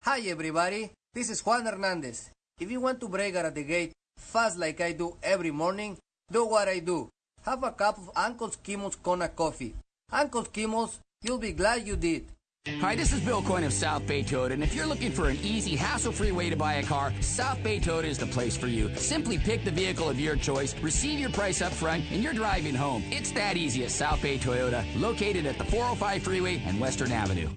Hi everybody, this is Juan Hernandez. If you want to break out of the gate fast like I do every morning, do what I do. Have a cup of Uncle Skimmel's Kona coffee. Uncle Skimmel's, you'll be glad you did. Hi, this is Bill Coyne of South Bay Toyota, and if you're looking for an easy, hassle-free way to buy a car, South Bay Toyota is the place for you. Simply pick the vehicle of your choice, receive your price up front, and you're driving home. It's that easy at South Bay Toyota, located at the 405 freeway and Western Avenue.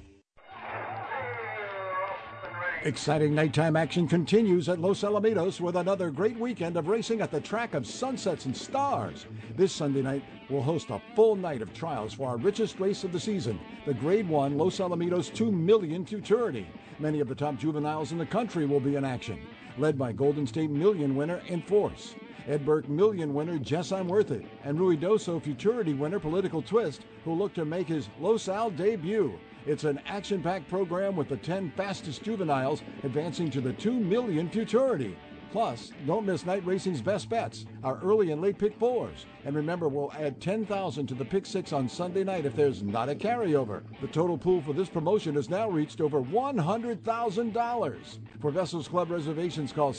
Exciting nighttime action continues at Los Alamitos with another great weekend of racing at the track of sunsets and stars. This Sunday night, we'll host a full night of trials for our richest race of the season, the Grade 1 Los Alamitos 2 Million Futurity. Many of the top juveniles in the country will be in action, led by Golden State Million winner Enforce, Ed Burke Million winner Jess I'm Worth It, and Ruidoso Futurity winner Political Twist, who look to make his Los Al debut. It's an action-packed program with the 10 fastest juveniles advancing to the 2 Million Futurity. Plus, don't miss night racing's best bets, our early and late pick fours. And remember, we'll add $10,000 to the pick six on Sunday night if there's not a carryover. The total pool for this promotion has now reached over $100,000. For Vessels Club reservations, call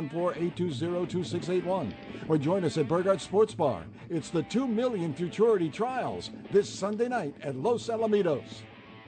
714-820-2681 or join us at Burghardt Sports Bar. It's the 2 Million Futurity Trials this Sunday night at Los Alamitos.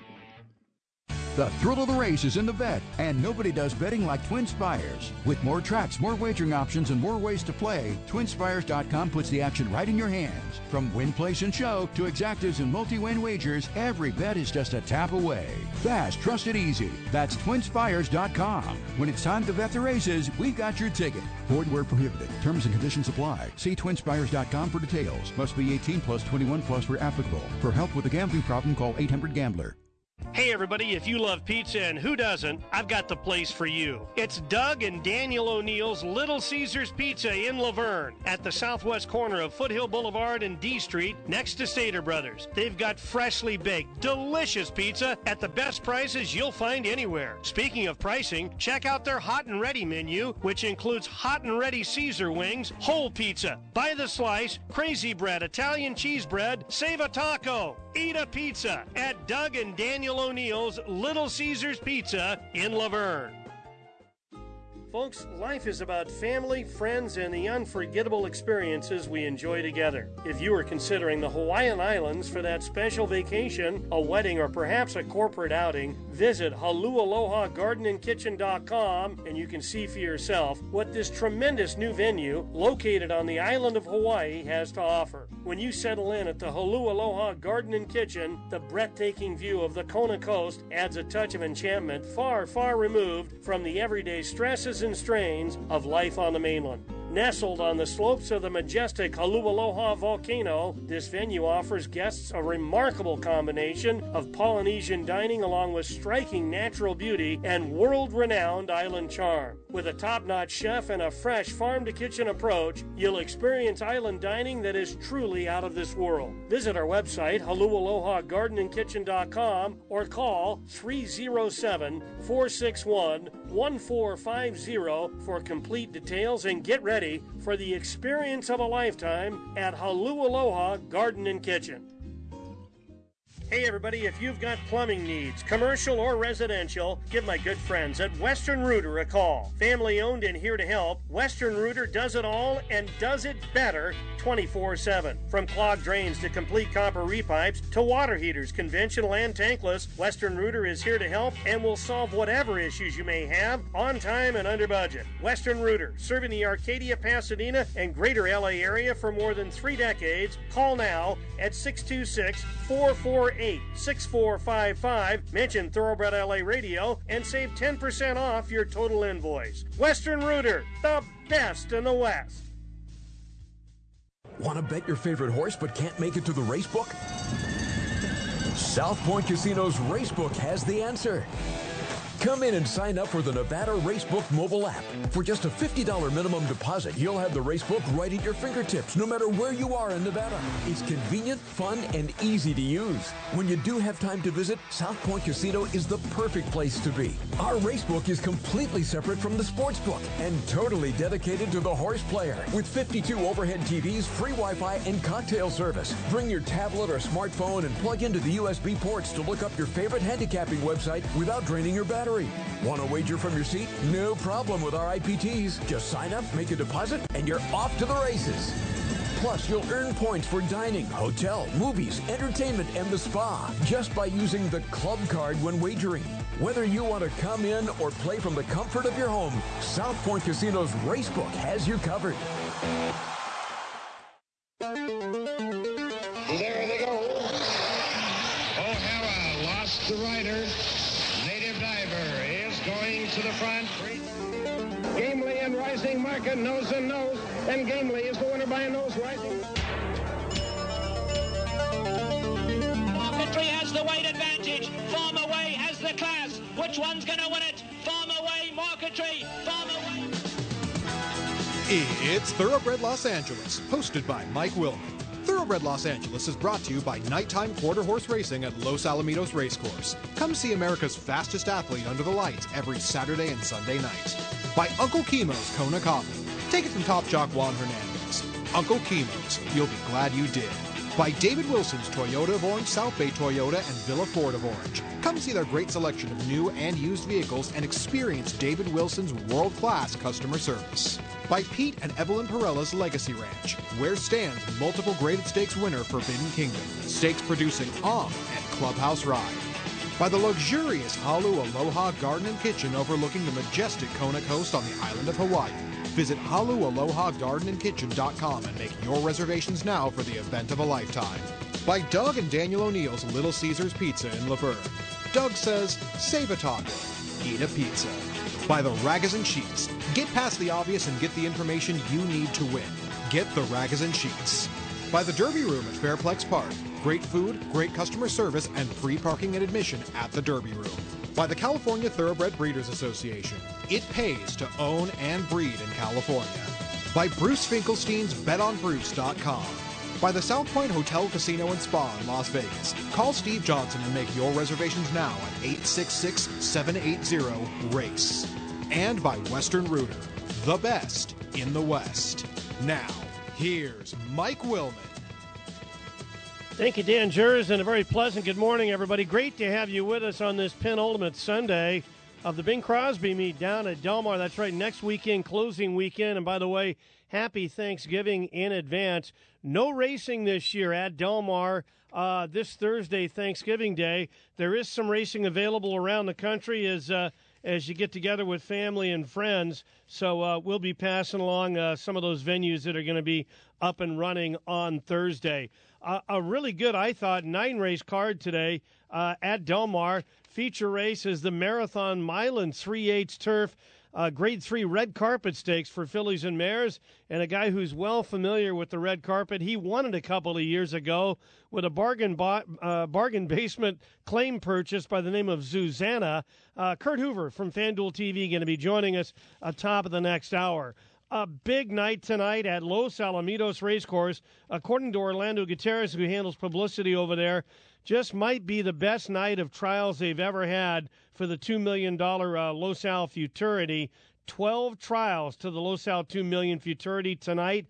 The thrill of the race is in the vet, and nobody does betting like Twin Spires. With more tracks, more wagering options, and more ways to play, TwinSpires.com puts the action right in your hands. From win, place, and show to exactas and multi-win wagers, every bet is just a tap away. Fast, trusted, easy. That's TwinSpires.com. When it's time to vet the races, we've got your ticket. Void where prohibited. Terms and conditions apply. See TwinSpires.com for details. Must be 18 plus 21 plus where applicable. For help with a gambling problem, call 800-GAMBLER. Hey everybody, if you love pizza, and who doesn't, I've got the place for you. It's Doug and Daniel O'Neill's Little Caesars Pizza in Laverne at the southwest corner of Foothill Boulevard and D Street next to Stater Brothers. They've got freshly baked, delicious pizza at the best prices you'll find anywhere. Speaking of pricing, check out their hot and ready menu, which includes hot and ready Caesar wings, whole pizza, by the slice, crazy bread, Italian cheese bread, save a taco, eat a pizza at Doug and Daniel O'Neill's Little Caesars Pizza in Laverne. Folks, life is about family, friends, and the unforgettable experiences we enjoy together. If you are considering the Hawaiian Islands for that special vacation, a wedding, or perhaps a corporate outing, visit HaluAlohaGardenandKitchen.com and you can see for yourself what this tremendous new venue located on the island of Hawaii has to offer. When you settle in at the HaluAloha Garden and Kitchen, the breathtaking view of the Kona coast adds a touch of enchantment far, far removed from the everyday stresses and strains of life on the mainland. Nestled on the slopes of the majestic Haleʻaloha volcano, this venue offers guests a remarkable combination of Polynesian dining along with striking natural beauty and world-renowned island charm. With a top-notch chef and a fresh farm-to-kitchen approach, you'll experience island dining that is truly out of this world. Visit our website, HaluAlohaGardenandKitchen.com, or call 307-461-1450 for complete details, and get ready for the experience of a lifetime at HaluAloha Garden and Kitchen. Hey everybody, if you've got plumbing needs, commercial or residential, give my good friends at Western Rooter a call. Family owned and here to help, Western Rooter does it all and does it better 24/7. From clogged drains to complete copper repipes to water heaters, conventional and tankless, Western Rooter is here to help and will solve whatever issues you may have on time and under budget. Western Rooter, serving the Arcadia, Pasadena, and greater LA area for more than 3 decades. Call now at 626-448-6455. Mention Thoroughbred LA Radio and save 10% off your total invoice. Western Rooter, the best in the West. Want to bet your favorite horse but can't make it to the racebook? South Point Casino's Racebook has the answer. Come in and sign up for the Nevada Racebook mobile app. For just a $50 minimum deposit, you'll have the Racebook right at your fingertips, no matter where you are in Nevada. It's convenient, fun, and easy to use. When you do have time to visit, South Point Casino is the perfect place to be. Our Racebook is completely separate from the Sportsbook and totally dedicated to the horse player. With 52 overhead TVs, free Wi-Fi, and cocktail service. Bring your tablet or smartphone and plug into the USB ports to look up your favorite handicapping website without draining your battery. hurry. Want to wager from your seat? No problem with our IPTs. Just sign up, make a deposit, and you're off to the races. Plus, you'll earn points for dining, hotel, movies, entertainment, and the spa just by using the club card when wagering. Whether you want to come in or play from the comfort of your home, South Point Casino's Racebook has you covered. There they go. O'Hara lost the rider. Native Diver is going to the front. Gamely and Rising Market nose and nose, and Gamely is the winner by a nose. Rising. Marketry has the weight advantage. Farm Away has the class. Which one's going to win it? Farm Away, Marketry, Farm Away. It's Thoroughbred Los Angeles, hosted by Mike Willman. Thoroughbred Los Angeles is brought to you by nighttime quarter horse racing at Los Alamitos Racecourse. Come see America's fastest athlete under the lights every Saturday and Sunday night. By Uncle Chemo's Kona Coffee. Take it from top jock Juan Hernandez. Uncle Chemo's, you'll be glad you did. By David Wilson's Toyota of Orange, South Bay Toyota, and Villa Ford of Orange. Come see their great selection of new and used vehicles and experience David Wilson's world-class customer service. By Pete and Evelyn Perella's Legacy Ranch, where stands multiple graded stakes winner Forbidden Kingdom, stakes producing and Clubhouse Ride. By the luxurious Halu Aloha Garden and Kitchen overlooking the majestic Kona Coast on the island of Hawaii. Visit HaluAlohaGardenandKitchen.com and make your reservations now for the event of a lifetime. By Doug and Daniel O'Neill's Little Caesars Pizza in Laverne. Doug says, save a taco, eat a pizza. By the Ragozin Sheets. Get past the obvious and get the information you need to win. Get the Ragozin Sheets. By the Derby Room at Fairplex Park. Great food, great customer service, and free parking and admission at the Derby Room. By the California Thoroughbred Breeders Association. It pays to own and breed in California. By Bruce Finkelstein's BetOnBruce.com. By the South Point Hotel, Casino, and Spa in Las Vegas. Call Steve Johnson and make your reservations now at 866-780-RACE. And by Western Rooter, the best in the West. Now, here's Mike Willman. Thank you, Dan Jers, and a very pleasant good morning, everybody. Great to have you with us on this penultimate Sunday of the Bing Crosby meet down at Del Mar. That's right, next weekend, closing weekend. And by the way, happy Thanksgiving in advance. No racing this year at Del Mar this Thursday, Thanksgiving Day. There is some racing available around the country as you get together with family and friends. So we'll be passing along some of those venues that are going to be up and running on Thursday. A really good, I thought, 9-race card today at Del Mar. Feature race is the Marathon Milan 3/8 turf. Grade 3 red carpet stakes for fillies and mares, and a guy who's well familiar with the red carpet. He won it a couple of years ago with a bargain basement claim purchase by the name of Zuzana. Kurt Hoover from FanDuel TV going to be joining us top of the next hour. A big night tonight at Los Alamitos Racecourse. According to Orlando Gutierrez, who handles publicity over there, just might be the best night of trials they've ever had for the $2 million Los Al Futurity. 12 trials to the Los Al $2 million Futurity tonight.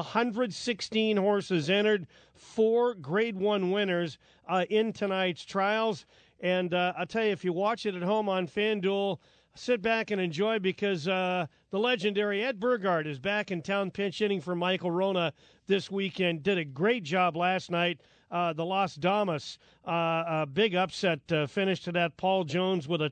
116 horses entered. 4 Grade 1 winners in tonight's trials. And I'll tell you, if you watch it at home on FanDuel, sit back and enjoy, because the legendary Ed Burgard is back in town pinch hitting for Michael Rona this weekend. Did a great job last night. The Las Damas, a big upset finish to that. Paul Jones with a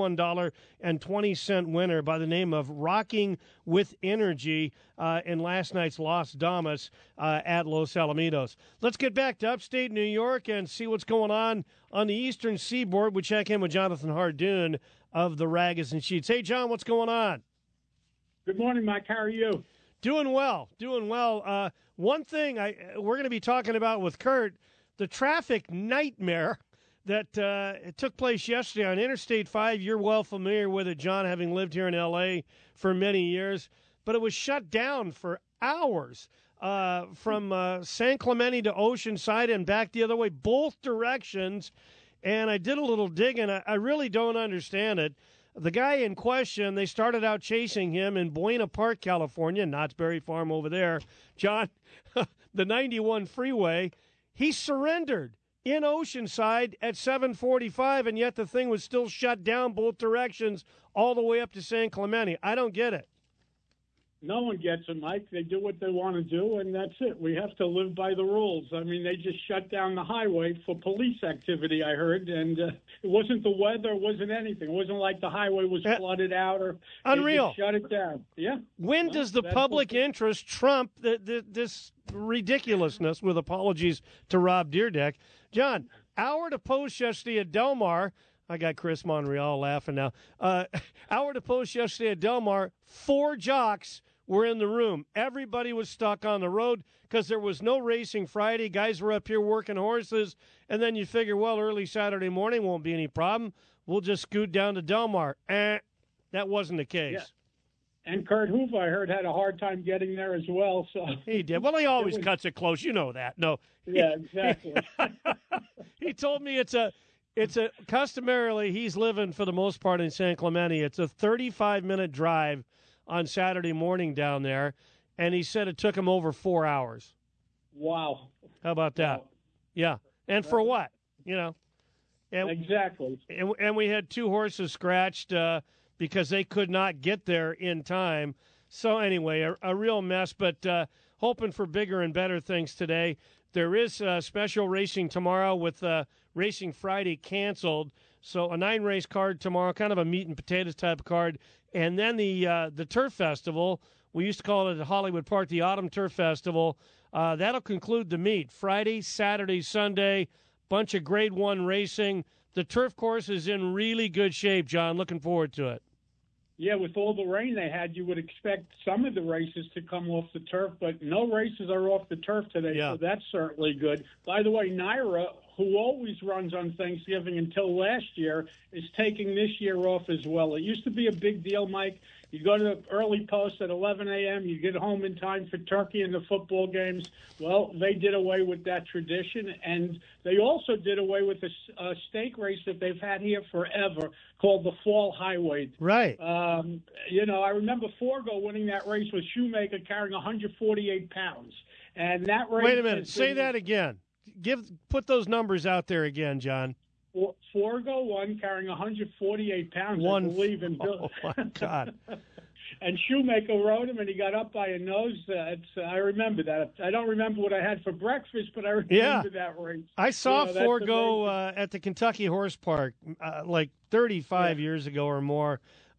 $21.20 winner by the name of Rocking with Energy in last night's Las Damas at Los Alamitos. Let's get back to upstate New York and see what's going on the eastern seaboard. We check in with Jonathan Hardoon of the Ragozin Sheets. Hey, John, what's going on? Good morning, Mike. How are you? Doing well. One thing we're going to be talking about with Kurt, the traffic nightmare that took place yesterday on Interstate 5. You're well familiar with it, John, having lived here in L.A. for many years. But it was shut down for hours from San Clemente to Oceanside and back the other way, both directions. And I did a little digging. I really don't understand it. The guy in question, they started out chasing him in Buena Park, California, Knott's Berry Farm over there. John, the 91 freeway, he surrendered in Oceanside at 7:45, and yet the thing was still shut down both directions all the way up to San Clemente. I don't get it. No one gets it, Mike. They do what they want to do, and that's it. We have to live by the rules. I mean, they just shut down the highway for police activity, I heard, and it wasn't the weather, it wasn't anything. It wasn't like the highway was flooded out or unreal. They just shut it down. Yeah. When does the public interest trump this ridiculousness, with apologies to Rob Dyrdek? John, hour to post yesterday at Del Mar. I got Chris Monreal laughing now. Hour to post yesterday at Del Mar, 4 jocks were in the room. Everybody was stuck on the road because there was no racing Friday. Guys were up here working horses, and then you figure, well, early Saturday morning won't be any problem. We'll just scoot down to Del Mar. That wasn't the case. Yeah. And Kurt Hoover, I heard, had a hard time getting there as well. So he did. Well, he always cuts it close. You know that. No. Yeah, exactly. He told me it's a customarily, he's living for the most part in San Clemente. It's a 35-minute drive on Saturday morning down there, and he said it took him over 4 hours. Wow. How about that? Wow. Yeah. And for what? And, exactly. And we had 2 horses scratched because they could not get there in time. So anyway, a real mess, but hoping for bigger and better things today. There is special racing tomorrow with Racing Friday canceled. So a 9-race card tomorrow, kind of a meat and potatoes type of card. And then the Turf Festival, we used to call it at Hollywood Park, the Autumn Turf Festival. That'll conclude the meet. Friday, Saturday, Sunday, bunch of Grade 1 racing. The turf course is in really good shape, John. Looking forward to it. Yeah, with all the rain they had, you would expect some of the races to come off the turf, but no races are off the turf today, so that's certainly good. By the way, Naira, who always runs on Thanksgiving until last year, is taking this year off as well. It used to be a big deal, Mike. You go to the early post at 11 a.m., you get home in time for turkey and the football games. Well, they did away with that tradition, and they also did away with a stake race that they've had here forever called the Fall Highway. Right. I remember Forgo winning that race with Shoemaker carrying 148 pounds. And that race... Wait a minute. Say that again. Put those numbers out there again, John. Forgo won carrying 148 pounds, I believe. Oh, my God. And Shoemaker rode him, and he got up by a nose. I remember that. I don't remember what I had for breakfast, but I remember that race. I saw Forgo at the Kentucky Horse Park like 35 years ago or more.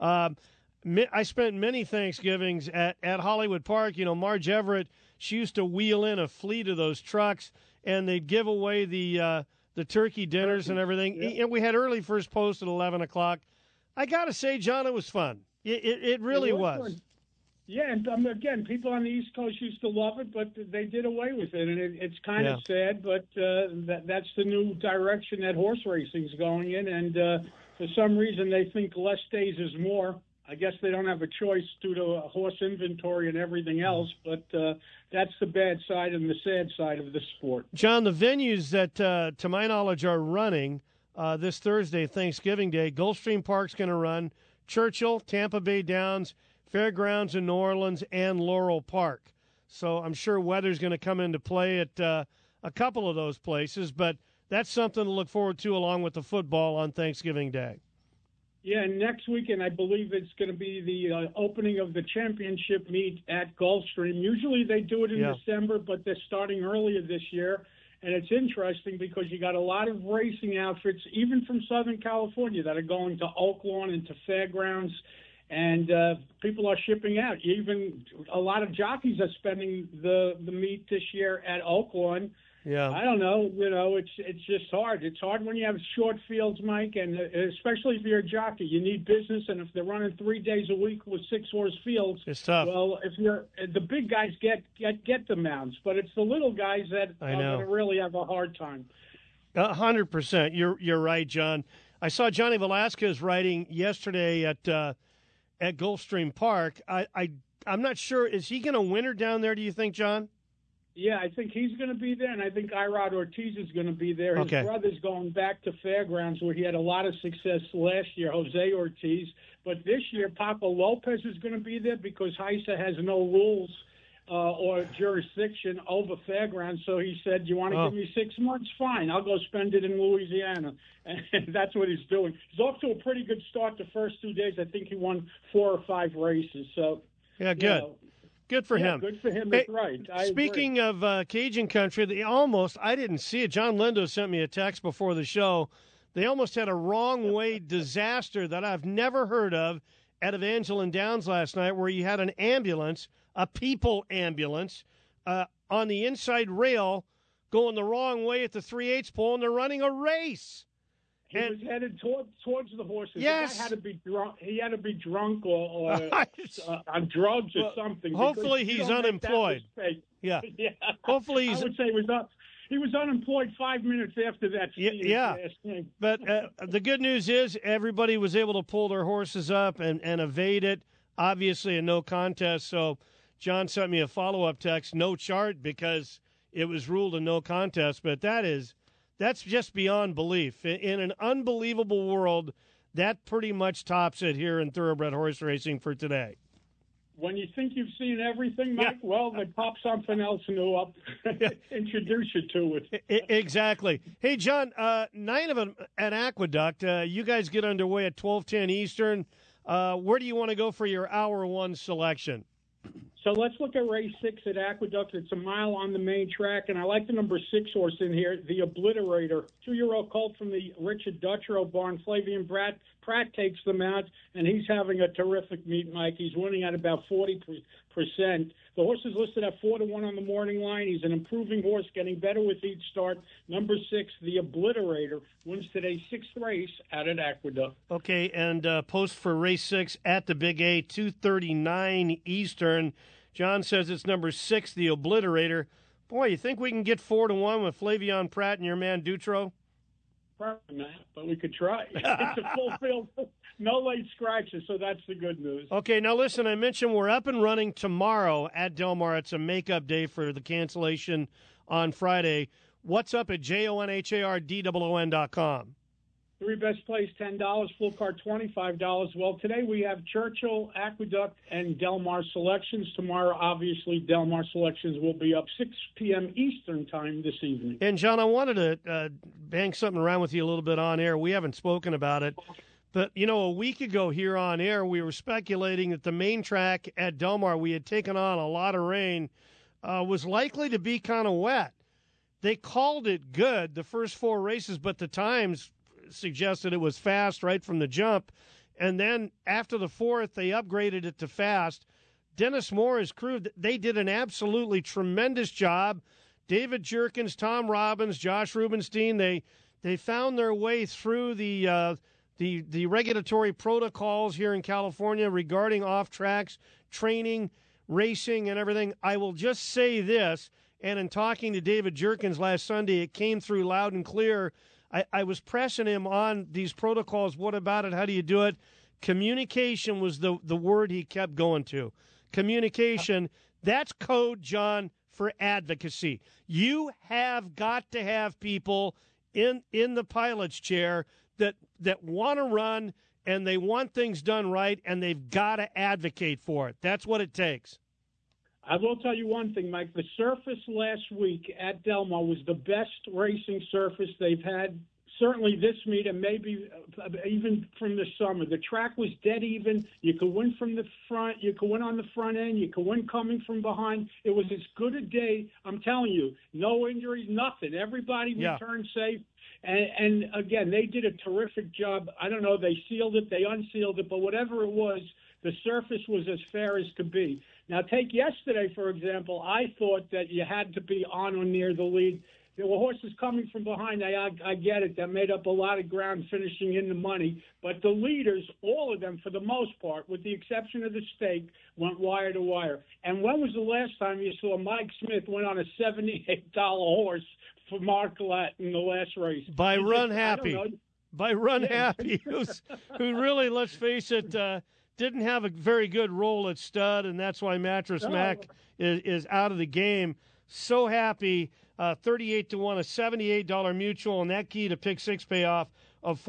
I spent many Thanksgivings at Hollywood Park. Marge Everett, she used to wheel in a fleet of those trucks, and they'd give away the turkey dinners and everything. Yeah. And we had early first post at 11 o'clock. I got to say, John, it was fun. It really was. Yeah, and again, people on the East Coast used to love it, but they did away with it, and it's kind of sad, but that's the new direction that horse racing's going in, and for some reason they think less days is more. I guess they don't have a choice due to a horse inventory and everything else, but that's the bad side and the sad side of the sport. John, the venues that, to my knowledge, are running this Thursday, Thanksgiving Day, Gulfstream Park's going to run, Churchill, Tampa Bay Downs, Fairgrounds in New Orleans, and Laurel Park. So I'm sure weather's going to come into play at a couple of those places, but that's something to look forward to along with the football on Thanksgiving Day. Yeah, and next weekend I believe it's going to be the opening of the championship meet at Gulfstream. Usually they do it in December, but they're starting earlier this year. And it's interesting because you got a lot of racing outfits, even from Southern California, that are going to Oaklawn and to Fairgrounds. And people are shipping out. Even a lot of jockeys are spending the meet this year at Oaklawn. Yeah, I don't know. It's just hard. It's hard when you have short fields, Mike, and especially if you're a jockey, you need business. And if they're running 3 days a week with 6-horse fields, it's tough. Well, if you're the big guys get the mounts, but it's the little guys that are going to really have a hard time. 100%. You're right, John. I saw Johnny Velasquez riding yesterday at Gulfstream Park. I'm not sure. Is he going to winter down there? Do you think, John? Yeah, I think he's going to be there, and I think Irod Ortiz is going to be there. His brother's going back to Fairgrounds, where he had a lot of success last year, Jose Ortiz. But this year, Paco Lopez is going to be there because HISA has no rules or jurisdiction over Fairgrounds. So he said, you want to give me 6 months? Fine, I'll go spend it in Louisiana. And that's what he's doing. He's off to a pretty good start the first 2 days. I think he won 4 or 5 races. So yeah, good. Good for him. Good for him. Hey, that's right. Speaking of Cajun country, I didn't see it. John Lindo sent me a text before the show. They almost had a wrong way disaster that I've never heard of at Evangeline Downs last night, where you had an ambulance, a people ambulance, on the inside rail going the wrong way at the 3/8 pole, and they're running a race. He was headed towards the horses. Yes. The guy had to be drunk. He had to be drunk or on drugs or something. Hopefully he's unemployed. Yeah. Hopefully he's. I would say he was unemployed 5 minutes after that. Yeah. But the good news is everybody was able to pull their horses up and evade it. Obviously a no contest. So John sent me a follow-up text, no chart, because it was ruled a no contest. But that's just beyond belief. In an unbelievable world, that pretty much tops it here in thoroughbred horse racing for today. When you think you've seen everything, Mike, well, they pop something else new up, introduce you to it. Exactly. Hey, John, 9 of them at Aqueduct. You guys get underway at 12:10 Eastern. Where do you want to go for your hour 1 selection? So let's look at race 6 at Aqueduct. It's a mile on the main track, and I like the number 6 horse in here, the Obliterator. 2-year-old colt from the Richard Dutrow barn. Flavian Pratt takes them out, and he's having a terrific meet, Mike. He's winning at about 40%. The horse is listed at 4-1 on the morning line. He's an improving horse, getting better with each start. Number 6, the Obliterator, wins today's 6th race out at Aqueduct. Okay, and post for race 6 at the Big A, 2:39 Eastern. John says it's number 6, the Obliterator. Boy, you think we can get 4-1 with Flavian Pratt and your man Dutrow? Probably not, but we could try. It's a full field, no late scratches, so that's the good news. Okay, now listen, I mentioned we're up and running tomorrow at Del Mar. It's a makeup day for the cancellation on Friday. What's up at JONHARDOON.com? 3 best plays, $10. Full card, $25. Well, today we have Churchill, Aqueduct, and Del Mar selections. Tomorrow, obviously, Del Mar selections will be up 6 p.m. Eastern time this evening. And, John, I wanted to bang something around with you a little bit on air. We haven't spoken about it. But, a week ago here on air, we were speculating that the main track at Del Mar, we had taken on a lot of rain, was likely to be kind of wet. They called it good the first 4 races, but the times suggested it was fast right from the jump. And then after the 4th, they upgraded it to fast. Dennis Moore's crew, they did an absolutely tremendous job. David Jerkins, Tom Robbins, Josh Rubenstein, they found their way through the regulatory protocols here in California regarding off-tracks, training, racing, and everything. I will just say this, and in talking to David Jerkins last Sunday, it came through loud and clear. I was pressing him on these protocols. What about it? How do you do it? Communication was the word he kept going to. Communication. That's code, John, for advocacy. You have got to have people in the pilot's chair that want to run and they want things done right, and they've got to advocate for it. That's what it takes. I will tell you one thing, Mike. The surface last week at Del Mar was the best racing surface they've had, certainly this meet and maybe even from the summer. The track was dead even. You could win from the front. You could win on the front end. You could win coming from behind. It was as good a day. I'm telling you, no injuries, nothing. Everybody returned safe. And again, they did a terrific job. I don't know, they sealed it, they unsealed it, but whatever it was, the surface was as fair as could be. Now, take yesterday, for example. I thought that you had to be on or near the lead. There were horses coming from behind. I get it. That made up a lot of ground finishing in the money. But the leaders, all of them for the most part, with the exception of the stake, went wire to wire. And when was the last time you saw Mike Smith went on a $78 horse for Marcolet in the last race? By Run Happy. By Run Happy, who really, let's face it, didn't have a very good role at stud, and that's why Mattress Mac is out of the game. So happy, 38-1, a $78 mutual, and that key to pick 6 payoff of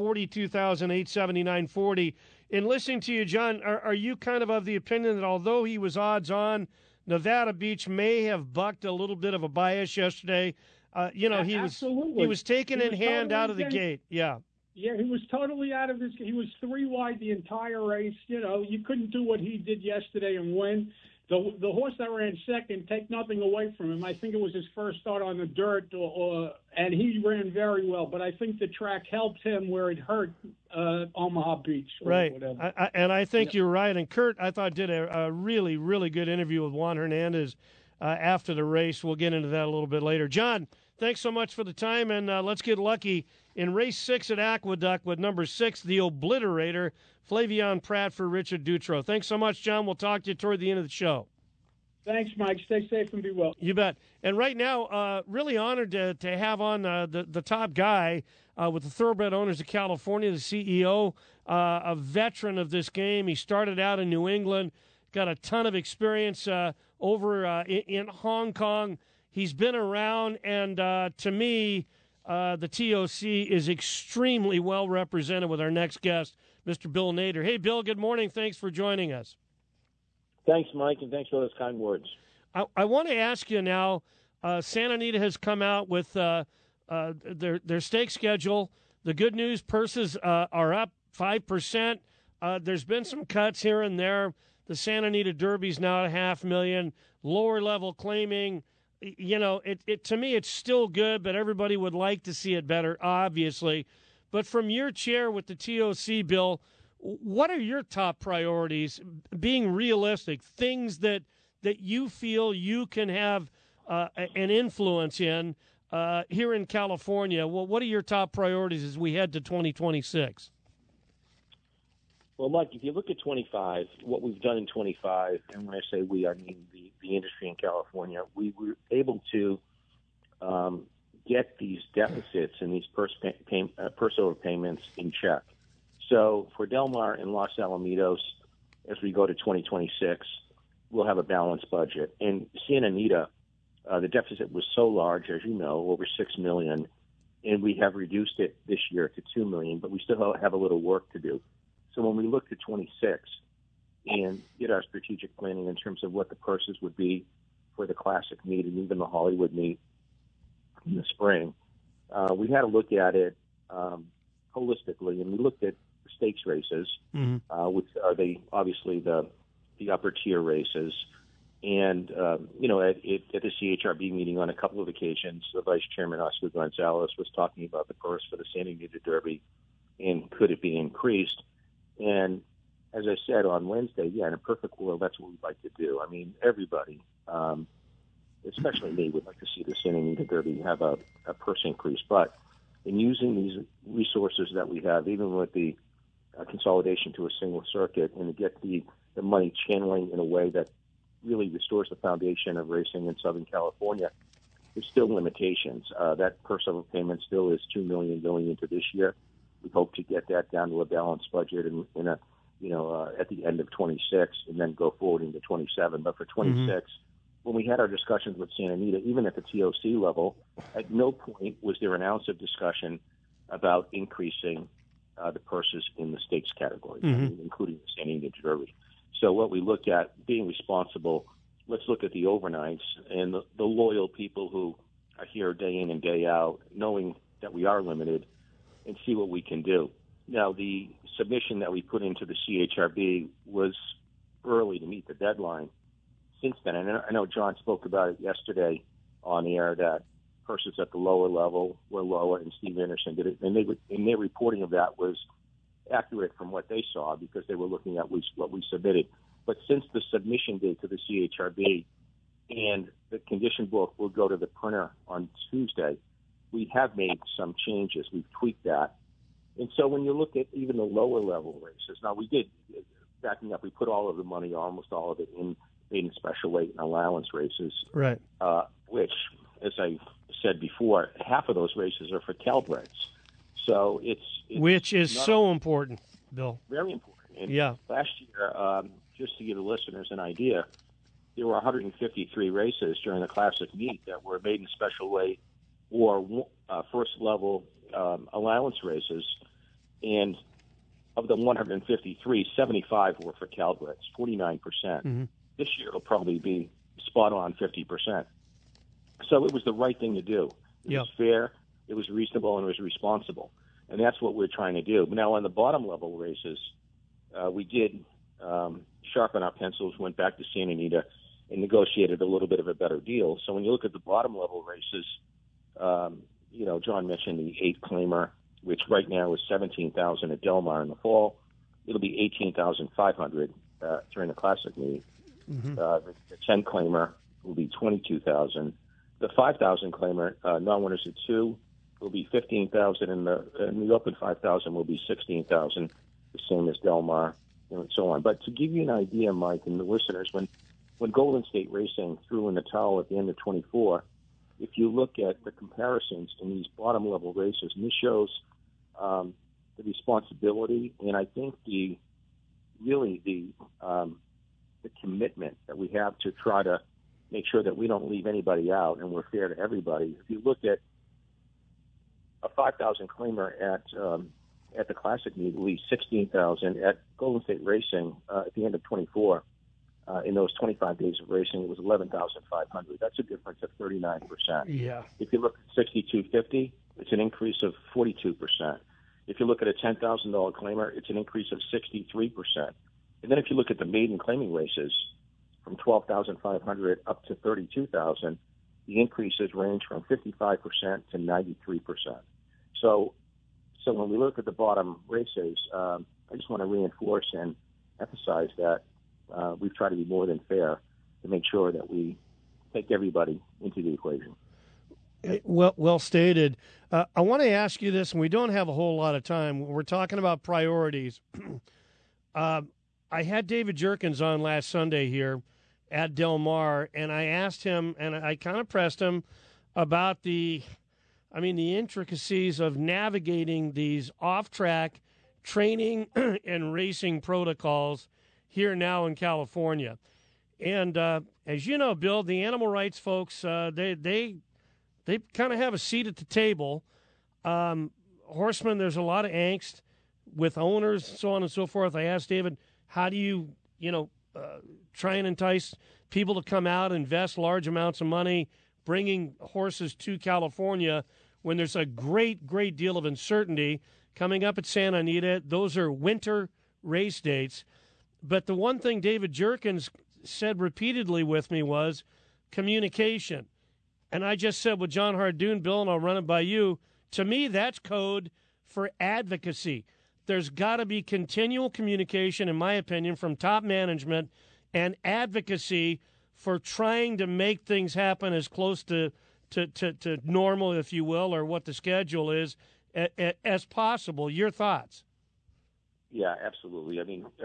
$42,879.40. In listening to you, John, are you kind of the opinion that although he was odds on, Nevada Beach may have bucked a little bit of a bias yesterday. He was taken in hand out of the gate. Yeah. Yeah, he was totally out of his. He was 3 wide the entire race. You couldn't do what he did yesterday and win. The horse that ran second, take nothing away from him. I think it was his first start on the dirt, and he ran very well. But I think the track helped him where it hurt Omaha Beach. Right. Whatever. I think you're right. And Kurt, I thought, did a really, really good interview with Juan Hernandez after the race. We'll get into that a little bit later. John, thanks so much for the time, and let's get lucky in race 6 at Aqueduct with number 6, the Obliterator, Flavion Pratt for Richard Dutro. Thanks so much, John. We'll talk to you toward the end of the show. Thanks, Mike. Stay safe and be well. You bet. And right now, really honored to have on the top guy with the Thoroughbred Owners of California, the CEO, a veteran of this game. He started out in New England, got a ton of experience over in Hong Kong. He's been around, and to me, the TOC is extremely well represented with our next guest, Mr. Bill Nader. Hey, Bill, good morning. Thanks for joining us. Thanks, Mike, and thanks for those kind words. I want to ask you now, Santa Anita has come out with their stake schedule. The good news, purses are up 5%. There's been some cuts here and there. The Santa Anita Derby's now at $500,000. Lower level claiming, to me it's still good, but everybody would like to see it better, obviously. But from your chair with the TOC, Bill, what are your top priorities, being realistic, things that you feel you can have an influence in here in California? Well, what are your top priorities as we head to 2026? Well, Mike, if you look at 25, what we've done in 25, and when I say we, I mean the industry in California, we were able to get these deficits and these purse overpayments in check. So for Del Mar and Los Alamitos, as we go to 2026, we'll have a balanced budget. And Santa Anita, the deficit was so large, as you know, over $6 million, and we have reduced it this year to $2 million, but we still have a little work to do. So when we look to 26 and get our strategic planning in terms of what the purses would be for the Classic meet and even the Hollywood meet in the spring, we had to look at it holistically, and we looked at the stakes races, which are obviously the upper tier races. And, at the CHRB meeting on a couple of occasions, the Vice Chairman, Oscar Gonzalez, was talking about the purse for the Santa Anita Derby and could it be increased. And as I said on Wednesday, in a perfect world, that's what we'd like to do. I mean, everybody, especially me, would like to see the Santa Anita Derby have a purse increase. But in using these resources that we have, even with the consolidation to a single circuit, and to get the money channeling in a way that really restores the foundation of racing in Southern California, there's still limitations. That purse overpayment still is $2 million going into this year. We hope to get that down to a balanced budget at the end of 26 and then go forward into 27. But for 26, when we had our discussions with Santa Anita, even at the TOC level, at no point was there an ounce of discussion about increasing the purses in the stakes category, including the Santa Anita Derby. So what we look at, being responsible, let's look at the overnights and the loyal people who are here day in and day out, knowing that we are limited, and see what we can do. Now, the submission that we put into the CHRB was early to meet the deadline. Since then, and I know John spoke about it yesterday on the air, that purses at the lower level were lower, and Steve Anderson did it, and their reporting of that was accurate from what they saw because they were looking at what we submitted. But since the submission date to the CHRB and the condition book will go to the printer on Tuesday, we have made some changes. We've tweaked that. And so when you look at even the lower level races, now we did, backing up, we put all of the money, almost all of it, in maiden special weight and allowance races, right? Which, as I said before, half of those races are for Calbreds. So it's which is so important, Bill. Very important. And yeah. Last year, just to give the listeners an idea, there were 153 races during the Classic meet that were maiden special weight or first level allowance races, and of the 153, 75 were for Calbreds, 49%. This year it'll probably be spot on 50%. So it was the right thing to do. It was fair, it was reasonable, and it was responsible. And that's what we're trying to do. Now, on the bottom level races, we did sharpen our pencils, went back to Santa Anita, and negotiated a little bit of a better deal. So when you look at the bottom level races, John mentioned the 8-claimer, which right now is $17,000 at Del Mar in the fall. It'll be $18,500 during the Classic meet. Mm-hmm. The 10-claimer will be $22,000. The 5,000-claimer, non-winners at 2, will be $15,000, and the Open 5,000 will be $16,000, the same as Del Mar, and so on. But to give you an idea, Mike, and the listeners, when Golden State Racing threw in the towel at the end of 24, if you look at the comparisons in these bottom-level races, and this shows the responsibility and I think the commitment that we have to try to make sure that we don't leave anybody out and we're fair to everybody. If you look at a 5,000 claimer at the Classic meet, will be $16,000. At Golden State Racing at the end of 24, in those 25 days of racing, it was $11,500. That's a difference of 39%. Yeah. If you look at 62.50, it's an increase of 42%. If you look at a $10,000 claimer, it's an increase of 63%. And then if you look at the maiden claiming races, from 12,500 up to 32,000, the increases range from 55% to 93%. So when we look at the bottom races, I just want to reinforce and emphasize that we've tried to be more than fair to make sure that we take everybody into the equation. Well stated. I want to ask you this, and we don't have a whole lot of time. We're talking about priorities. I had David Jerkins on last Sunday here at Del Mar, and I asked him, and I kind of pressed him about the intricacies of navigating these off-track training and racing protocols here now in California. And as you know, Bill, the animal rights folks, they kind of have a seat at the table. Horsemen, there's a lot of angst with owners, so on and so forth. I asked David, how do you try and entice people to come out, invest large amounts of money, bringing horses to California when there's a great, great deal of uncertainty coming up at Santa Anita? Those are winter race dates. But the one thing David Jerkins said repeatedly with me was communication. And I just said with John Hardoon, Bill, and I'll run it by you, to me that's code for advocacy. There's got to be continual communication, in my opinion, from top management and advocacy for trying to make things happen as close to normal, if you will, or what the schedule is, as possible. Your thoughts? Yeah, absolutely. I mean,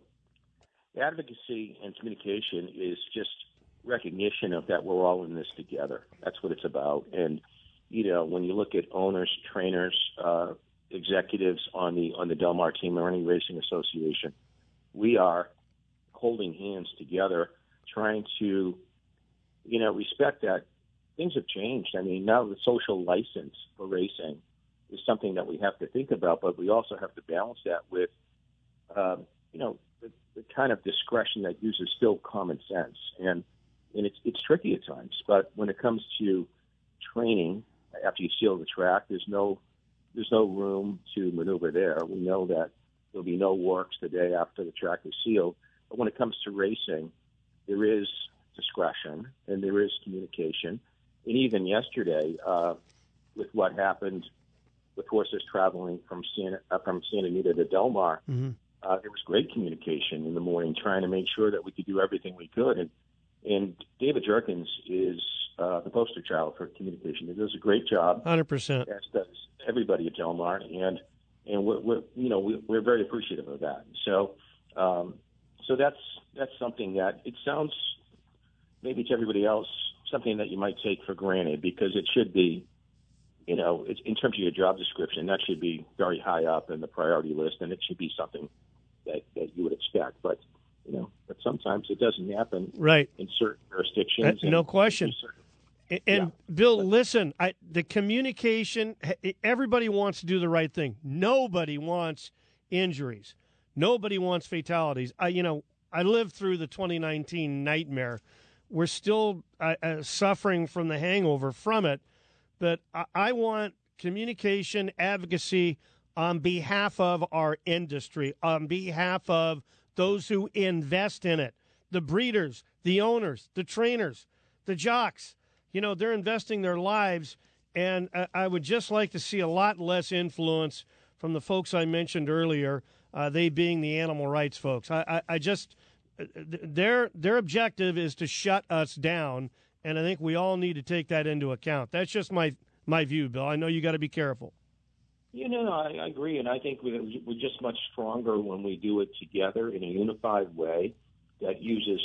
advocacy and communication is just recognition of that we're all in this together. That's what it's about. And, when you look at owners, trainers, executives on the Del Mar team or any racing association, we are holding hands together, trying to, respect that things have changed. I mean, now the social license for racing is something that we have to think about, but we also have to balance that with, the kind of discretion that uses still common sense. And it's tricky at times, but when it comes to training, after you seal the track, there's no room to maneuver there. We know that there'll be no works the day after the track is sealed. But when it comes to racing, there is discretion and there is communication. And even yesterday, with what happened with horses traveling from Santa Anita to Del Mar, there was great communication in the morning, trying to make sure that we could do everything we could. And David Jerkins is the poster child for communication. He does a great job. 100%. As does everybody at Del Mar, and we're very appreciative of that. So that's something that it sounds maybe to everybody else something that you might take for granted, because it should be, it's, in terms of your job description, that should be very high up in the priority list, and it should be something that you would expect. But sometimes it doesn't happen, right, in certain jurisdictions. No question. And Bill, listen, the communication, everybody wants to do the right thing. Nobody wants injuries. Nobody wants fatalities. I lived through the 2019 nightmare we're still suffering from the hangover from it. But I want communication advocacy on behalf of our industry, on behalf of those who invest in it, the breeders, the owners, the trainers, the jocks. You know, they're investing their lives, and I would just like to see a lot less influence from the folks I mentioned earlier, they being the animal rights folks. I just their objective is to shut us down, and I think we all need to take that into account. That's just my view, Bill. I know you got to be careful. You know, I agree, and I think we're just much stronger when we do it together in a unified way that uses,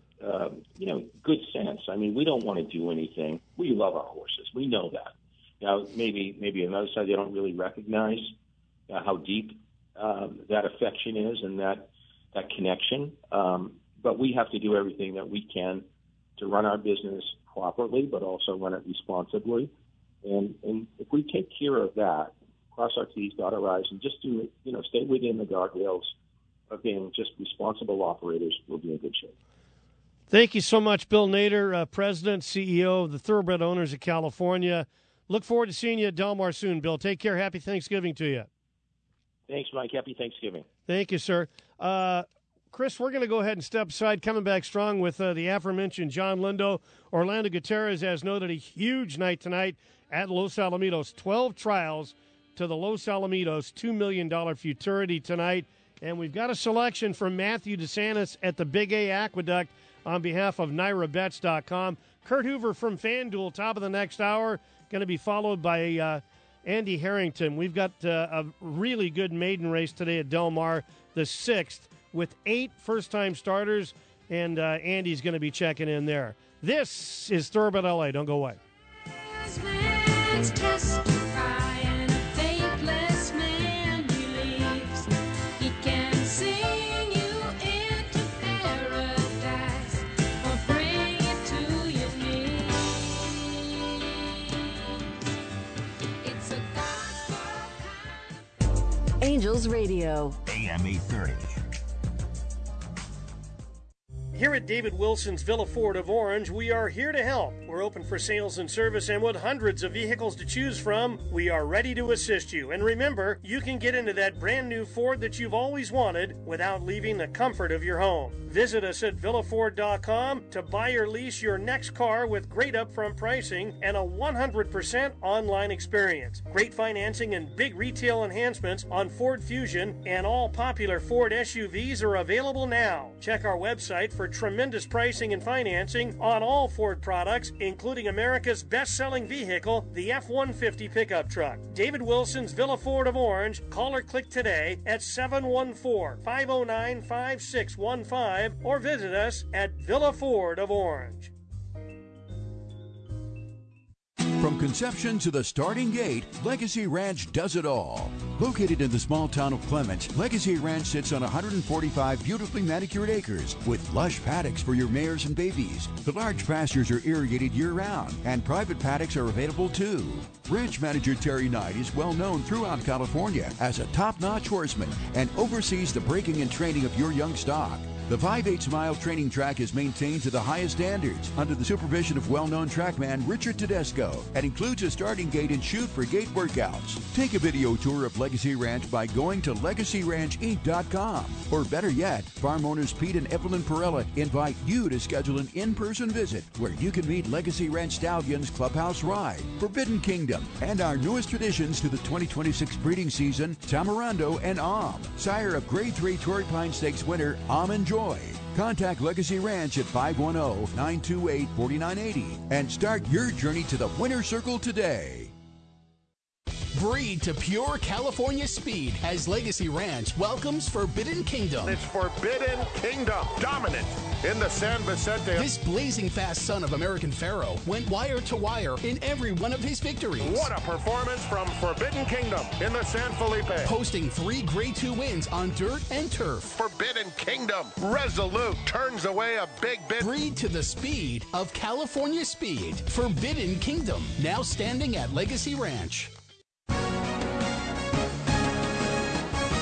good sense. I mean, we don't want to do anything. We love our horses. We know that. Now, maybe on the other side, they don't really recognize how deep that affection is and that connection. But we have to do everything that we can to run our business properly, but also run it responsibly. And if we take care of that, cross our T's, dot our I's, and just do it, stay within the guardrails of being just responsible operators, we'll be in good shape. Thank you so much, Bill Nader, President, CEO of the Thoroughbred Owners of California. Look forward to seeing you at Del Mar soon, Bill. Take care. Happy Thanksgiving to you. Thanks, Mike. Happy Thanksgiving. Thank you, sir. Chris, we're going to go ahead and step aside, coming back strong with the aforementioned John Lindo. Orlando Gutierrez has noted a huge night tonight at Los Alamitos. 12 trials to the Los Alamitos $2 million futurity tonight. And we've got a selection from Matthew DeSantis at the Big A Aqueduct on behalf of NYRABets.com. Kurt Hoover from FanDuel, top of the next hour, going to be followed by Andy Harrington. We've got a really good maiden race today at Del Mar, the 6th, with 8 first-time starters, and Andy's going to be checking in there. This is Thoroughbred LA. Don't go away. Angels Radio. AM 830. Here at David Wilson's Villa Ford of Orange, we are here to help. We're open for sales and service, and with hundreds of vehicles to choose from, we are ready to assist you. And remember, you can get into that brand new Ford that you've always wanted without leaving the comfort of your home. Visit us at villaford.com to buy or lease your next car with great upfront pricing and a 100% online experience. Great financing and big retail enhancements on Ford Fusion and all popular Ford SUVs are available now. Check our website for tremendous pricing and financing on all Ford products, including America's best-selling vehicle, the F-150 pickup truck. David Wilson's Villa Ford of Orange. Call or click today at 714-509-5615 or visit us at Villa Ford of Orange. From conception to the starting gate, Legacy Ranch does it all. Located in the small town of Clements, Legacy Ranch sits on 145 beautifully manicured acres with lush paddocks for your mares and babies. The large pastures are irrigated year-round, and private paddocks are available too. Ranch manager Terry Knight is well known throughout California as a top-notch horseman and oversees the breaking and training of your young stock. The 5/8-mile training track is maintained to the highest standards under the supervision of well-known trackman Richard Tedesco and includes a starting gate and chute for gate workouts. Take a video tour of Legacy Ranch by going to LegacyRanchInc.com. Or better yet, farm owners Pete and Evelyn Perella invite you to schedule an in-person visit where you can meet Legacy Ranch Stallions Clubhouse Ride, Forbidden Kingdom, and our newest additions to the 2026 breeding season, Tamarando and Am, sire of Grade 3 Torrey Pine Stakes winner Am and Joy. Contact Legacy Ranch at 510-928-4980 and start your journey to the winner's circle today. Breed to pure California speed as Legacy Ranch welcomes Forbidden Kingdom. It's Forbidden Kingdom, dominant in the San Vicente. This blazing fast son of American Pharoah went wire to wire in every one of his victories. What a performance from Forbidden Kingdom in the San Felipe. Posting 3 Grade 2 wins on dirt and turf. Forbidden Kingdom, resolute, turns away a big bit. Breed to the speed of California speed. Forbidden Kingdom, now standing at Legacy Ranch.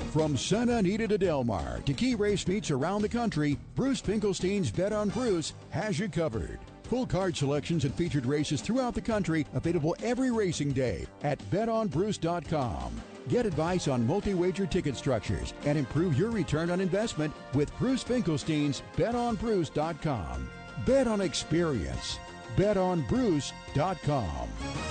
From Santa Anita to Del Mar to key race meets around the country, Bruce Finkelstein's Bet on Bruce has you covered. Full card selections and featured races throughout the country available every racing day at betonbruce.com. Get advice on multi-wager ticket structures and improve your return on investment with Bruce Finkelstein's betonbruce.com. Bet on experience. betonbruce.com.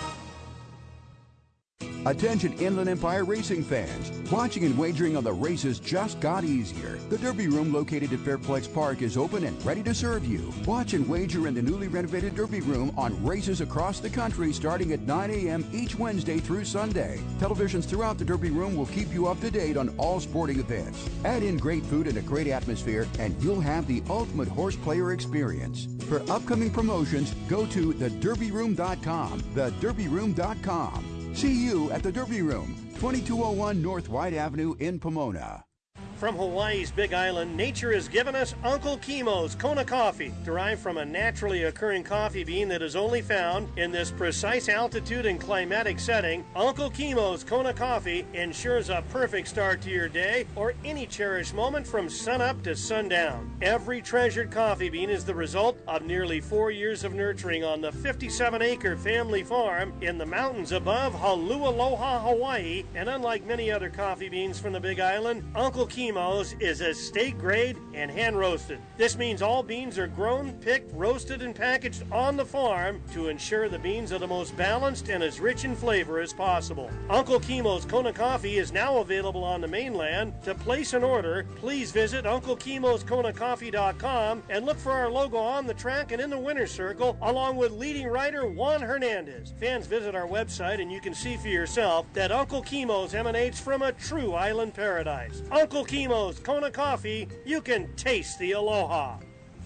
Attention Inland Empire racing fans. Watching and wagering on the races just got easier. The Derby Room located at Fairplex Park is open and ready to serve you. Watch and wager in the newly renovated Derby Room on races across the country starting at 9 a.m. each Wednesday through Sunday. Televisions throughout the Derby Room will keep you up to date on all sporting events. Add in great food and a great atmosphere and you'll have the ultimate horse player experience. For upcoming promotions, go to thederbyroom.com. Thederbyroom.com. See you at the Derby Room, 2201 North White Avenue in Pomona. From Hawaii's Big Island, nature has given us Uncle Kimo's Kona coffee, derived from a naturally occurring coffee bean that is only found in this precise altitude and climatic setting. Uncle Kimo's Kona coffee ensures a perfect start to your day or any cherished moment from sunup to sundown. Every treasured coffee bean is the result of nearly 4 years of nurturing on the 57-acre family farm in the mountains above Holualoha, Hawaii, and unlike many other coffee beans from the Big Island, Uncle Kimo's is estate grade and hand roasted. This means all beans are grown, picked, roasted, and packaged on the farm to ensure the beans are the most balanced and as rich in flavor as possible. Uncle Kimo's Kona coffee is now available on the mainland. To place an order, please visit UncleKimosKonaCoffee.com and look for our logo on the track and in the winner's circle, along with leading rider Juan Hernandez. Fans, visit our website and you can see for yourself that Uncle Kimo's emanates from a true island paradise. Uncle Kimo's Kona Coffee, you can taste the aloha.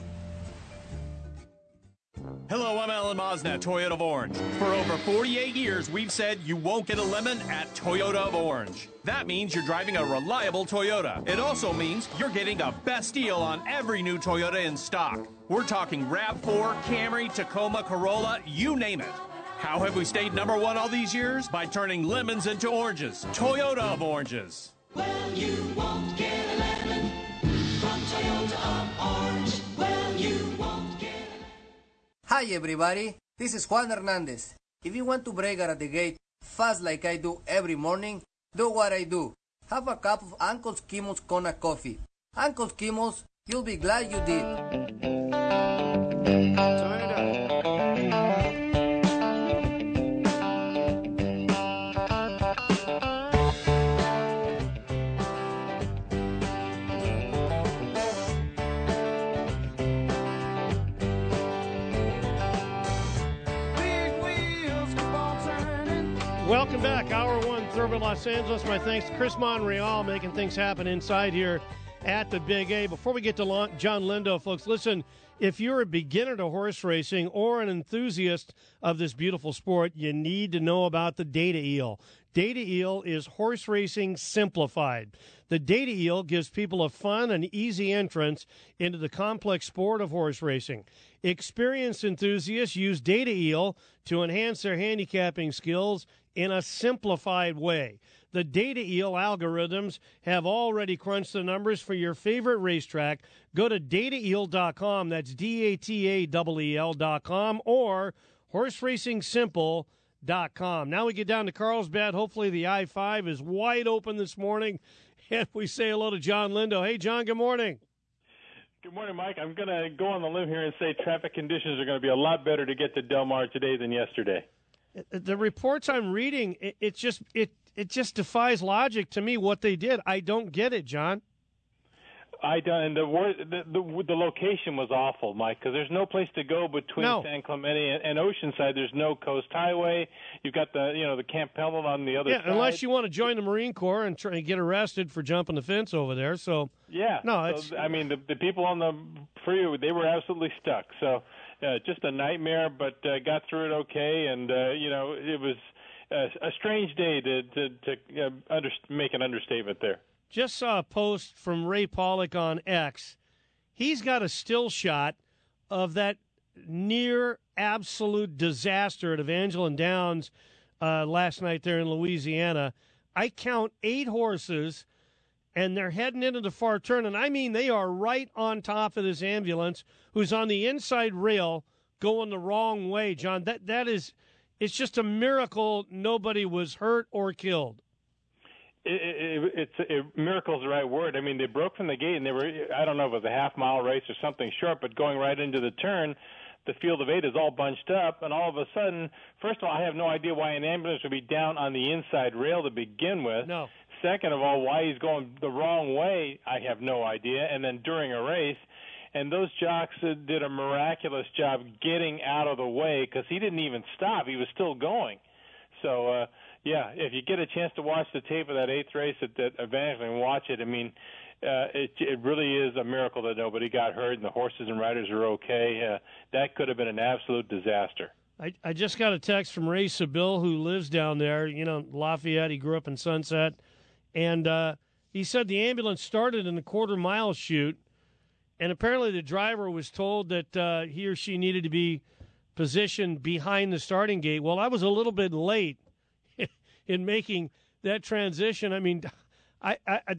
Hello, I'm Alan Mosna, Toyota of Orange. For over 48 years, we've said you won't get a lemon at Toyota of Orange. That means you're driving a reliable Toyota. It also means you're getting the best deal on every new Toyota in stock. We're talking RAV4, Camry, Tacoma, Corolla, you name it. How have we stayed number one all these years? By turning lemons into oranges. Toyota of Oranges. Well, you won't get a lemon from Toyota of Orange. Well, you won't get a lemon. Hi everybody, this is Juan Hernandez. If you want to break out of the gate fast like I do every morning, do what I do. Have a cup of Uncle Kimo's Kona coffee. Uncle Kimo's, you'll be glad you did. Welcome back. Hour one, Thoroughbred Los Angeles. My thanks to Chris Monreal making things happen inside here at the Big A. Before we get to John Lindo, folks, listen, if you're a beginner to horse racing or an enthusiast of this beautiful sport, you need to know about the Data Eel. Data Eel is horse racing simplified. The Data Eel gives people a fun and easy entrance into the complex sport of horse racing. Experienced enthusiasts use Data Eel to enhance their handicapping skills in a simplified way. The Data Eel algorithms have already crunched the numbers for your favorite racetrack. Go to dataeel.com, that's DATAEEL.com, or horseracingsimple.com. Now we get down to Carlsbad. Hopefully the I-5 is wide open this morning, and we say hello to John Lindo. Hey, John, good morning. Good morning, Mike. I'm going to go on the limb here and say traffic conditions are going to be a lot better to get to Del Mar today than yesterday. The reports I'm reading, it just defies logic to me what they did. I don't get it, John. I don't. And the location was awful, Mike, because there's no place to go between San Clemente and Oceanside. There's no coast highway. You've got the Camp Pendleton on the other side. Yeah, unless you want to join the Marine Corps and try and get arrested for jumping the fence over there. So yeah, I mean the people on the freeway, they were absolutely stuck. So just a nightmare, but got through it okay. And it was a strange day to make an understatement there. Just saw a post from Ray Pollock on X. He's got a still shot of that near absolute disaster at Evangeline Downs last night there in Louisiana. I count 8 horses and they're heading into the far turn. And I mean, they are right on top of this ambulance who's on the inside rail going the wrong way, John. That is, it's just a miracle nobody was hurt or killed. Miracle is the right word. I mean, they broke from the gate, and they were, I don't know if it was a half-mile race or something short, but going right into the turn, the field of 8 is all bunched up, and all of a sudden, first of all, I have no idea why an ambulance would be down on the inside rail to begin with. No. Second of all, why he's going the wrong way, I have no idea. And then during a race, and those jocks did a miraculous job getting out of the way because he didn't even stop. He was still going. So, yeah, if you get a chance to watch the tape of that 8th race at Evangeline, watch it. I mean, it really is a miracle that nobody got hurt and the horses and riders are okay. That could have been an absolute disaster. I just got a text from Ray Seville, who lives down there, Lafayette. He grew up in Sunset. And he said the ambulance started in the quarter-mile chute, and apparently the driver was told that he or she needed to be positioned behind the starting gate. Well, I was a little bit late in making that transition. I mean, I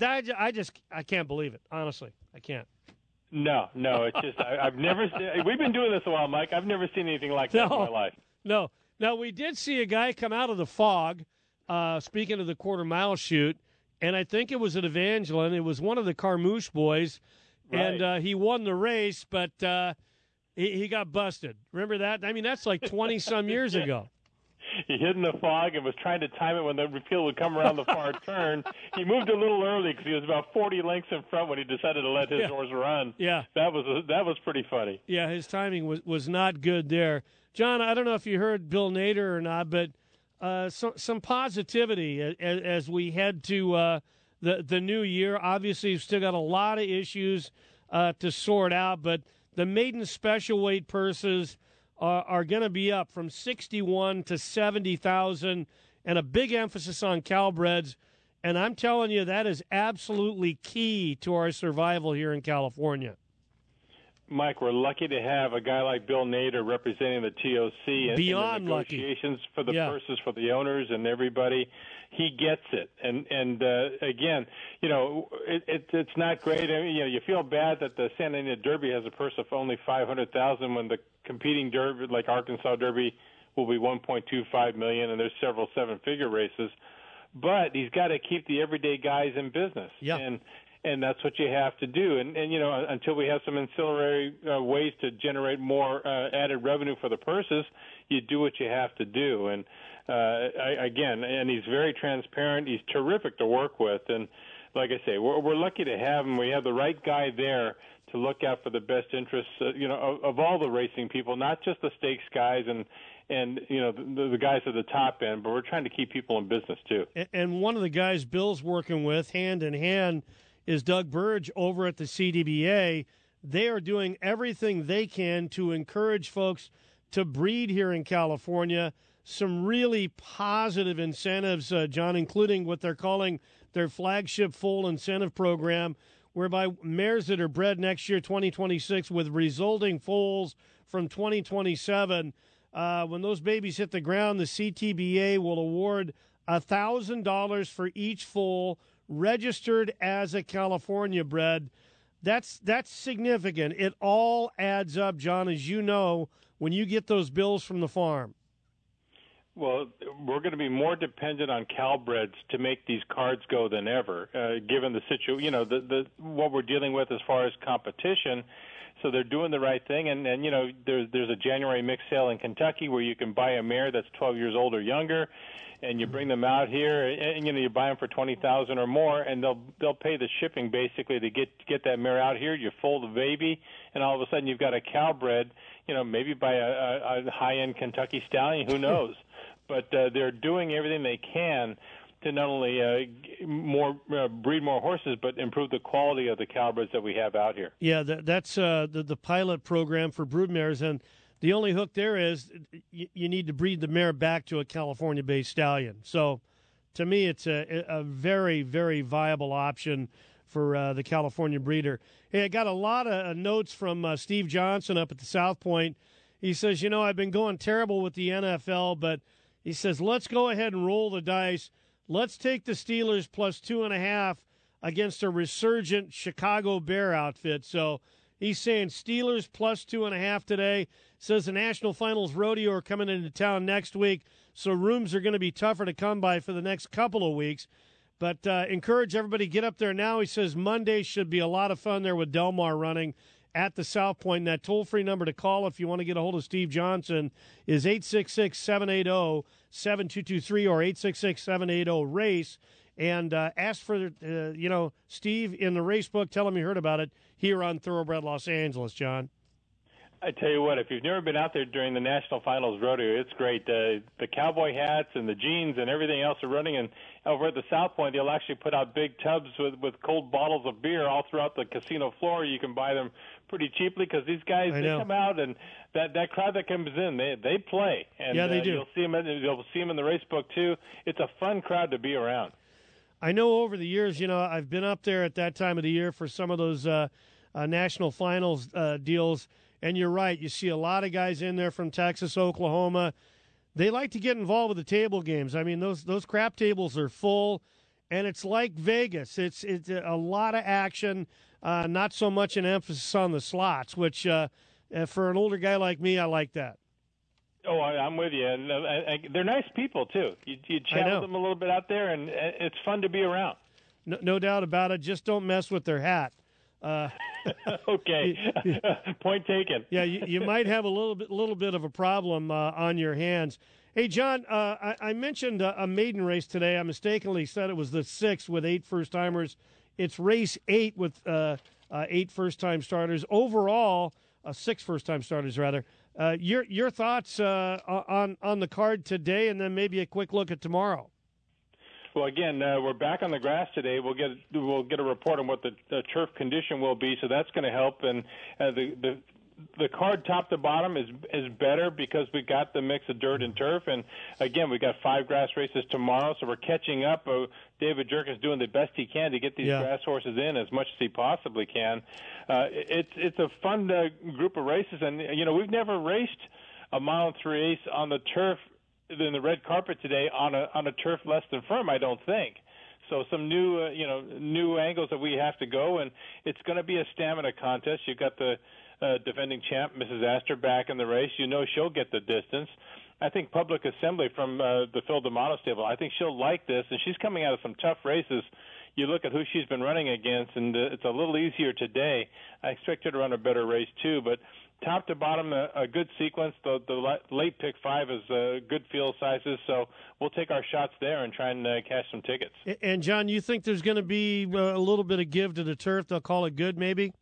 can't believe it. Honestly, I can't. No, it's just I've never seen. We've been doing this a while, Mike. I've never seen anything like that in my life. No. Now, we did see a guy come out of the fog, speaking of the quarter-mile chute, and I think it was at Evangeline. It was one of the Carmouche boys, right. And he won the race, but he got busted. Remember that? I mean, that's like 20-some years ago. He hid in the fog and was trying to time it when the field would come around the far turn. He moved a little early because he was about 40 lengths in front when he decided to let his horse run. Yeah, that was pretty funny. Yeah, his timing was not good there. John, I don't know if you heard Bill Nader or not, but some positivity as we head to the new year. Obviously, we've still got a lot of issues to sort out, but the maiden special weight purses are going to be up from 61 to 70,000, and a big emphasis on Calbreds. And I'm telling you, that is absolutely key to our survival here in California. Mike, we're lucky to have a guy like Bill Nader representing the TOC in the negotiations for the purses for the owners and everybody. He gets it, and again, it's not great. I mean, you feel bad that the Santa Ana Derby has a purse of only $500,000 when the competing Derby, like Arkansas Derby, will be $1.25 million, and there's several 7-figure races. But he's got to keep the everyday guys in business, and that's what you have to do. And until we have some ancillary ways to generate more added revenue for the purses, you do what you have to do. And and he's very transparent. He's terrific to work with. And like I say, we're lucky to have him. We have the right guy there to look out for the best interests, of all the racing people, not just the stakes guys and the guys at the top end, but we're trying to keep people in business too. And one of the guys Bill's working with hand in hand is Doug Burge over at the CDBA. They are doing everything they can to encourage folks to breed here in California. Some really positive incentives, John, including what they're calling their flagship foal incentive program, whereby mares that are bred next year, 2026, with resulting foals from 2027, when those babies hit the ground, the CTBA will award $1,000 for each foal registered as a California bred. That's significant. It all adds up, John, as you know, when you get those bills from the farm. Well, we're going to be more dependent on Calbreds to make these cards go than ever, given the situation, what we're dealing with as far as competition. So they're doing the right thing, and there's a January mixed sale in Kentucky where you can buy a mare that's 12 years old or younger, and you bring them out here, and you buy them for $20,000 or more, and they'll pay the shipping basically to get that mare out here. You foal the baby, and all of a sudden you've got a Calbred, maybe by a high-end Kentucky stallion, who knows? But they're doing everything they can to not only breed more horses, but improve the quality of the Calbreds that we have out here. Yeah, that's the pilot program for broodmares, and the only hook there is you need to breed the mare back to a California-based stallion. So, to me, it's a very, very viable option for the California breeder. Hey, I got a lot of notes from Steve Johnson up at the South Point. He says, I've been going terrible with the NFL, but he says, let's go ahead and roll the dice. Let's take the Steelers plus 2.5 against a resurgent Chicago Bear outfit. So he's saying Steelers plus 2.5 today. Says the National Finals Rodeo are coming into town next week, so rooms are going to be tougher to come by for the next couple of weeks. But encourage everybody to get up there now. He says Monday should be a lot of fun there with Del Mar running at the South Point. And that toll-free number to call if you want to get a hold of Steve Johnson is 866-780-7223 or 866-780-RACE. And ask for, Steve in the race book. Tell him you heard about it here on Thoroughbred Los Angeles, John. I tell you what, if you've never been out there during the National Finals Rodeo, it's great. The cowboy hats and the jeans and everything else are running. And over at the South Point, they'll actually put out big tubs with cold bottles of beer all throughout the casino floor. You can buy them pretty cheaply because these guys, they come out, and that crowd that comes in, they play. And, yeah, they do. You'll see them in the race book, too. It's a fun crowd to be around. I know over the years, I've been up there at that time of the year for some of those national finals deals, and you're right. You see a lot of guys in there from Texas, Oklahoma. They like to get involved with the table games. I mean, those crap tables are full, and it's like Vegas. It's a lot of action, not so much an emphasis on the slots, which for an older guy like me, I like that. Oh, I'm with you. And they're nice people, too. You chat with them a little bit out there, and it's fun to be around. No doubt about it. Just don't mess with their hat. Okay. Point taken. Yeah, you might have a little bit of a problem on your hands. Hey, John, I mentioned a maiden race today. I mistakenly said it was the 6th with 8 first-timers. It's race 8 with 8 first-time starters. Overall, 6 first-time starters, rather. Your thoughts on the card today, and then maybe a quick look at tomorrow. Well, again, we're back on the grass today. We'll get a report on what the turf condition will be, so that's going to help. And the card top to bottom is better because we got the mix of dirt and turf. And again, we got 5 grass races tomorrow, so we're catching up. David Jerkin's doing the best he can to get these grass horses in as much as he possibly can. It's a fun group of races, and we've never raced a mile and 3/8 on the turf in the red carpet today on a turf less than firm, I don't think. So some new angles that we have to go, and it's going to be a stamina contest. You've got the defending champ, Mrs. Astor, back in the race. She'll get the distance. I think Public Assembly from the Phil D'Amato stable, I think she'll like this, and she's coming out of some tough races. You look at who she's been running against, and it's a little easier today. I expect her to run a better race, too, but top to bottom, a good sequence. The late pick 5 is good field sizes, so we'll take our shots there and try and cash some tickets. And, John, you think there's going to be a little bit of give to the turf? They'll call it good, maybe?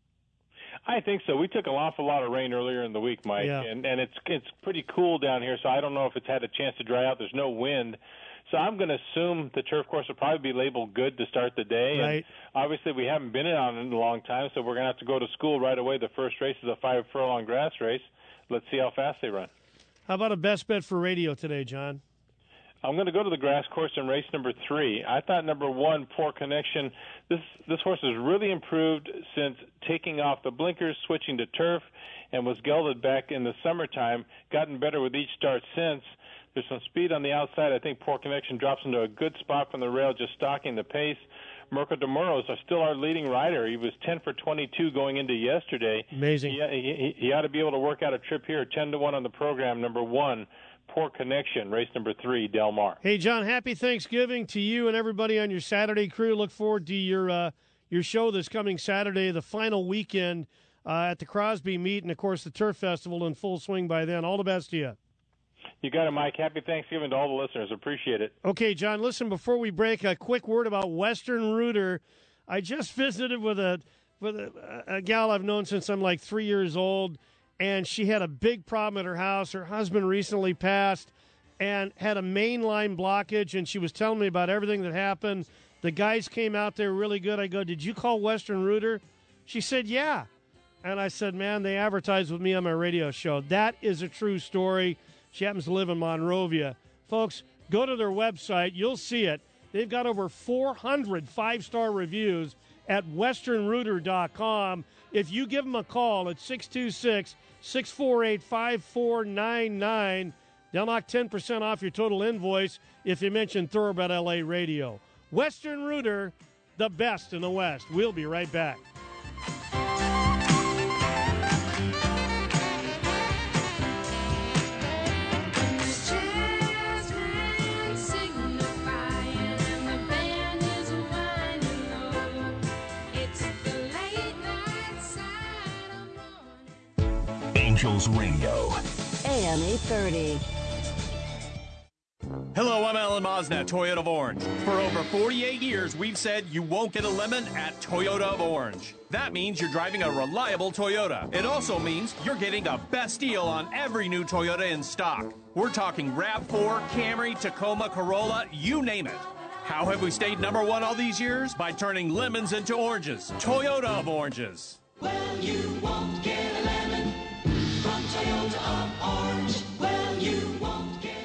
I think so. We took an awful lot of rain earlier in the week, Mike, and it's pretty cool down here, so I don't know if it's had a chance to dry out. There's no wind. So I'm going to assume the turf course will probably be labeled good to start the day. Right. And obviously, we haven't been on it in a long time, so we're going to have to go to school right away. The first race is a 5-furlong grass race. Let's see how fast they run. How about a best bet for radio today, John? I'm going to go to the grass course in race number 3. I thought number 1, Poor Connection. This horse has really improved since taking off the blinkers, switching to turf, and was gelded back in the summertime. Gotten better with each start since. There's some speed on the outside. I think Poor Connection drops into a good spot from the rail, just stalking the pace. Mirko de Moros is still our leading rider. He was 10 for 22 going into yesterday. Amazing. He ought to be able to work out a trip here. 10-1 on the program. Number 1, Poor Connection. Race number 3, Del Mar. Hey, John, happy Thanksgiving to you and everybody on your Saturday crew. Look forward to your show this coming Saturday, the final weekend at the Crosby Meet, and, of course, the Turf Festival in full swing by then. All the best to you. You got it, Mike. Happy Thanksgiving to all the listeners. Appreciate it. Okay, John, listen, before we break, a quick word about Western Rooter. I just visited with a gal I've known since I'm like 3 years old, and she had a big problem at her house. Her husband recently passed and had a mainline blockage, and she was telling me about everything that happened. The guys came out there really good. I go, did you call Western Rooter? She said, yeah. And I said, man, they advertised with me on my radio show. That is a true story. She happens to live in Monrovia. Folks, go to their website. You'll see it. They've got over 400 5-star reviews at westernrooter.com. If you give them a call at 626-648-5499, they'll knock 10% off your total invoice if you mention Thoroughbred LA Radio. Western Rooter, the best in the West. We'll be right back. Angels Radio. AM 830. Hello, I'm Alan Mosnett, Toyota of Orange. For over 48 years, we've said you won't get a lemon at Toyota of Orange. That means you're driving a reliable Toyota. It also means you're getting a best deal on every new Toyota in stock. We're talking RAV4, Camry, Tacoma, Corolla, you name it. How have we stayed number one all these years? By turning lemons into oranges. Toyota of Oranges. Well, you won't get a lemon from Toyota of Orange. Well, you won't get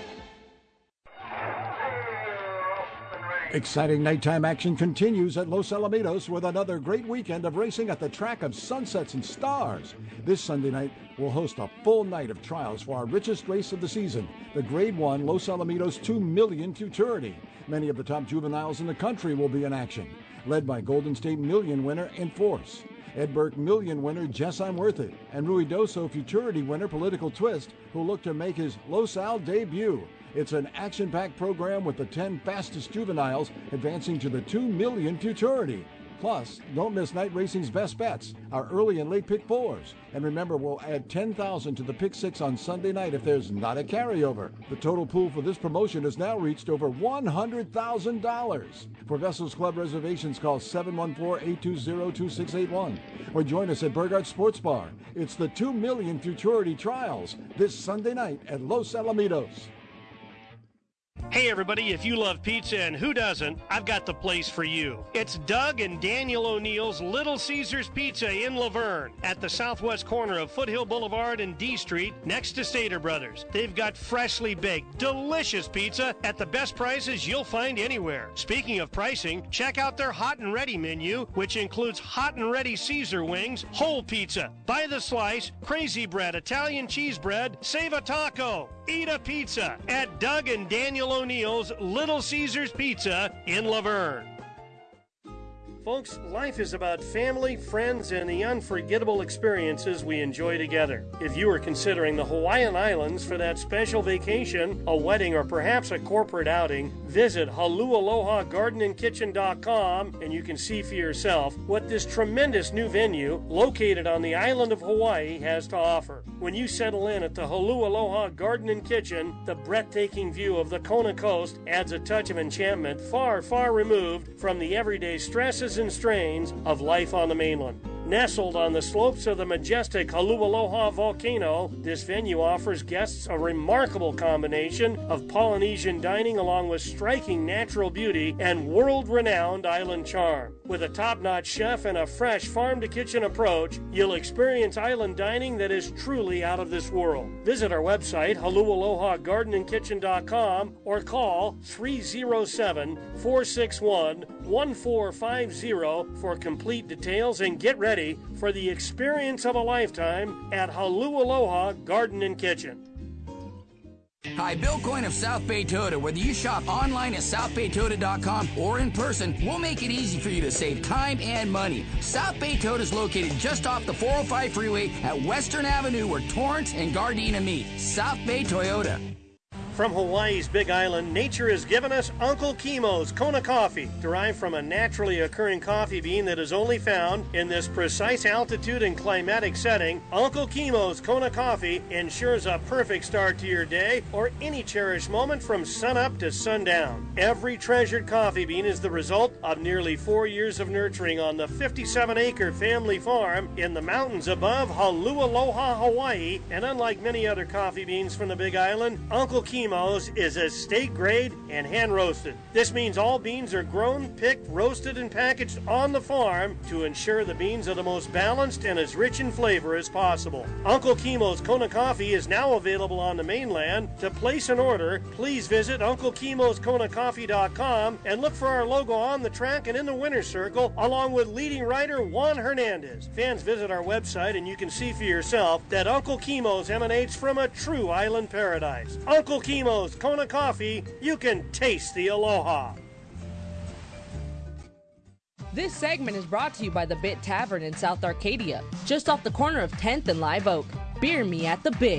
Exciting nighttime action continues at Los Alamitos with another great weekend of racing at the track of Sunsets and Stars. This Sunday night, we'll host a full night of trials for our richest race of the season, the Grade 1 Los Alamitos 2 Million Futurity. Many of the top juveniles in the country will be in action, led by Golden State Million winner Enforce, Ed Burke Million winner Jess I'm Worth It, and Ruidoso Futurity winner Political Twist, who look to make his Los Al debut. It's an action-packed program with the 10 fastest juveniles advancing to the 2 Million Futurity. Plus, don't miss night racing's best bets, our early and late pick fours. And remember, we'll add $10,000 to the pick six on Sunday night if there's not a carryover. The total pool for this promotion has now reached over $100,000. For Vessels Club reservations, call 714-820-2681 or join us at Burghardt Sports Bar. It's the 2 Million Futurity Trials this Sunday night at Los Alamitos. Hey everybody, if you love pizza, and who doesn't, I've got the place for you. It's Doug and Daniel O'Neill's Little Caesars Pizza in Laverne at the southwest corner of Foothill Boulevard and D Street next to Stater Brothers. They've got freshly baked, delicious pizza at the best prices you'll find anywhere. Speaking of pricing, check out their hot and ready menu, which includes hot and ready Caesar wings, whole pizza, by the slice, crazy bread, Italian cheese bread, save a taco. Eat a pizza at Doug and Daniel O'Neill's Little Caesars Pizza in Laverne. Folks, life is about family, friends, and the unforgettable experiences we enjoy together. If you are considering the Hawaiian Islands for that special vacation, a wedding, or perhaps a corporate outing, visit HaluAlohaGardenandKitchen.com and you can see for yourself what this tremendous new venue located on the island of Hawaii has to offer. When you settle in at the HaluAloha Garden and Kitchen, the breathtaking view of the Kona coast adds a touch of enchantment far, far removed from the everyday stresses and strains of life on the mainland. Nestled on the slopes of the majestic Haleʻaloha volcano, this venue offers guests a remarkable combination of Polynesian dining along with striking natural beauty and world-renowned island charm. With a top-notch chef and a fresh farm-to-kitchen approach, you'll experience island dining that is truly out of this world. Visit our website, HaluAlohaGardenandKitchen.com, or call 307-461-1450 for complete details, and get ready for the experience of a lifetime at HaluAloha Garden and Kitchen. Hi, Bill Coyne of South Bay Toyota. Whether you shop online at southbaytoyota.com or in person, we'll make it easy for you to save time and money. South Bay Toyota is located just off the 405 freeway at Western Avenue, where Torrance and Gardena meet. South Bay Toyota. From Hawaii's Big Island, nature has given us Uncle Kimo's Kona coffee, derived from a naturally occurring coffee bean that is only found in this precise altitude and climatic setting. Uncle Kimo's Kona coffee ensures a perfect start to your day or any cherished moment from sunup to sundown. Every treasured coffee bean is the result of nearly 4 years of nurturing on the 57-acre family farm in the mountains above HaluAloha, Hawaii, and unlike many other coffee beans from the Big Island, Uncle Kimo's is estate grade and hand roasted. This means all beans are grown, picked, roasted, and packaged on the farm to ensure the beans are the most balanced and as rich in flavor as possible. Uncle Kimo's Kona coffee is now available on the mainland. To place an order, please visit UncleKimosKonaCoffee.com and look for our logo on the track and in the winner's circle, along with leading rider Juan Hernandez. Fans, visit our website and you can see for yourself that Uncle Kimo's emanates from a true island paradise. Uncle Kimo's Kona coffee, you can taste the aloha. This segment is brought to you by the Bit Tavern in South Arcadia, just off the corner of 10th and Live Oak. Beer me at the Bit.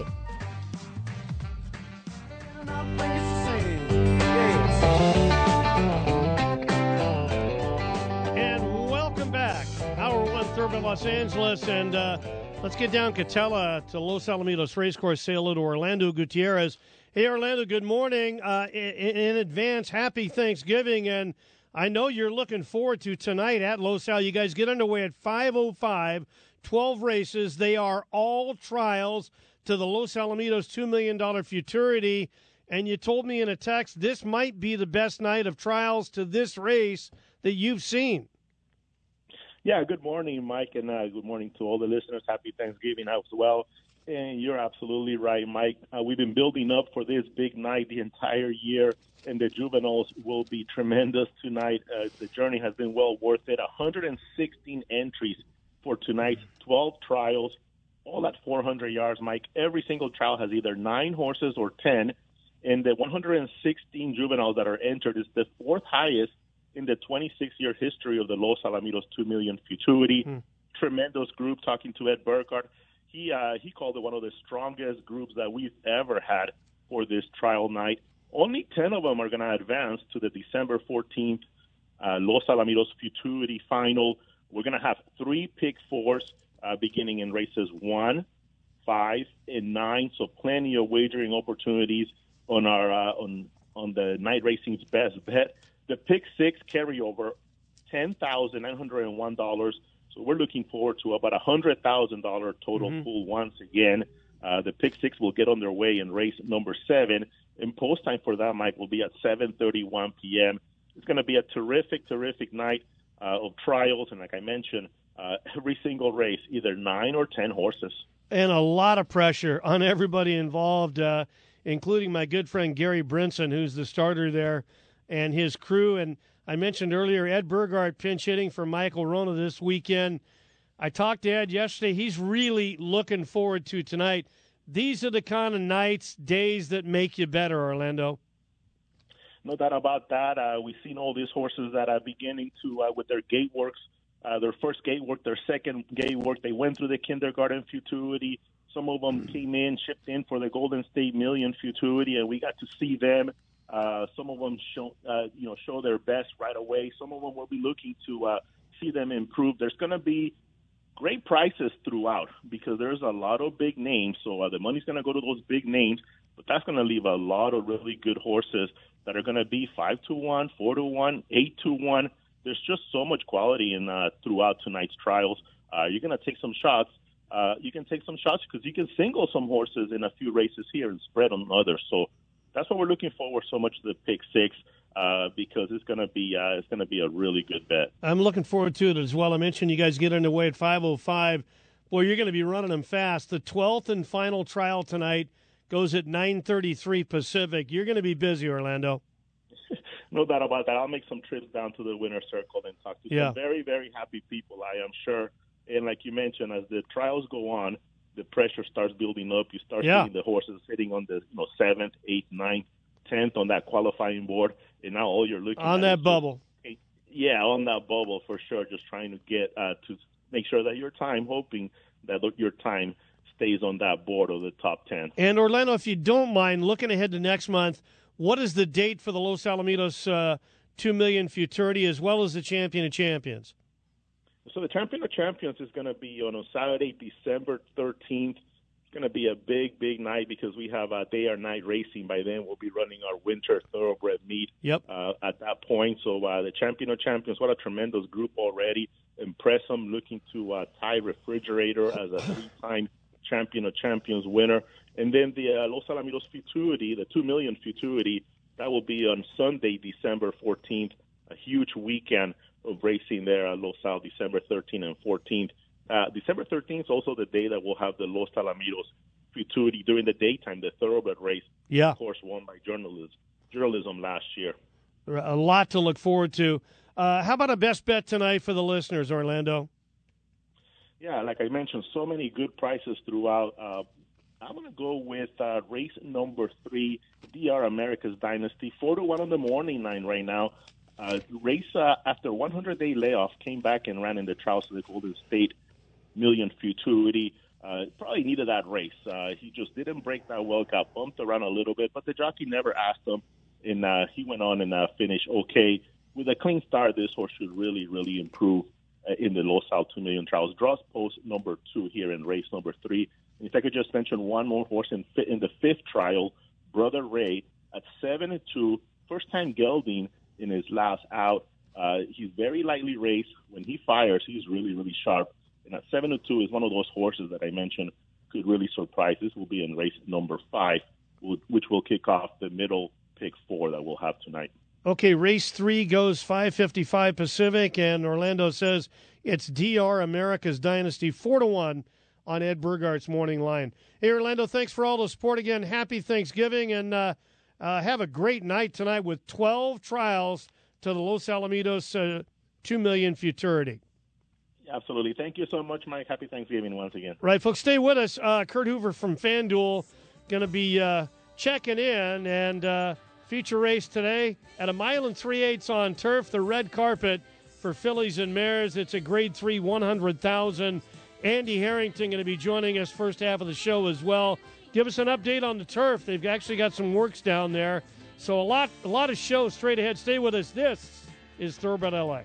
And welcome back. Hour 1, Thoroughbred Los Angeles, and let's get down Catella to Los Alamitos Racecourse. Say hello to Orlando Gutierrez. Hey, Orlando, good morning. In advance, happy Thanksgiving, and I know you're looking forward to tonight at Los Al. You guys get underway at 5:05, 12 races. They are all trials to the Los Alamitos $2 million Futurity. And you told me in a text this might be the best night of trials to this race that you've seen. Yeah, good morning, Mike, and good morning to all the listeners. Happy Thanksgiving as well. And you're absolutely right, Mike. We've been building up for this big night the entire year, and the juveniles will be tremendous tonight. The journey has been well worth it. 116 entries for tonight's 12 trials, all at 400 yards, Mike. Every single trial has either 9 horses or 10, and the 116 juveniles that are entered is the 4th highest in the 26-year history of the Los Alamitos $2 million Futurity. Tremendous group. Talking to Ed Burkhardt, he called it one of the strongest groups that we've ever had for this trial night. Only 10 of them are going to advance to the December 14th Los Alamitos Futurity final. We're going to have 3 pick fours beginning in races 1, 5, and 9, so plenty of wagering opportunities on our on the night racing's best bet. The pick 6 carryover, $10,901. So we're looking forward to about $100,000 total pool once again. The pick 6 will get on their way in race number 7. And post time for that, Mike, will be at 7:31 p.m. It's going to be a terrific, terrific night of trials. And like I mentioned, every single race, either 9 or 10 horses. And a lot of pressure on everybody involved, including my good friend Gary Brinson, who's the starter there, and his crew. And I mentioned earlier Ed Burghardt pinch hitting for Michael Rona this weekend. I talked to Ed yesterday. He's really looking forward to tonight. These are the kind of nights, days that make you better, Orlando. No doubt about that. We've seen all these horses that are beginning to, with their gate works, their first gate work, their second gate work, they went through the kindergarten Futurity. Some of them came in, shipped in for the Golden State Million Futurity, and we got to see them. Some of them show their best right away. Some of them will be looking to see them improve. There's going to be great prices throughout because there's a lot of big names. So the money's going to go to those big names, but that's going to leave a lot of really good horses that are going to be 5-1, 4-1, 8-1. There's just so much quality in throughout tonight's trials. You're going to take some shots. You can take some shots because you can single some horses in a few races here and spread on others. So that's what we're looking forward so much to the pick 6 because it's going to be a really good bet. I'm looking forward to it as well. I mentioned you guys get underway at 5:05. Boy, you're going to be running them fast. The 12th and final trial tonight goes at 9:33 Pacific. You're going to be busy, Orlando. No doubt about that. I'll make some trips down to the winner's circle and talk to some very, very happy people, I am sure. And like you mentioned, as the trials go on, the pressure starts building up. You start seeing the horses sitting on the 7th, 8th, 9th, 10th on that qualifying board, and now all you're looking on at that bubble. On that bubble for sure. Just trying to get to make sure that hoping that your time stays on that board of the top 10. And Orlando, if you don't mind, looking ahead to next month, what is the date for the Los Alamitos $2 million Futurity as well as the Champion of Champions? So the Champion of Champions is going to be on a Saturday, December 13th. It's going to be a big, big night because we have day or night racing. By then, we'll be running our winter thoroughbred meet at that point. So the Champion of Champions, what a tremendous group already. Impress them, looking to tie Refrigerator as a 3-time Champion of Champions winner. And then the Los Alamitos Futurity, the $2 million Futurity, that will be on Sunday, December 14th, a huge weekend of racing there at Los Al, December 13th and 14th. December 13th is also the day that we'll have the Los Alamitos Futurity during the daytime, the thoroughbred race, of course, won by journalism last year. A lot to look forward to. How about a best bet tonight for the listeners, Orlando? Yeah, like I mentioned, so many good prices throughout. I'm going to go with race number 3, DR America's Dynasty, 4-1 on the morning line right now. Race, after 100-day layoff, came back and ran in the trials of the Golden State Million Futurity. Probably needed that race. He just didn't break that well, got bumped around a little bit, but the jockey never asked him, and he went on and finished okay. With a clean start, this horse should really, really improve in the Los Al 2 Million trials. Draws post number 2 here in race number 3. And if I could just mention one more horse in the 5th trial, Brother Ray, at 7-2, first time gelding in his last out. He's very lightly raced. When he fires, he's really, really sharp. And at 7-2 is one of those horses that I mentioned could really surprise. This will be in race number 5, which will kick off the middle pick 4 that we'll have tonight. Okay, race 3 goes 5:55 Pacific, and Orlando says it's DR America's Dynasty 4-1 on Ed Burgart's morning line. Hey, Orlando, thanks for all the support again. Happy Thanksgiving, and have a great night tonight with 12 trials to the Los Alamitos 2 Million Futurity. Absolutely. Thank you so much, Mike. Happy Thanksgiving once again. Right, folks, stay with us. Kurt Hoover from FanDuel going to be checking in, and feature race today at 1 3/8 on turf, the red carpet for fillies and mares. It's a grade 3, 100,000. Andy Harrington going to be joining us first half of the show as well. Give us an update on the turf. They've actually got some works down there. So a lot of shows straight ahead. Stay with us. This is Thoroughbred LA.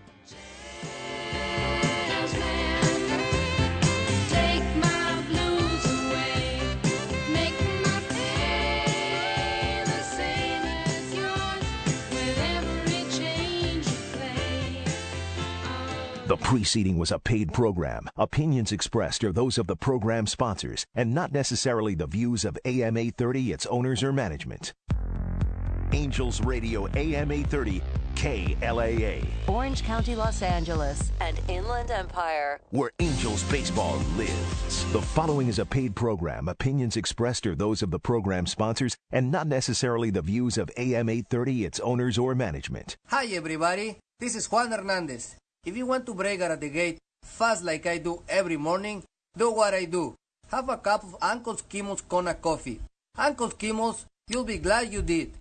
The preceding was a paid program. Opinions expressed are those of the program sponsors and not necessarily the views of AM 830, its owners, or management. Angels Radio AM 830, KLAA. Orange County, Los Angeles, and Inland Empire, where Angels baseball lives. The following is a paid program. Opinions expressed are those of the program sponsors and not necessarily the views of AM 830, its owners, or management. Hi everybody, this is Juan Hernandez. If you want to break out of the gate fast like I do every morning, do what I do. Have a cup of Uncle Skimmel's Kona coffee. Uncle Skimmel's, you'll be glad you did.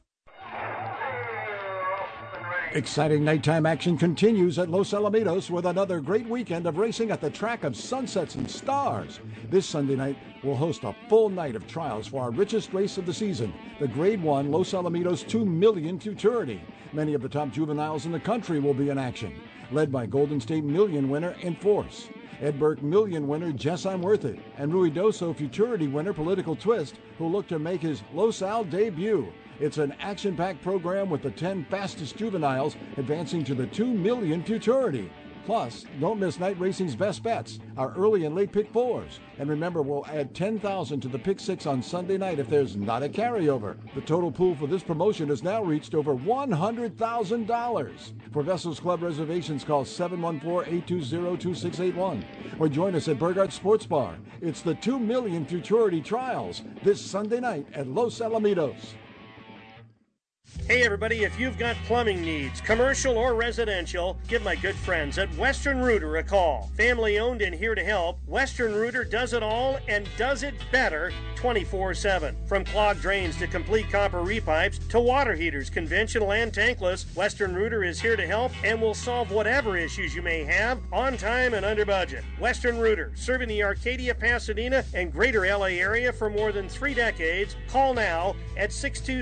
Exciting nighttime action continues at Los Alamitos with another great weekend of racing at the track of Sunsets and Stars. This Sunday night, we'll host a full night of trials for our richest race of the season, the Grade 1 Los Alamitos 2 Million Futurity. Many of the top juveniles in the country will be in action, led by Golden State Million winner Enforce, Ed Burke Million winner Jess I'm Worth It, and Ruidoso Futurity winner Political Twist, who look to make his Los Al debut. It's an action-packed program with the 10 fastest juveniles advancing to the 2 Million Futurity. Plus, don't miss night racing's best bets, our early and late pick 4s. And remember, we'll add $10,000 to the pick 6 on Sunday night if there's not a carryover. The total pool for this promotion has now reached over $100,000. For Vessels Club reservations, call 714-820-2681 or join us at Burgart Sports Bar. It's the 2 Million Futurity Trials this Sunday night at Los Alamitos. Hey everybody, if you've got plumbing needs, commercial or residential, give my good friends at Western Rooter a call. Family owned and here to help, Western Rooter does it all and does it better 24/7. From clogged drains to complete copper repipes to water heaters, conventional and tankless, Western Rooter is here to help and will solve whatever issues you may have on time and under budget. Western Rooter, serving the Arcadia, Pasadena, and greater LA area for more than 3 decades. Call now at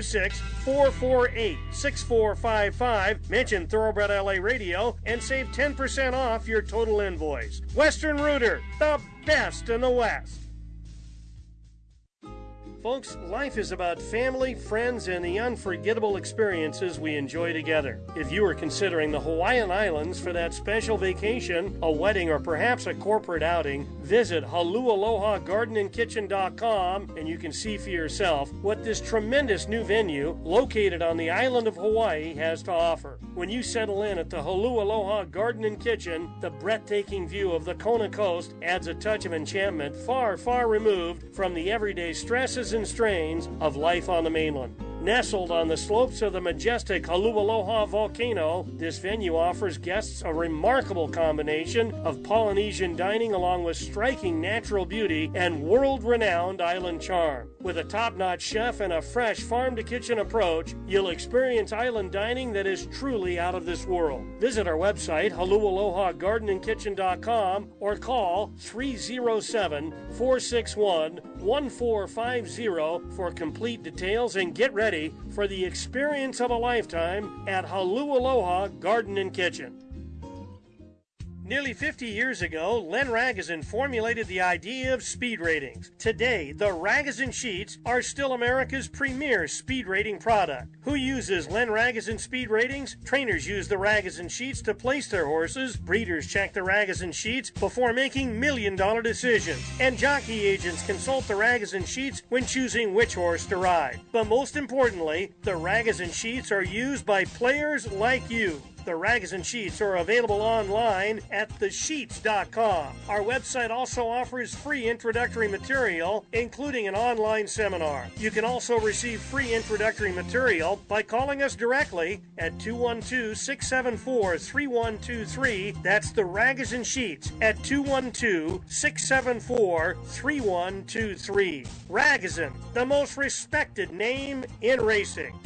626-448-6455. Mention Thoroughbred LA Radio and save 10% off your total invoice. Western Rooter, the best in the West. Folks, life is about family, friends, and the unforgettable experiences we enjoy together. If you are considering the Hawaiian Islands for that special vacation, a wedding, or perhaps a corporate outing, visit HaluAlohaGardenandKitchen.com and you can see for yourself what this tremendous new venue located on the island of Hawaii has to offer. When you settle in at the Holu Aloha Garden and Kitchen, the breathtaking view of the Kona Coast adds a touch of enchantment far, far removed from the everyday stresses and strains of life on the mainland. Nestled on the slopes of the majestic Haleʻaloha volcano, this venue offers guests a remarkable combination of Polynesian dining along with striking natural beauty and world-renowned island charm. With a top-notch chef and a fresh farm-to-kitchen approach, you'll experience island dining that is truly out of this world. Visit our website, HaleʻalohaGardenandKitchen.com, or call 307-461-1450 for complete details, and get ready for the experience of a lifetime at Haleʻaloha Garden and Kitchen. Nearly 50 years ago, Len Ragozin formulated the idea of speed ratings. Today, the Ragozin sheets are still America's premier speed rating product. Who uses Len Ragozin speed ratings? Trainers use the Ragozin sheets to place their horses, breeders check the Ragozin sheets before making million-dollar decisions, and jockey agents consult the Ragozin sheets when choosing which horse to ride. But most importantly, the Ragozin sheets are used by players like you. The Ragozin sheets are available online at thesheets.com. Our website also offers free introductory material, including an online seminar. You can also receive free introductory material by calling us directly at 212-674-3123. That's the Ragozin sheets at 212-674-3123. Ragozin, the most respected name in racing.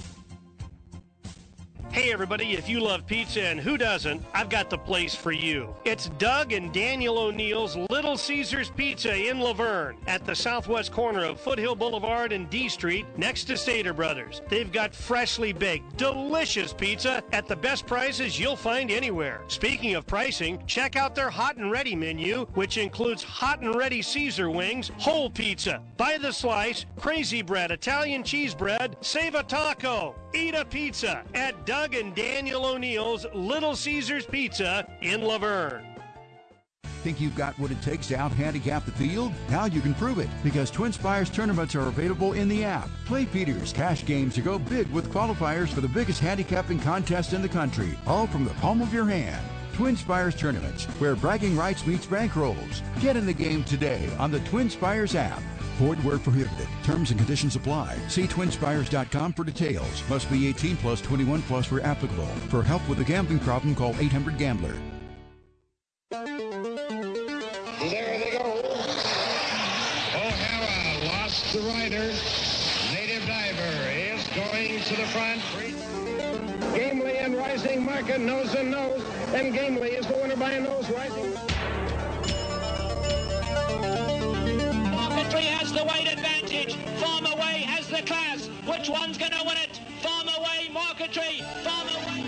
Hey everybody, if you love pizza, and who doesn't, I've got the place for you. It's Doug and Daniel O'Neill's Little Caesars Pizza in Laverne at the southwest corner of Foothill Boulevard and D Street next to Stater Brothers. They've got freshly baked, delicious pizza at the best prices you'll find anywhere. Speaking of pricing, check out their hot and ready menu, which includes hot and ready Caesar wings, whole pizza, by the slice, crazy bread, Italian cheese bread, save a taco, eat a pizza at Doug and Daniel O'Neill's Little Caesars Pizza in Laverne. Think you've got what it takes to out-handicap the field? Now you can prove it, because Twin Spires tournaments are available in the app. Play Peter's cash games to go big with qualifiers for the biggest handicapping contest in the country, all from the palm of your hand. Twin Spires tournaments, where bragging rights meets bankrolls. Get in the game today on the Twin Spires app. Void where prohibited. Terms and conditions apply. See twinspires.com for details. Must be 18 plus 21 plus where applicable. For help with a gambling problem, call 800-GAMBLER. There they go. O'Hara lost the rider. Native Diver is going to the front. Gamely and Rising Market nose and nose. And Gamely is the winner by a nose. Rising. Marketry has the weight advantage. Farm Away has the class. Which one's going to win it? Farm Away, Marketry. Farm Away.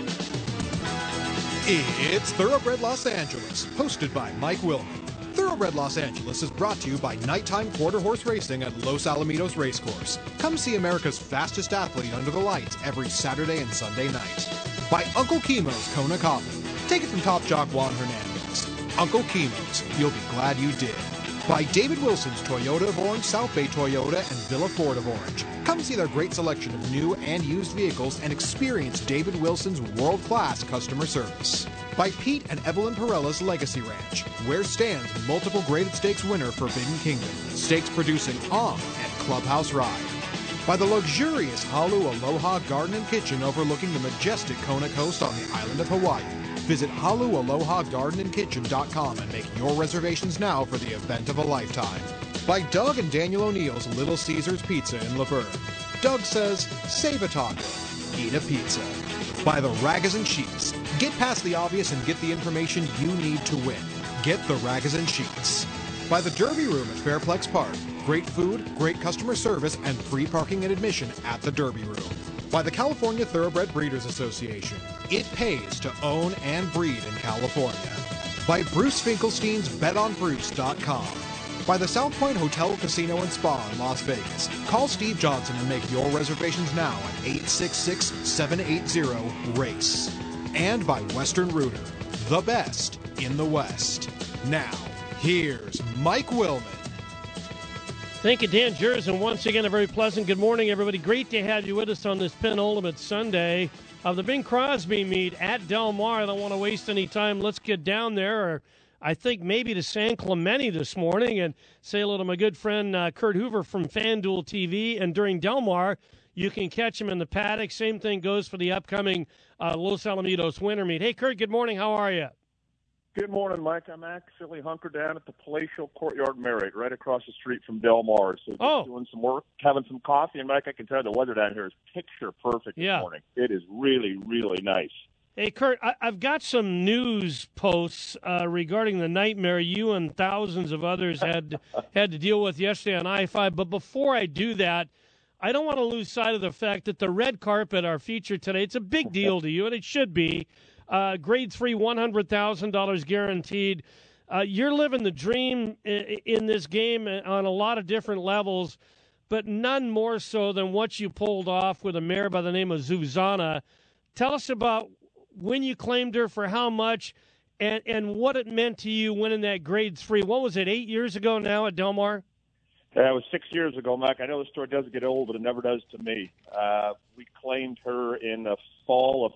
It's Thoroughbred Los Angeles, hosted by Mike Wilman. Thoroughbred Los Angeles is brought to you by Nighttime Quarter Horse Racing at Los Alamitos Racecourse. Come see America's fastest athlete under the lights every Saturday and Sunday night. By Uncle Chemo's Kona Coffee. Take it from Top Jock Juan Hernandez. Uncle Chemo's, you'll be glad you did. By David Wilson's Toyota of Orange, South Bay Toyota, and Villa Ford of Orange. Come see their great selection of new and used vehicles and experience David Wilson's world-class customer service. By Pete and Evelyn Perella's Legacy Ranch, where stands multiple graded stakes winner Forbidden Kingdom, stakes producing On and Clubhouse Ride. By the luxurious Haleʻaloha Garden and Kitchen overlooking the majestic Kona Coast on the island of Hawaii. Visit HaleʻalohaGardenandKitchen.com and make your reservations now for the event of a lifetime. By Doug and Daniel O'Neill's Little Caesars Pizza in Laverne. Doug says, save a taco, eat a pizza. By the Ragozin Sheets. Get past the obvious and get the information you need to win. Get the Ragozin Sheets. By the Derby Room at Fairplex Park. Great food, great customer service, and free parking and admission at the Derby Room. By the California Thoroughbred Breeders Association. It pays to own and breed in California. By Bruce Finkelstein's BetOnBruce.com. By the South Point Hotel, Casino, and Spa in Las Vegas. Call Steve Johnson and make your reservations now at 866-780-RACE. And by Western Rooter, the best in the West. Now, here's Mike Wilman. Thank you, Dan Jersen. Once again, a very pleasant good morning, everybody. Great to have you with us on this penultimate Sunday of the Bing Crosby meet at Del Mar. I don't want to waste any time. Let's get down there. I think maybe to San Clemente this morning, and say hello to my good friend Kurt Hoover from FanDuel TV. And during Del Mar, you can catch him in the paddock. Same thing goes for the upcoming Los Alamitos Winter Meet. Hey, Kurt, good morning. How are you? Good morning, Mike. I'm actually hunkered down at the Palatial Courtyard Marriott, right across the street from Del Mar. So just doing some work, having some coffee. And, Mike, I can tell you the weather down here is picture perfect this morning. It is really, really nice. Hey, Kurt, I've got some news posts regarding the nightmare you and thousands of others had to deal with yesterday on I-5. But before I do that, I don't want to lose sight of the fact that the red carpet, our feature today, it's a big deal to you, and it should be. Grade 3, $100,000 guaranteed. You're living the dream in this game on a lot of different levels, but none more so than what you pulled off with a mare by the name of Zuzana. Tell us about when you claimed her, for how much, and what it meant to you winning that Grade 3. What was it, 8 years ago now at Del Mar? It was 6 years ago, Mike. I know the story doesn't get old, but it never does to me. We claimed her in the fall of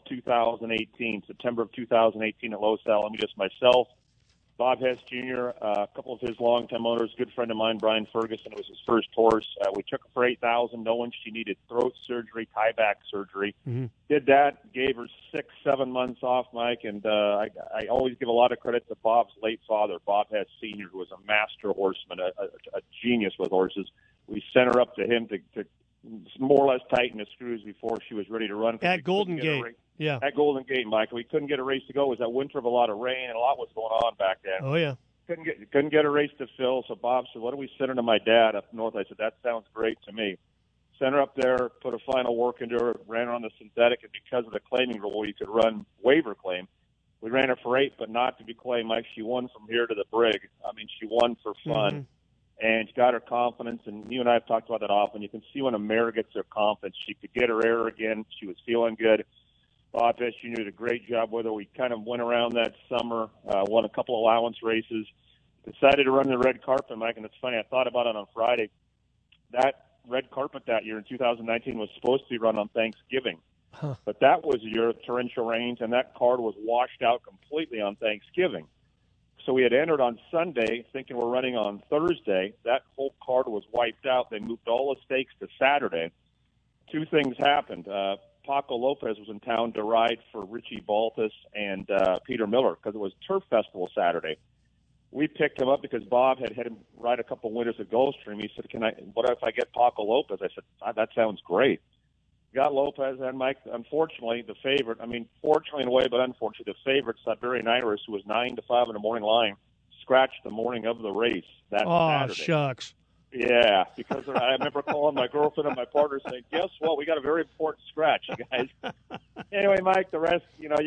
2018, September of 2018 at Los Alamitos. Myself, Bob Hess Jr., a couple of his longtime owners, a good friend of mine, Brian Ferguson. It was his first horse. We took her for $8,000, knowing she needed throat surgery, tie-back surgery. Mm-hmm. Did that, gave her 6-7 months off, Mike, and I always give a lot of credit to Bob's late father, Bob Hess Sr., who was a master horseman, a genius with horses. We sent her up to him to more or less tighten the screws before she was ready to run. At Golden Gate. Yeah. At Golden Gate, Mike. We couldn't get a race to go. It was that winter of a lot of rain, and a lot was going on back then. Oh, yeah. Couldn't get a race to fill, so Bob said, "What do we send her to my dad up north?" I said, "That sounds great to me." Sent her up there, put a final work into her, ran her on the synthetic, and because of the claiming rule, you could run waiver claim. We ran her for 8, but not to be claimed, Mike. She won from here to the brig. I mean, she won for fun. Mm-hmm. And she got her confidence, and you and I have talked about that often. You can see when a mare gets her confidence. She could get her air again. She was feeling good. Bob Hess Jr. did a great job with her. We kind of went around that summer, won a couple allowance races, decided to run the red carpet, Mike, and it's funny, I thought about it on Friday. That red carpet that year in 2019 was supposed to be run on Thanksgiving. Huh. But that was the year of torrential rains, and that card was washed out completely on Thanksgiving. So we had entered on Sunday thinking we're running on Thursday. That whole card was wiped out. They moved all the stakes to Saturday. Two things happened. Paco Lopez was in town to ride for Richie Baltus and Peter Miller because it was Turf Festival Saturday. We picked him up because Bob had him ride a couple winters at Gulfstream. He said, what if I get Paco Lopez? I said, that sounds great. Got Lopez and Mike. Unfortunately, the favorite, fortunately in a way, but unfortunately, the favorite, Siberian Iris, who was 9 to 5 in the morning line, scratched the morning of the race that Saturday. Oh, shucks. Yeah, because I remember calling my girlfriend and my partner saying, guess what, we got a very important scratch, you guys. Anyway, Mike, the rest,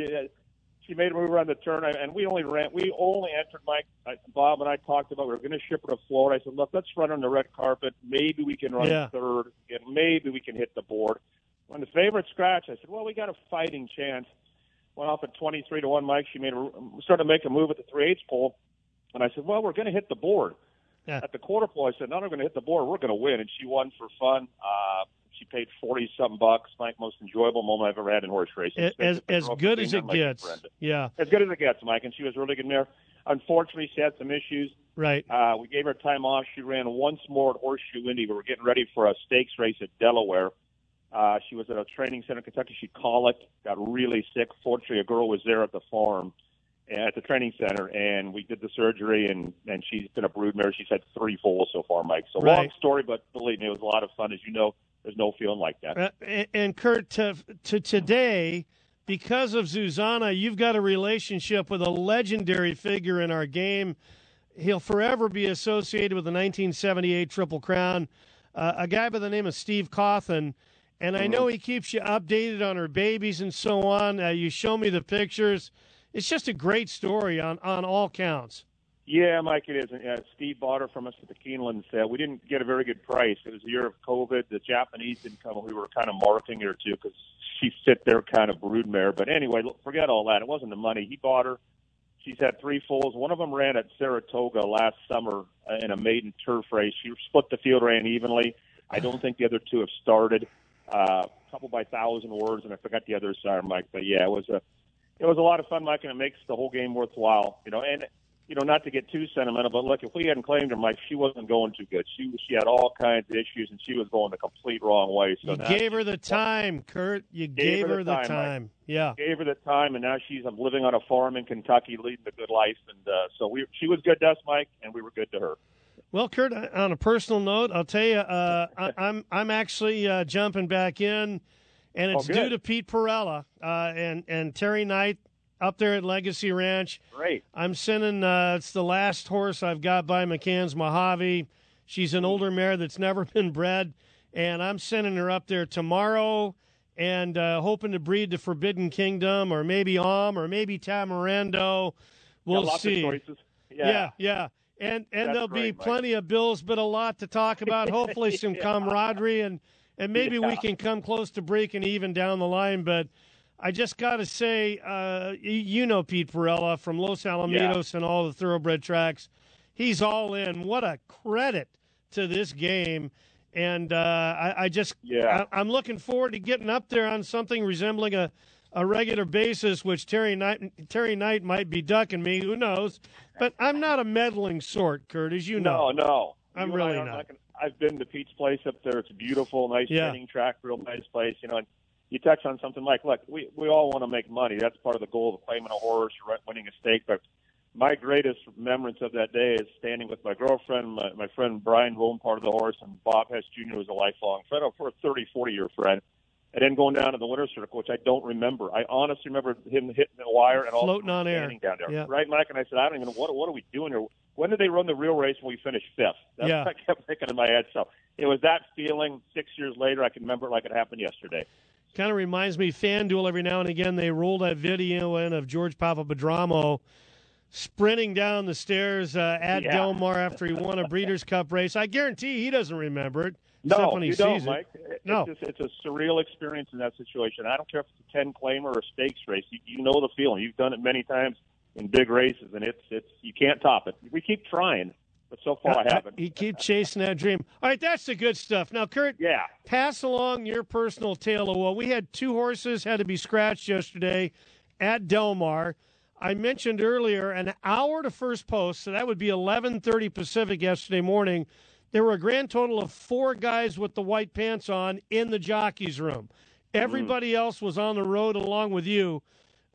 she made a move around the turn, and we only entered, Mike, Bob and I talked about we were going to ship her to Florida. I said, look, let's run on the red carpet. Maybe we can run third, and maybe we can hit the board. When the favorite scratch, I said, well, we got a fighting chance. Went off at 23-1, Mike. She started to make a move at the 3/8 pole, and I said, well, we're going to hit the board. Yeah. At the quarter pole, I said, no, we're going to hit the board. We're going to win, and she won for fun. She paid $40-something bucks. Mike, most enjoyable moment I've ever had in horse racing. As good as it gets. Yeah. As good as it gets, Mike, and she was really good in there. Unfortunately, she had some issues. Right. We gave her time off. She ran once more at Horseshoe Indy. We were getting ready for a stakes race at Delaware. She was at a training center in Kentucky. She colicked, got really sick. Fortunately, a girl was there at the farm, at the training center, and we did the surgery, and she's been a broodmare. She's had 3 foals so far, Mike. So long story, but believe me, it was a lot of fun. As you know, there's no feeling like that. And Kurt, to today, because of Zuzana, you've got a relationship with a legendary figure in our game. He'll forever be associated with the 1978 Triple Crown, a guy by the name of Steve Cawthon. And I know he keeps you updated on her babies and so on. You show me the pictures. It's just a great story on all counts. Yeah, Mike, it is. Steve bought her from us at the Keeneland sale. We didn't get a very good price. It was a year of COVID. The Japanese didn't come. We were kind of marketing her, too, because she fit their kind of broodmare. But anyway, forget all that. It wasn't the money. He bought her. She's had 3 foals. One of them ran at Saratoga last summer in a maiden turf race. She split the field, ran evenly. I don't think the other 2 have started. A couple by 1,000 words, and I forgot the other side, Mike. But yeah, it was a lot of fun, Mike, and it makes the whole game worthwhile. And not to get too sentimental, but look, if we hadn't claimed her, Mike, she wasn't going too good. She had all kinds of issues, and she was going the complete wrong way. So you gave her the time, Kurt. You gave her the time. Yeah. Gave her the time, and now she's living on a farm in Kentucky, leading a good life. And so she was good to us, Mike, and we were good to her. Well, Kurt, on a personal note, I'll tell you, I'm actually jumping back in, and it's due to Pete Perella and Terry Knight up there at Legacy Ranch. Great. I'm sending, it's the last horse I've got by McCann's Mojave. She's an older mare that's never been bred, and I'm sending her up there tomorrow and hoping to breed to Forbidden Kingdom or maybe or maybe Tamarando. We'll lots see. Of choices. Yeah. And there'll be plenty of bills, but a lot to talk about. Hopefully some camaraderie, and maybe we can come close to breaking even down the line. But I just got to say, Pete Perella from Los Alamitos and all the thoroughbred tracks. He's all in. What a credit to this game. And I'm looking forward to getting up there on something resembling a regular basis, which Terry Knight might be ducking me. Who knows? But I'm not a meddling sort, Kurt, as you know. No. I'm really not. I've been to Pete's place up there. It's a beautiful, nice training track, real nice place. And you touch on something like, look, we all want to make money. That's part of the goal of claiming a horse or winning a stake. But my greatest remembrance of that day is standing with my girlfriend, my friend Brian, who owned part of the horse, and Bob Hess Jr., who's a lifelong friend, for a 30, 40-year friend. And then going down to the winter circle, which I don't remember. I honestly remember him hitting the wire and all floating on air down there. Yeah. Right, Mike? And I said, I don't even know, what are we doing here? When did they run the real race when we finished fifth? That's what I kept thinking in my head. So it was that feeling 6 years later. I can remember it like it happened yesterday. Kind of reminds me, FanDuel, every now and again, they roll that video in of George Papapedramo sprinting down the stairs at Del Mar after he won a Breeders' Cup race. I guarantee he doesn't remember it. No, when he you sees don't, it. Mike. It's a surreal experience in that situation. I don't care if it's a 10-claimer or a stakes race. You know the feeling. You've done it many times in big races, and it's you can't top it. We keep trying, but so far I haven't. You keep chasing that dream. All right, that's the good stuff. Now, Kurt, pass along your personal tale of woe. We had 2 horses had to be scratched yesterday at Del Mar. I mentioned earlier an hour to first post, so that would be 11:30 Pacific yesterday morning. There were a grand total of 4 guys with the white pants on in the jockey's room. Everybody else was on the road along with you.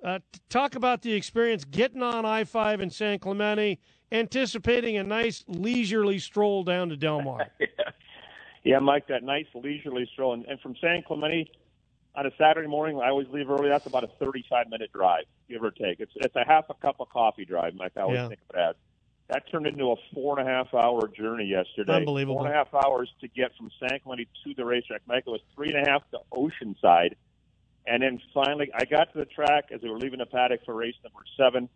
Talk about the experience getting on I-5 in San Clemente, anticipating a nice leisurely stroll down to Del Mar. Yeah, Mike, that nice leisurely stroll. And from San Clemente on a Saturday morning, I always leave early. That's about a 35-minute drive, give or take. It's a half a cup of coffee drive, Mike. I always think of it as. That turned into a 4.5-hour journey yesterday. Unbelievable. 4.5 hours to get from San Clemente to the racetrack. Mike, it was 3.5 to Oceanside. And then finally, I got to the track as we were leaving the paddock for race number 7.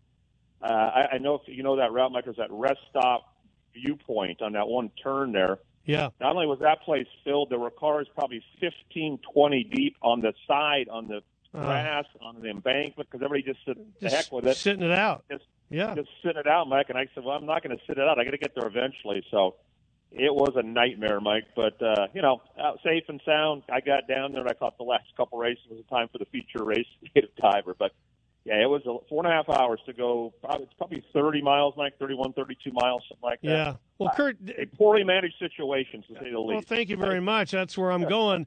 I know if you know that route, Mike, there's that rest stop viewpoint on that one turn there. Yeah. Not only was that place filled, there were cars probably 15, 20 deep on the side, on the grass, on the embankment, because everybody just said, the heck with it. Sitting it out. Just sitting it out, Mike. And I said, well, I'm not going to sit it out. I got to get there eventually. So it was a nightmare, Mike. But, safe and sound. I got down there, and I thought the last couple races was time for the feature race to get a timer. But, yeah, it was 4.5 hours to go. It's probably 30 miles, Mike, 31, 32 miles, something like that. Yeah. Well, Kurt. A poorly managed situation, to say the least. Well, thank you very much. That's where I'm going.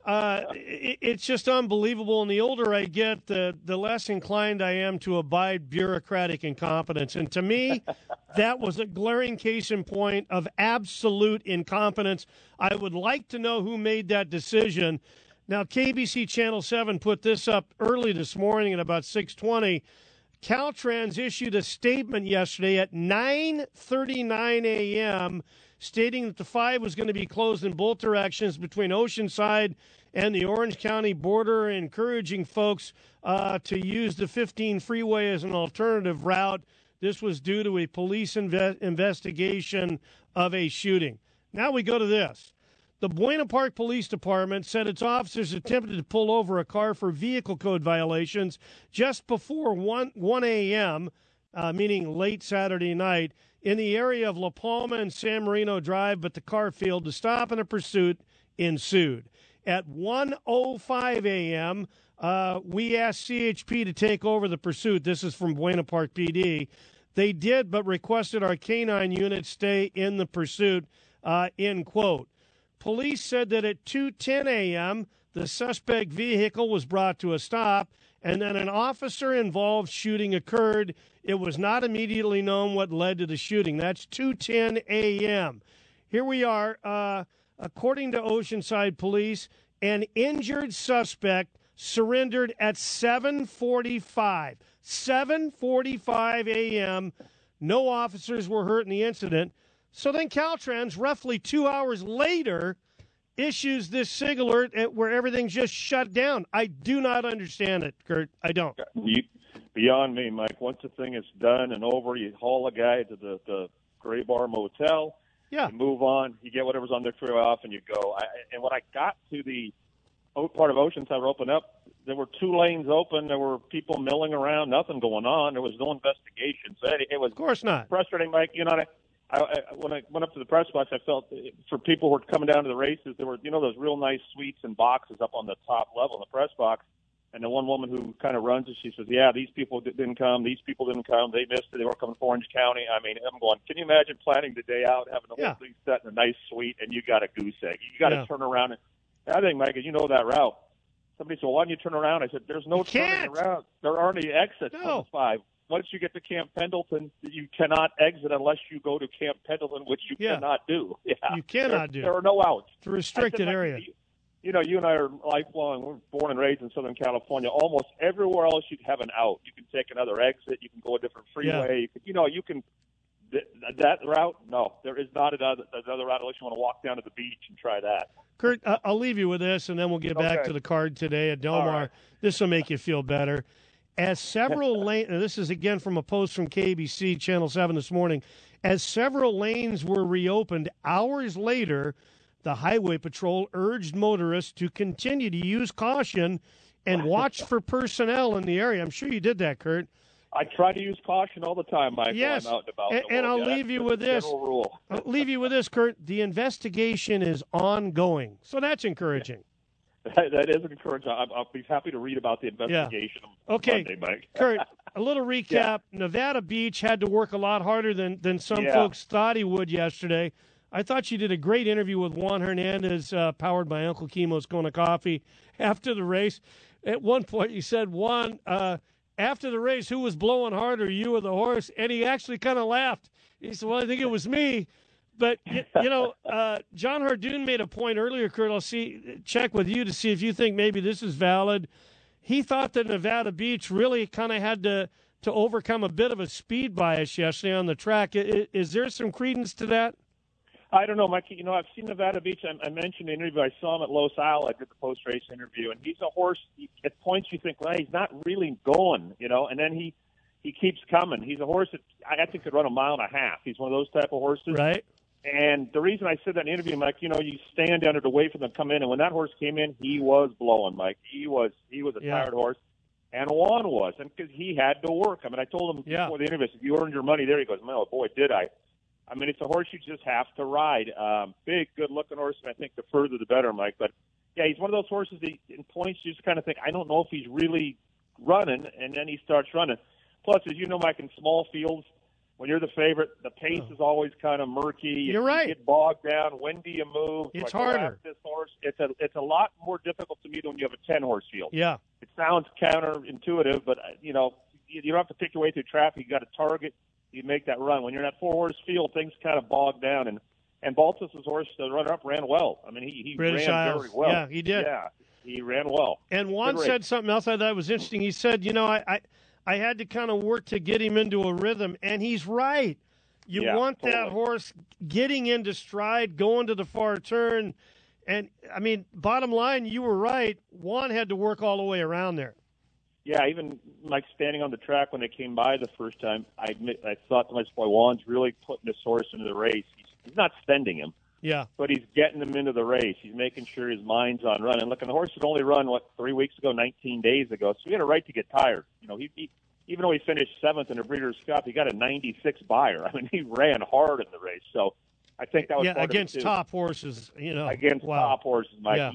It's just unbelievable. And the older I get, the less inclined I am to abide bureaucratic incompetence. And to me, that was a glaring case in point of absolute incompetence. I would like to know who made that decision. Now, KBC Channel 7 put this up early this morning at about 6:20. Caltrans issued a statement yesterday at 9:39 a.m. stating that the 5 was going to be closed in both directions between Oceanside and the Orange County border, encouraging folks to use the 15 freeway as an alternative route. This was due to a police investigation of a shooting. Now we go to this. The Buena Park Police Department said its officers attempted to pull over a car for vehicle code violations just before 1 a.m., meaning late Saturday night, in the area of La Palma and San Marino Drive, but the car failed to stop and a pursuit ensued. At 1:05 a.m., we asked CHP to take over the pursuit. This is from Buena Park PD. They did, but requested our canine unit stay in the pursuit, end quote. Police said that at 2:10 a.m., the suspect vehicle was brought to a stop, and then an officer-involved shooting occurred. It was not immediately known what led to the shooting. That's 2:10 a.m. Here we are. According to Oceanside Police, an injured suspect surrendered at 7:45. 7:45 a.m. No officers were hurt in the incident. So then Caltrans, roughly 2 hours later, issues this SIG alert where everything's just shut down. I do not understand it, Kurt. I don't. Beyond me, Mike. Once the thing is done and over, you haul a guy to the Gray Bar Motel. Yeah. You move on. You get whatever's on their freeway off, and you go. And when I got to the part of Oceanside were open up, there were 2 lanes open. There were people milling around, nothing going on. There was no investigation. So it was, of course, not frustrating, Mike. You know, when I went up to the press box, I felt for people who were coming down to the races, there were, you know, those real nice suites and boxes up on the top level in the press box. And the one woman who kind of runs it, she says, yeah, these people didn't come. These people didn't come. They missed it. They were coming from Orange County. I mean, I'm going, can you imagine planning the day out, having the whole thing set in a nice suite, and you got a goose egg? You got to turn around. And I think, Mike, you know that route. Somebody said, well, why don't you turn around? I said, there's no turning around. There aren't any exits on the 5. Once you get to Camp Pendleton, you cannot exit unless you go to Camp Pendleton, which you cannot do. Yeah. You cannot do. There are no outs. It's a restricted area. You know, you and I are lifelong. We're born and raised in Southern California. Almost everywhere else you have an out. You can take another exit. You can go a different freeway. Yeah. You can that route. No, there is not another route unless you want to walk down to the beach and try that. Kurt, I'll leave you with this, and then we'll get back to the card today at Del Mar. Right. This will make you feel better. As several lanes, this is again from a post from KBC Channel 7 this morning, as several lanes were reopened hours later, the Highway Patrol urged motorists to continue to use caution and watch for personnel in the area. I'm sure you did that, Kurt. I try to use caution all the time, Mike. Yes, when I'm out and about. And I'll leave you with this. Rule. I'll leave you with this, Kurt. The investigation is ongoing, so that's encouraging. That is encouraging. I'll be happy to read about the investigation on Monday, Mike. Kurt, a little recap. Nevada Beach had to work a lot harder than some folks thought he would yesterday. I thought you did a great interview with Juan Hernandez, powered by Uncle Kimo's Kona Coffee, after the race. At one point, you said, Juan, after the race, who was blowing harder, you or the horse? And he actually kind of laughed. He said, well, I think it was me. But, John Hardoon made a point earlier, Kurt. I'll check with you to see if you think maybe this is valid. He thought that Nevada Beach really kind of had to overcome a bit of a speed bias yesterday on the track. Is there some credence to that? I don't know, Mike. You know, I've seen Nevada Beach. I mentioned the interview. I saw him at Los Al. I did the post-race interview, and he's a horse. At points you think, well, he's not really going, and then he keeps coming. He's a horse that I think could run 1.5 miles. He's one of those type of horses. Right. And the reason I said that in the interview, Mike, you stand down there to wait for them to come in, and when that horse came in, he was blowing, Mike. He was a tired horse, and Juan was, and because he had to work. I mean, I told him before the interview, if you earned your money there, he goes, oh, boy, did I. I mean, it's a horse you just have to ride. Big, good-looking horse, and I think the further the better, Mike. But, yeah, he's one of those horses that in points you just kind of think, I don't know if he's really running, and then he starts running. Plus, as you know, Mike, in small fields, when you're the favorite, the pace is always kind of murky. You're right. You get bogged down. When do you move? It's harder. This horse. It's a lot more difficult to me than when you have a 10-horse field. Yeah. It sounds counterintuitive, but, you don't have to pick your way through traffic. You got a target. You make that run. When you're in that 4-horse field, things kind of bog down. And Baltus's horse, the runner-up, ran well. I mean, he ran very well. Yeah, he did. Yeah, he ran well. And Juan said something else I thought was interesting. He said, I had to kind of work to get him into a rhythm, and he's right. You want that horse getting into stride, going to the far turn. And, I mean, bottom line, you were right. Juan had to work all the way around there. Yeah, even Mike standing on the track when they came by the first time, I thought to myself, boy, Juan's really putting this horse into the race. He's not sending him. Yeah. But he's getting him into the race. He's making sure his mind's on running. Look, and the horse had only run, 3 weeks ago, 19 days ago, so he had a right to get tired. He even though he finished 7th in the Breeders' Cup, he got a 96 buyer. I mean, he ran hard in the race. So I think that was part against of it, too. top horses, Against top horses, Mike. Yeah.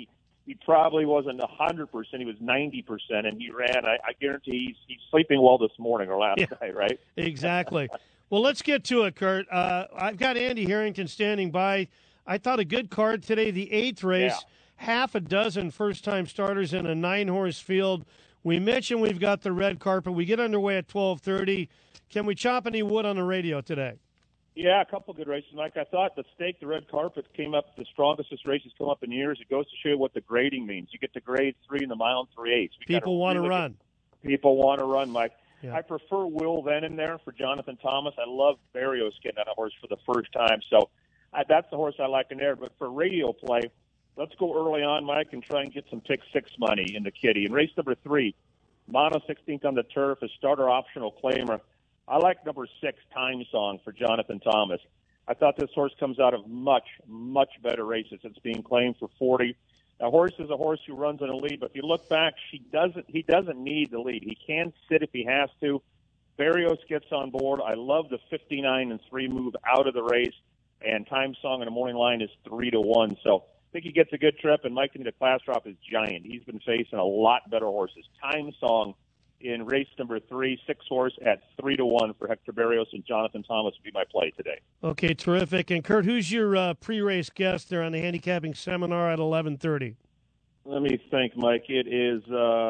he probably wasn't 100%. He was 90%, and he ran. I guarantee he's sleeping well this morning or last night, right? Exactly. Well, let's get to it, Kurt. I've got Andy Harrington standing by. I thought a good card today, the 8th race, half a dozen first-time starters in a 9-horse field. We mentioned we've got the red carpet. We get underway at 12:30. Can we chop any wood on the radio today? Yeah, a couple good races, Mike. I thought the stake, the red carpet, came up the strongest this race has come up in years. It goes to show you what the grading means. You get to grade 3 in the mile and 3/8. People want to run. People want to run, Mike. Yeah. I prefer Will Venn in there for Jonathan Thomas. I love Barrios getting on a horse for the first time. So that's the horse I like in there. But for radio play, let's go early on, Mike, and try and get some pick 6 money in the kitty. In race number 3, Mono 16th on the turf, a starter optional claimer. I like number 6, Time Song, for Jonathan Thomas. I thought this horse comes out of much, much better races. It's being claimed for 40. A horse is a horse who runs in a lead, but if you look back, he doesn't need the lead. He can sit if he has to. Barrios gets on board. I love the 59-3 move out of the race, and Time Song in the morning line is 3-1. So I think he gets a good trip, and Mike, the class drop is giant. He's been facing a lot better horses. Time Song in race number 3, 6 horse at 3-1 for Hector Barrios, and Jonathan Thomas would be my play today. Okay, terrific. And Kurt, who's your pre-race guest there on the handicapping seminar at 11:30? Let me think, Mike. It is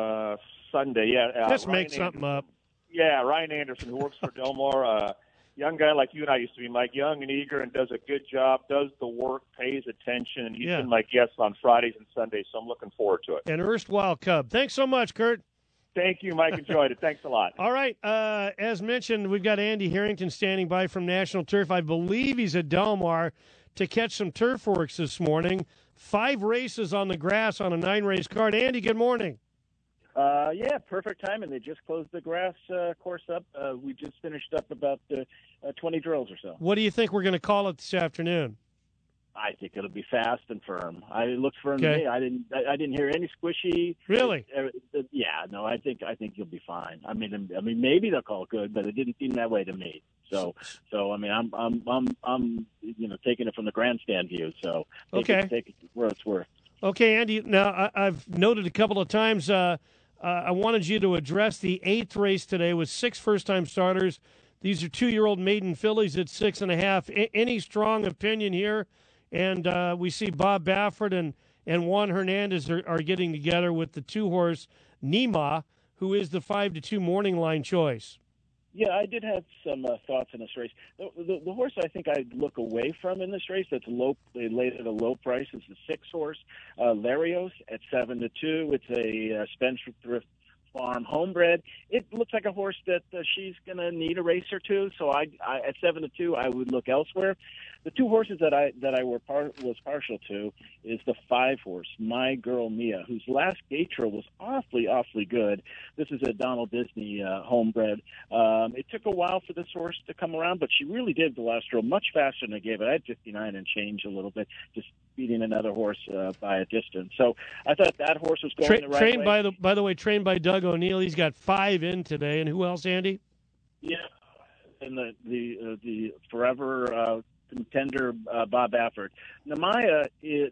Sunday. Yeah, just Ryan make something up. Yeah, Ryan Anderson, who works for Del Mar. Young guy like you and I used to be, Mike. Young and eager, and does a good job. Does the work, pays attention, and he's been my guest on Fridays and Sundays. So I'm looking forward to it. An erstwhile Cub. Thanks so much, Kurt. Thank you, Mike. Enjoyed it. Thanks a lot. All right. As mentioned, we've got Andy Harrington standing by from National Turf. I believe he's at Del Mar to catch some turf works this morning. 5 races on the grass on a 9-race card. Andy, good morning. Yeah, perfect time, and they just closed the grass course up. We just finished up about 20 drills or so. What do you think we're going to call it this afternoon? I think it'll be fast and firm. It looks firm to me. I didn't hear any squishy. Really? Yeah, no. I think you'll be fine. I mean, maybe they'll call it good, but it didn't seem that way to me. So I mean, I'm taking it from the grandstand view. So take it where it's worth. Okay, Andy. Now I've noted a couple of times. I wanted you to address the 8th race today with 6 first-time starters. These are 2-year-old maiden fillies at 6.5. Any strong opinion here? And we see Bob Baffert and Juan Hernandez are getting together with the 2-horse Nima, who is the 5-2 morning line choice. Yeah, I did have some thoughts on this race. The horse I think I'd look away from in this race that's low. They laid at a low price is the 6 horse Larios at 7-2. It's a Spendthrift Farm homebred. It looks like a horse that she's going to need a race or two. So I at 7-2, I would look elsewhere. The 2 horses that I was partial to is the 5 horse, My Girl Mia, whose last gate trail was awfully good. This is a Donald Disney homebred. It took a while for this horse to come around, but she really did the last trail much faster than I gave it. I had 59 and change a little bit, just beating another horse by a distance. So I thought that horse was going the right way. By the way, trained by Doug O'Neill. He's got 5 in today. And who else, Andy? Yeah, and the forever contender Bob Baffert. Nama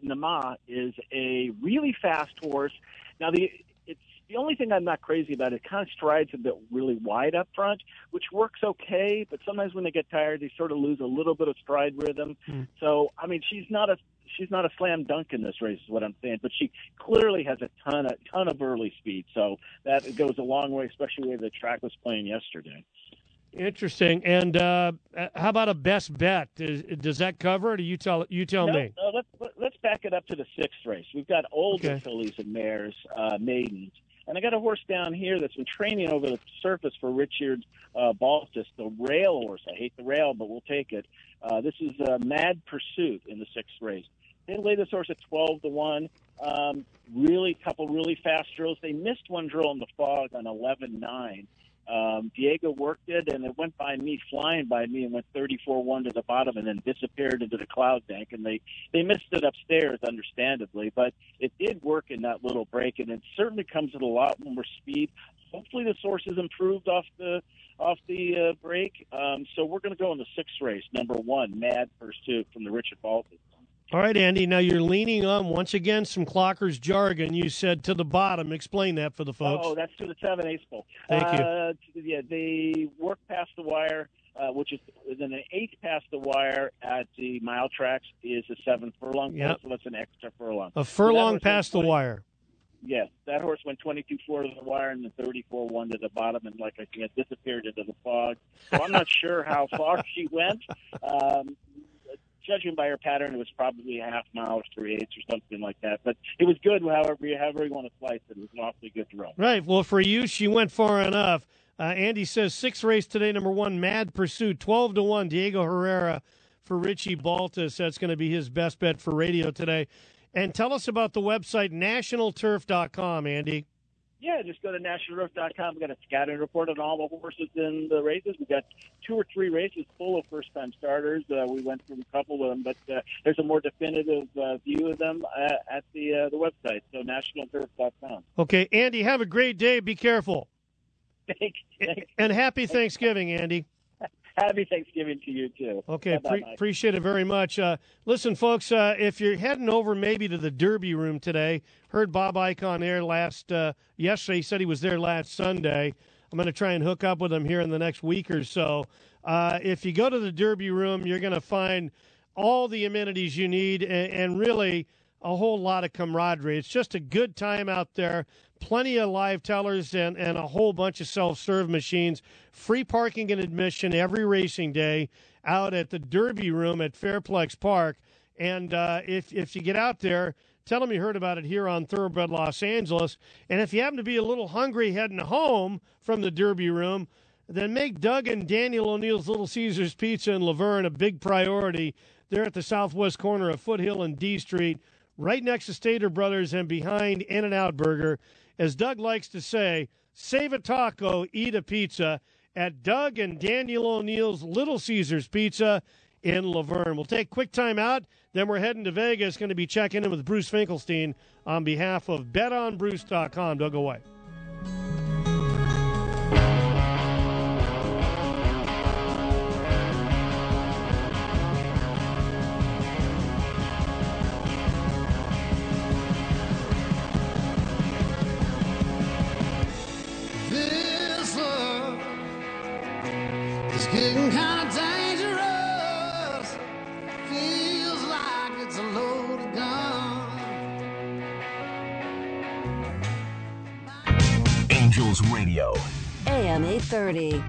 is a really fast horse. Now it's the only thing I'm not crazy about. It kind of strides a bit really wide up front, which works okay. But sometimes when they get tired, they sort of lose a little bit of stride rhythm. So I mean, she's not a slam dunk in this race, is what I'm saying. But she clearly has a ton of early speed. So that goes a long way, especially the way the track was playing yesterday. Interesting. And how about a best bet? Does that cover it, or you tell me? No, let's back it up to the 6th race. We've got older fillies and mares, maidens. And I got a horse down here that's been training over the surface for Richard Baltus, the rail horse. I hate the rail, but we'll take it. This is Mad Pursuit in the 6th race. They laid this horse at 12-1. Couple really fast drills. They missed one drill in the fog on 11-9. Diego worked it, and it went by me, flying by me, and went 34-1 to the bottom and then disappeared into the cloud bank. And they missed it upstairs, understandably, but it did work in that little break, and it certainly comes at a lot more speed. Hopefully this horse is improved off the break. So we're going to go in the 6th race, number 1, Mad Pursuit from the Richard Baltus. All right, Andy, now you're leaning on, once again, some Clocker's jargon. You said to the bottom. Explain that for the folks. Oh, that's to the 7/8 pole. Thank you. Yeah, they work past the wire, which is then an 8 past the wire at the mile tracks is a 7 furlong pole, so that's an extra furlong. A furlong past the wire. Yes, that horse went 22.4 to the wire and then 34.1 to the bottom, and like I said, disappeared into the fog. So I'm not sure how far she went. Judging by her pattern, it was probably a half mile or 3/8 or something like that. But it was good, however you want to slice it. It was an awfully good run. Right. Well, for you, she went far enough. Andy says 6th race today, number 1, Mad Pursuit, 12-1, Diego Herrera for Richie Baltas. That's going to be his best bet for radio today. And tell us about the website, nationalturf.com, Andy. Yeah, just go to nationalturf.com. We've got a scouting report on all the horses in the races. We've got 2 or 3 races full of first-time starters. We went through a couple of them, but there's a more definitive view of them at the website, so nationalturf.com. Okay, Andy, have a great day. Be careful. Thanks. And happy Thanksgiving, Andy. Happy Thanksgiving to you, too. Okay, appreciate it very much. Listen, folks, if you're heading over maybe to the Derby Room today, heard Bob Icahn there yesterday. He said he was there last Sunday. I'm going to try and hook up with him here in the next week or so. If you go to the Derby Room, you're going to find all the amenities you need and really a whole lot of camaraderie. It's just a good time out there. Plenty of live tellers and a whole bunch of self-serve machines. Free parking and admission every racing day out at the Derby Room at Fairplex Park. And if you get out there, tell them you heard about it here on Thoroughbred Los Angeles. And if you happen to be a little hungry heading home from the Derby Room, then make Doug and Daniel O'Neill's Little Caesars Pizza in Laverne a big priority. They're at the southwest corner of Foothill and D Street, right next to Stater Brothers and behind In-N-Out Burger. As Doug likes to say, save a taco, eat a pizza at Doug and Daniel O'Neill's Little Caesars Pizza in Laverne. We'll take a quick time out, then we're heading to Vegas, going to be checking in with Bruce Finkelstein on behalf of betonbruce.com. Don't go away. Getting kind of dangerous. Feels like it's a loaded gun. Angels Radio. AM 830.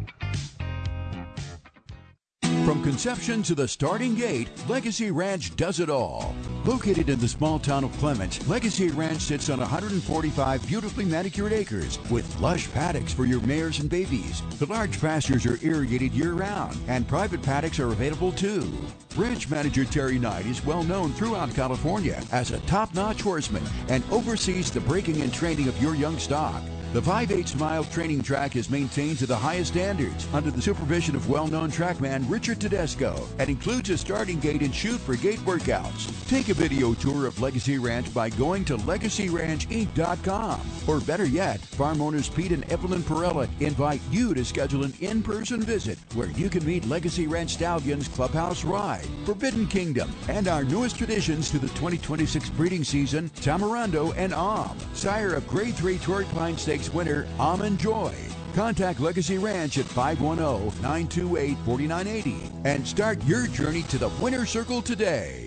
From conception to the starting gate, Legacy Ranch does it all. Located in the small town of Clements, Legacy Ranch sits on 145 beautifully manicured acres with lush paddocks for your mares and babies. The large pastures are irrigated year-round, and private paddocks are available too. Ranch manager Terry Knight is well known throughout California as a top-notch horseman and oversees the breaking and training of your young stock. The 5/8-mile training track is maintained to the highest standards under the supervision of well-known trackman Richard Tedesco and includes a starting gate and chute for gate workouts. Take a video tour of Legacy Ranch by going to LegacyRanchInc.com. Or better yet, farm owners Pete and Evelyn Perella invite you to schedule an in-person visit where you can meet Legacy Ranch Stallions Clubhouse Ride, Forbidden Kingdom, and our newest traditions to the 2026 breeding season, Tamarando and Am, sire of Grade 3 Torrey Pine Stakes winner Almond Joy. Contact Legacy Ranch at 510-928-4980 and start your journey to the winner's circle today.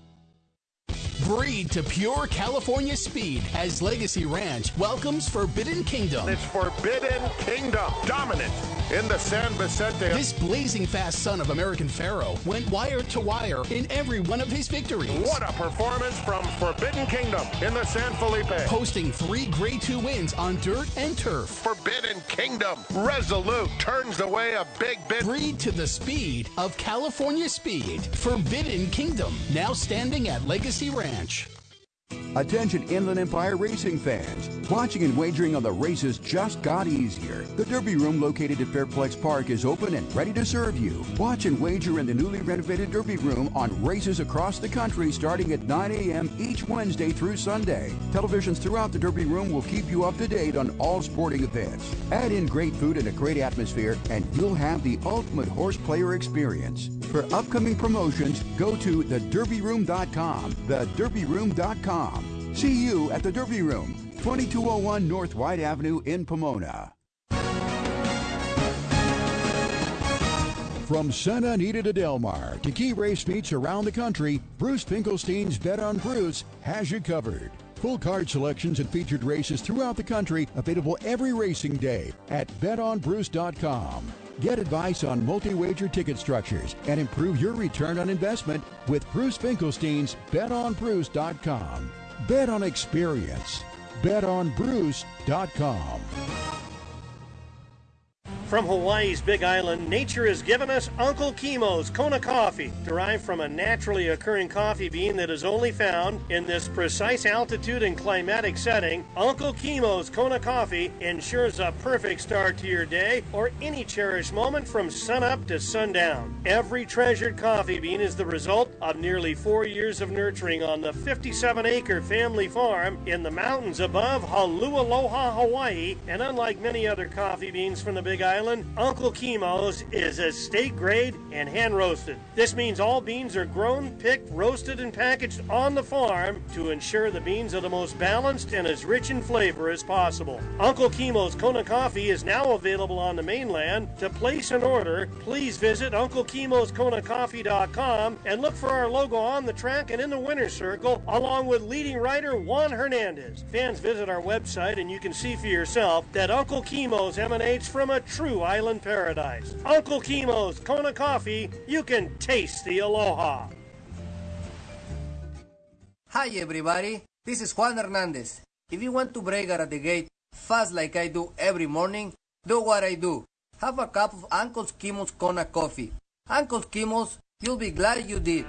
Breed to pure California speed as Legacy Ranch welcomes Forbidden Kingdom. It's Forbidden Kingdom, dominant in the San Vicente. This blazing fast son of American Pharaoh went wire to wire in every one of his victories. What a performance from Forbidden Kingdom in the San Felipe. Posting 3 Grade 2 wins on dirt and turf. Forbidden Kingdom, resolute, turns away a big bit. Breed to the speed of California speed. Forbidden Kingdom, now standing at Legacy Ranch. Attention Inland Empire racing fans. Watching and wagering on the races just got easier. The Derby Room located at Fairplex Park is open and ready to serve you. Watch and wager in the newly renovated Derby Room on races across the country starting at 9 a.m. each Wednesday through Sunday. Televisions throughout the Derby Room will keep you up to date on all sporting events. Add in great food and a great atmosphere and you'll have the ultimate horse player experience. For upcoming promotions, go to thederbyroom.com. Thederbyroom.com. See you at the Derby Room, 2201 North White Avenue in Pomona. From Santa Anita to Del Mar to key race meets around the country, Bruce Finkelstein's Bet on Bruce has you covered. Full card selections and featured races throughout the country available every racing day at betonbruce.com. Get advice on multi-wager ticket structures and improve your return on investment with Bruce Finkelstein's betonbruce.com. Bet on experience. betonbruce.com. From Hawaii's Big Island, nature has given us Uncle Kimo's Kona coffee, derived from a naturally occurring coffee bean that is only found in this precise altitude and climatic setting. Uncle Kimo's Kona coffee ensures a perfect start to your day or any cherished moment from sunup to sundown. Every treasured coffee bean is the result of nearly 4 years of nurturing on the 57-acre family farm in the mountains above Haleakaloha, Hawaii, and unlike many other coffee beans from the Big Island, Uncle Kimo's is estate grade and hand roasted. This means all beans are grown, picked, roasted, and packaged on the farm to ensure the beans are the most balanced and as rich in flavor as possible. Uncle Kimo's Kona coffee is now available on the mainland. To place an order, please visit UncleKimosKonaCoffee.com and look for our logo on the track and in the winner's circle, along with leading writer Juan Hernandez. Fans visit our website and you can see for yourself that Uncle Kimo's emanates from a true island paradise. Uncle Kimo's Kona Coffee, you can taste the aloha. Hi everybody, this is Juan Hernandez. If you want to break out of the gate fast like I do every morning, do what I do. Have a cup of Uncle Kimo's Kona coffee. Uncle Kimo's, you'll be glad you did.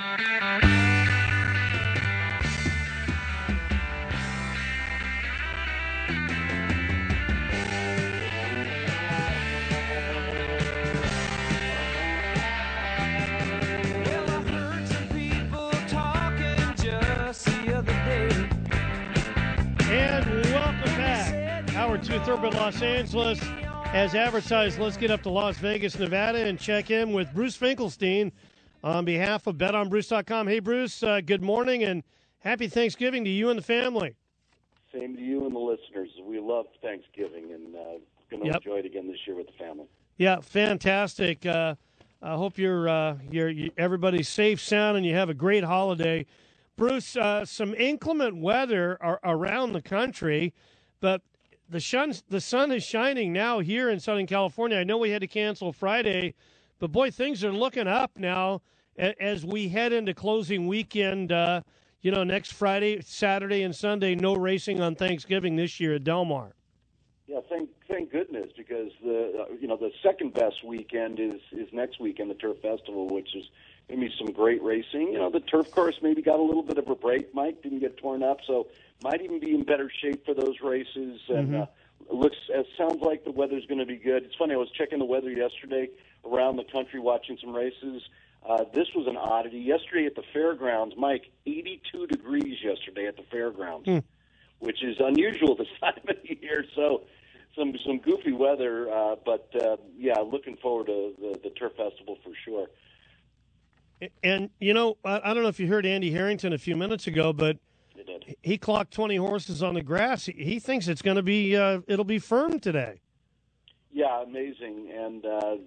And welcome back. Hour 2, Thoroughbred Los Angeles. As advertised, let's get up to Las Vegas, Nevada, and check in with Bruce Finkelstein on behalf of betonbruce.com. Hey, Bruce, good morning and happy Thanksgiving to you and the family. Same to you and the listeners. We love Thanksgiving and going to enjoy it again this year with the family. Yeah, fantastic. I hope you're everybody's safe, sound, and you have a great holiday. Bruce, some inclement weather around the country, but the sun is shining now here in Southern California. I know we had to cancel Friday, but boy, things are looking up now as we head into closing weekend. Next Friday, Saturday, and Sunday, no racing on Thanksgiving this year at Del Mar. Yeah, thank goodness, because the second best weekend is next weekend, the Turf Festival, which is going to be some great racing. The turf course maybe got a little bit of a break, Mike, didn't get torn up, so might even be in better shape for those races. And sounds like the weather's going to be good. It's funny, I was checking the weather yesterday around the country, watching some races. This was an oddity. Yesterday at the fairgrounds, Mike, 82 degrees yesterday at the fairgrounds, which is unusual this time of year. So some goofy weather, but looking forward to the Turf Festival for sure. And, I don't know if you heard Andy Harrington a few minutes ago, but he clocked 20 horses on the grass. He thinks it's going to be it'll be firm today. Yeah, amazing. And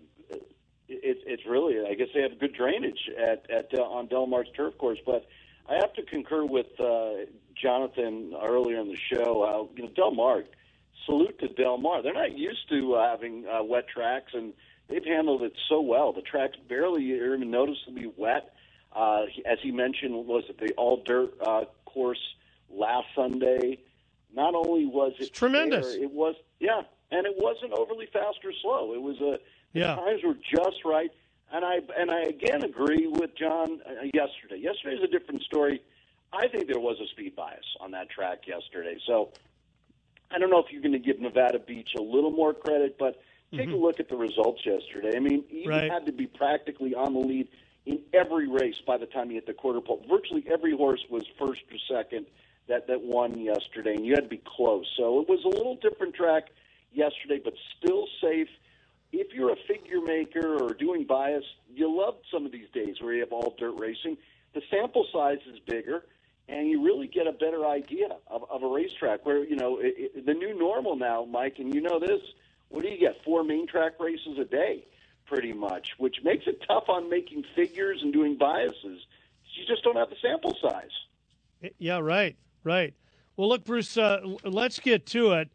it's really, I guess they have good drainage on Del Mar's turf course. But I have to concur with Jonathan earlier in the show. Del Mar, salute to Del Mar. They're not used to having wet tracks, and they've handled it so well. The track's barely even noticeably wet. As he mentioned, was it the all-dirt course last Sunday? Not only was it tremendous, fair, it was, and it wasn't overly fast or slow. It was the times were just right. And I again agree with John yesterday. Yesterday's a different story. I think there was a speed bias on that track yesterday. So I don't know if you're going to give Nevada Beach a little more credit, but take a look at the results yesterday. I mean, he had to be practically on the lead in every race by the time he hit the quarter pole. Virtually every horse was first or second that won yesterday, and you had to be close. So it was a little different track yesterday, but still safe. if you're a figure maker or doing bias, you love some of these days where you have all dirt racing. The sample size is bigger, and you really get a better idea of a racetrack where, the new normal now, Mike, and you know this, what do you get, 4 main track races a day, pretty much, which makes it tough on making figures and doing biases. You just don't have the sample size. Yeah, right. Well, look, Bruce, let's get to it.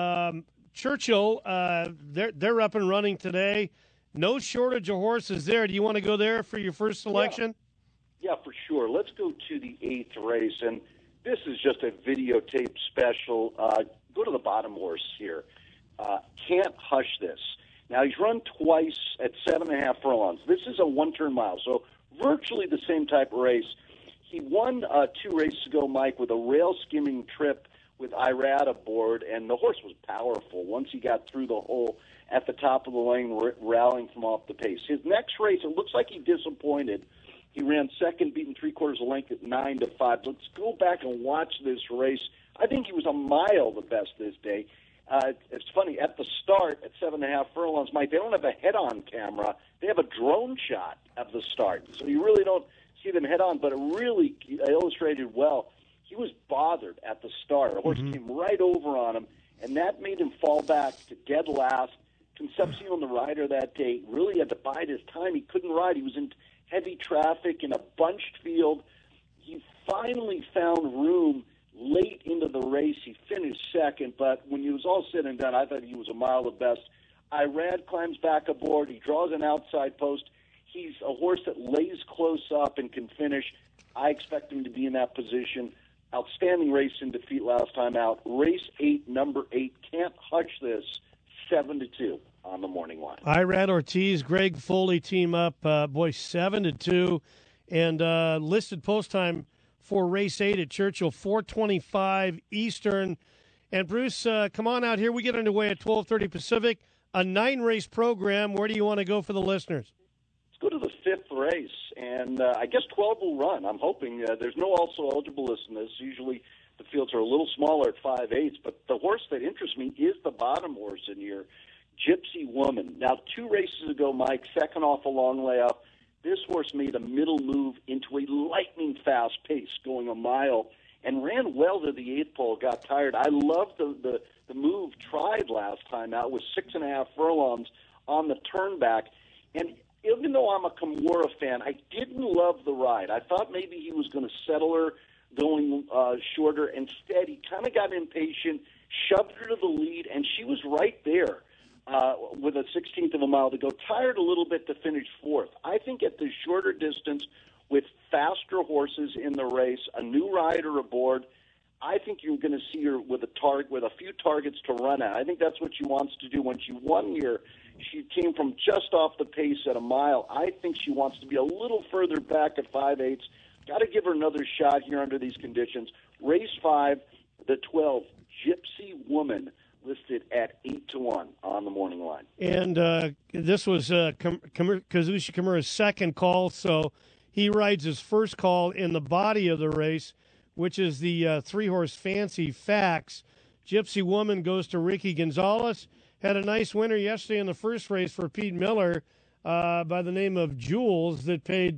Churchill, they're up and running today. No shortage of horses there. Do you want to go there for your first selection? Yeah, for sure. Let's go to the 8th race, and this is just a videotape special. Go to the bottom horse here. Can't Hush This. Now, he's run twice at 7.5 furlongs. This is a one-turn mile, so virtually the same type of race. He won 2 races ago, Mike, with a rail-skimming trip with Irad aboard, and the horse was powerful once he got through the hole at the top of the lane, rallying from off the pace. His next race, it looks like he disappointed. He ran second, beaten 3/4 a length at 9-5. Let's go back and watch this race. I think he was a mile the best this day. It's funny, at the start, at 7.5 furlongs, Mike, they don't have a head-on camera. They have a drone shot of the start. So you really don't see them head-on, but it really illustrated well. He was bothered at the start. The horse came right over on him, and that made him fall back to dead last. Concepcion, the rider that day, really had to bide his time. He couldn't ride. He was in heavy traffic in a bunched field. He finally found room late into the race. He finished second, but when he was all said and done, I thought he was a mile the best. Irad climbs back aboard. He draws an outside post. He's a horse that lays close up and can finish. I expect him to be in that position. Outstanding race in defeat last time out. Race 8, number 8, Can't Hush This, 7-2 on the morning line. Irad Ortiz, Greg Foley team up, 7-2, and listed post time for race 8 at Churchill, 4:25 Eastern. And Bruce, come on out here. We get underway at 12:30 Pacific. A 9-race program. Where do you want to go for the listeners? Let's go to the 5th race, and I guess 12 will run. I'm hoping there's no also eligible list in this. Usually the fields are a little smaller at 5/8, but the horse that interests me is the bottom horse in here, Gypsy Woman. Now, 2 races ago, Mike, second off a long layoff, this horse made a middle move into a lightning-fast pace, going a mile, and ran well to the 8th pole, got tired. I love the move tried last time out with 6.5 furlongs on the turn back. And even though I'm a Kimura fan, I didn't love the ride. I thought maybe he was going to settle her going shorter. Instead, he kind of got impatient, shoved her to the lead, and she was right there with a 16th of a mile to go. Tired a little bit to finish 4th. I think at the shorter distance with faster horses in the race, a new rider aboard, I think you're going to see her with a few targets to run at. I think that's what she wants to do. When she won here, she came from just off the pace at a mile. I think she wants to be a little further back at 5/8. Got to give her another shot here under these conditions. Race 5, the 12, Gypsy Woman, listed at 8-1 on the morning line. And this was Kazushi Kimura's second call, so he rides his first call in the body of the race, which is the 3-horse Fancy Facts. Gypsy Woman goes to Ricky Gonzalez. Had a nice winner yesterday in the first race for Pete Miller by the name of Jules that paid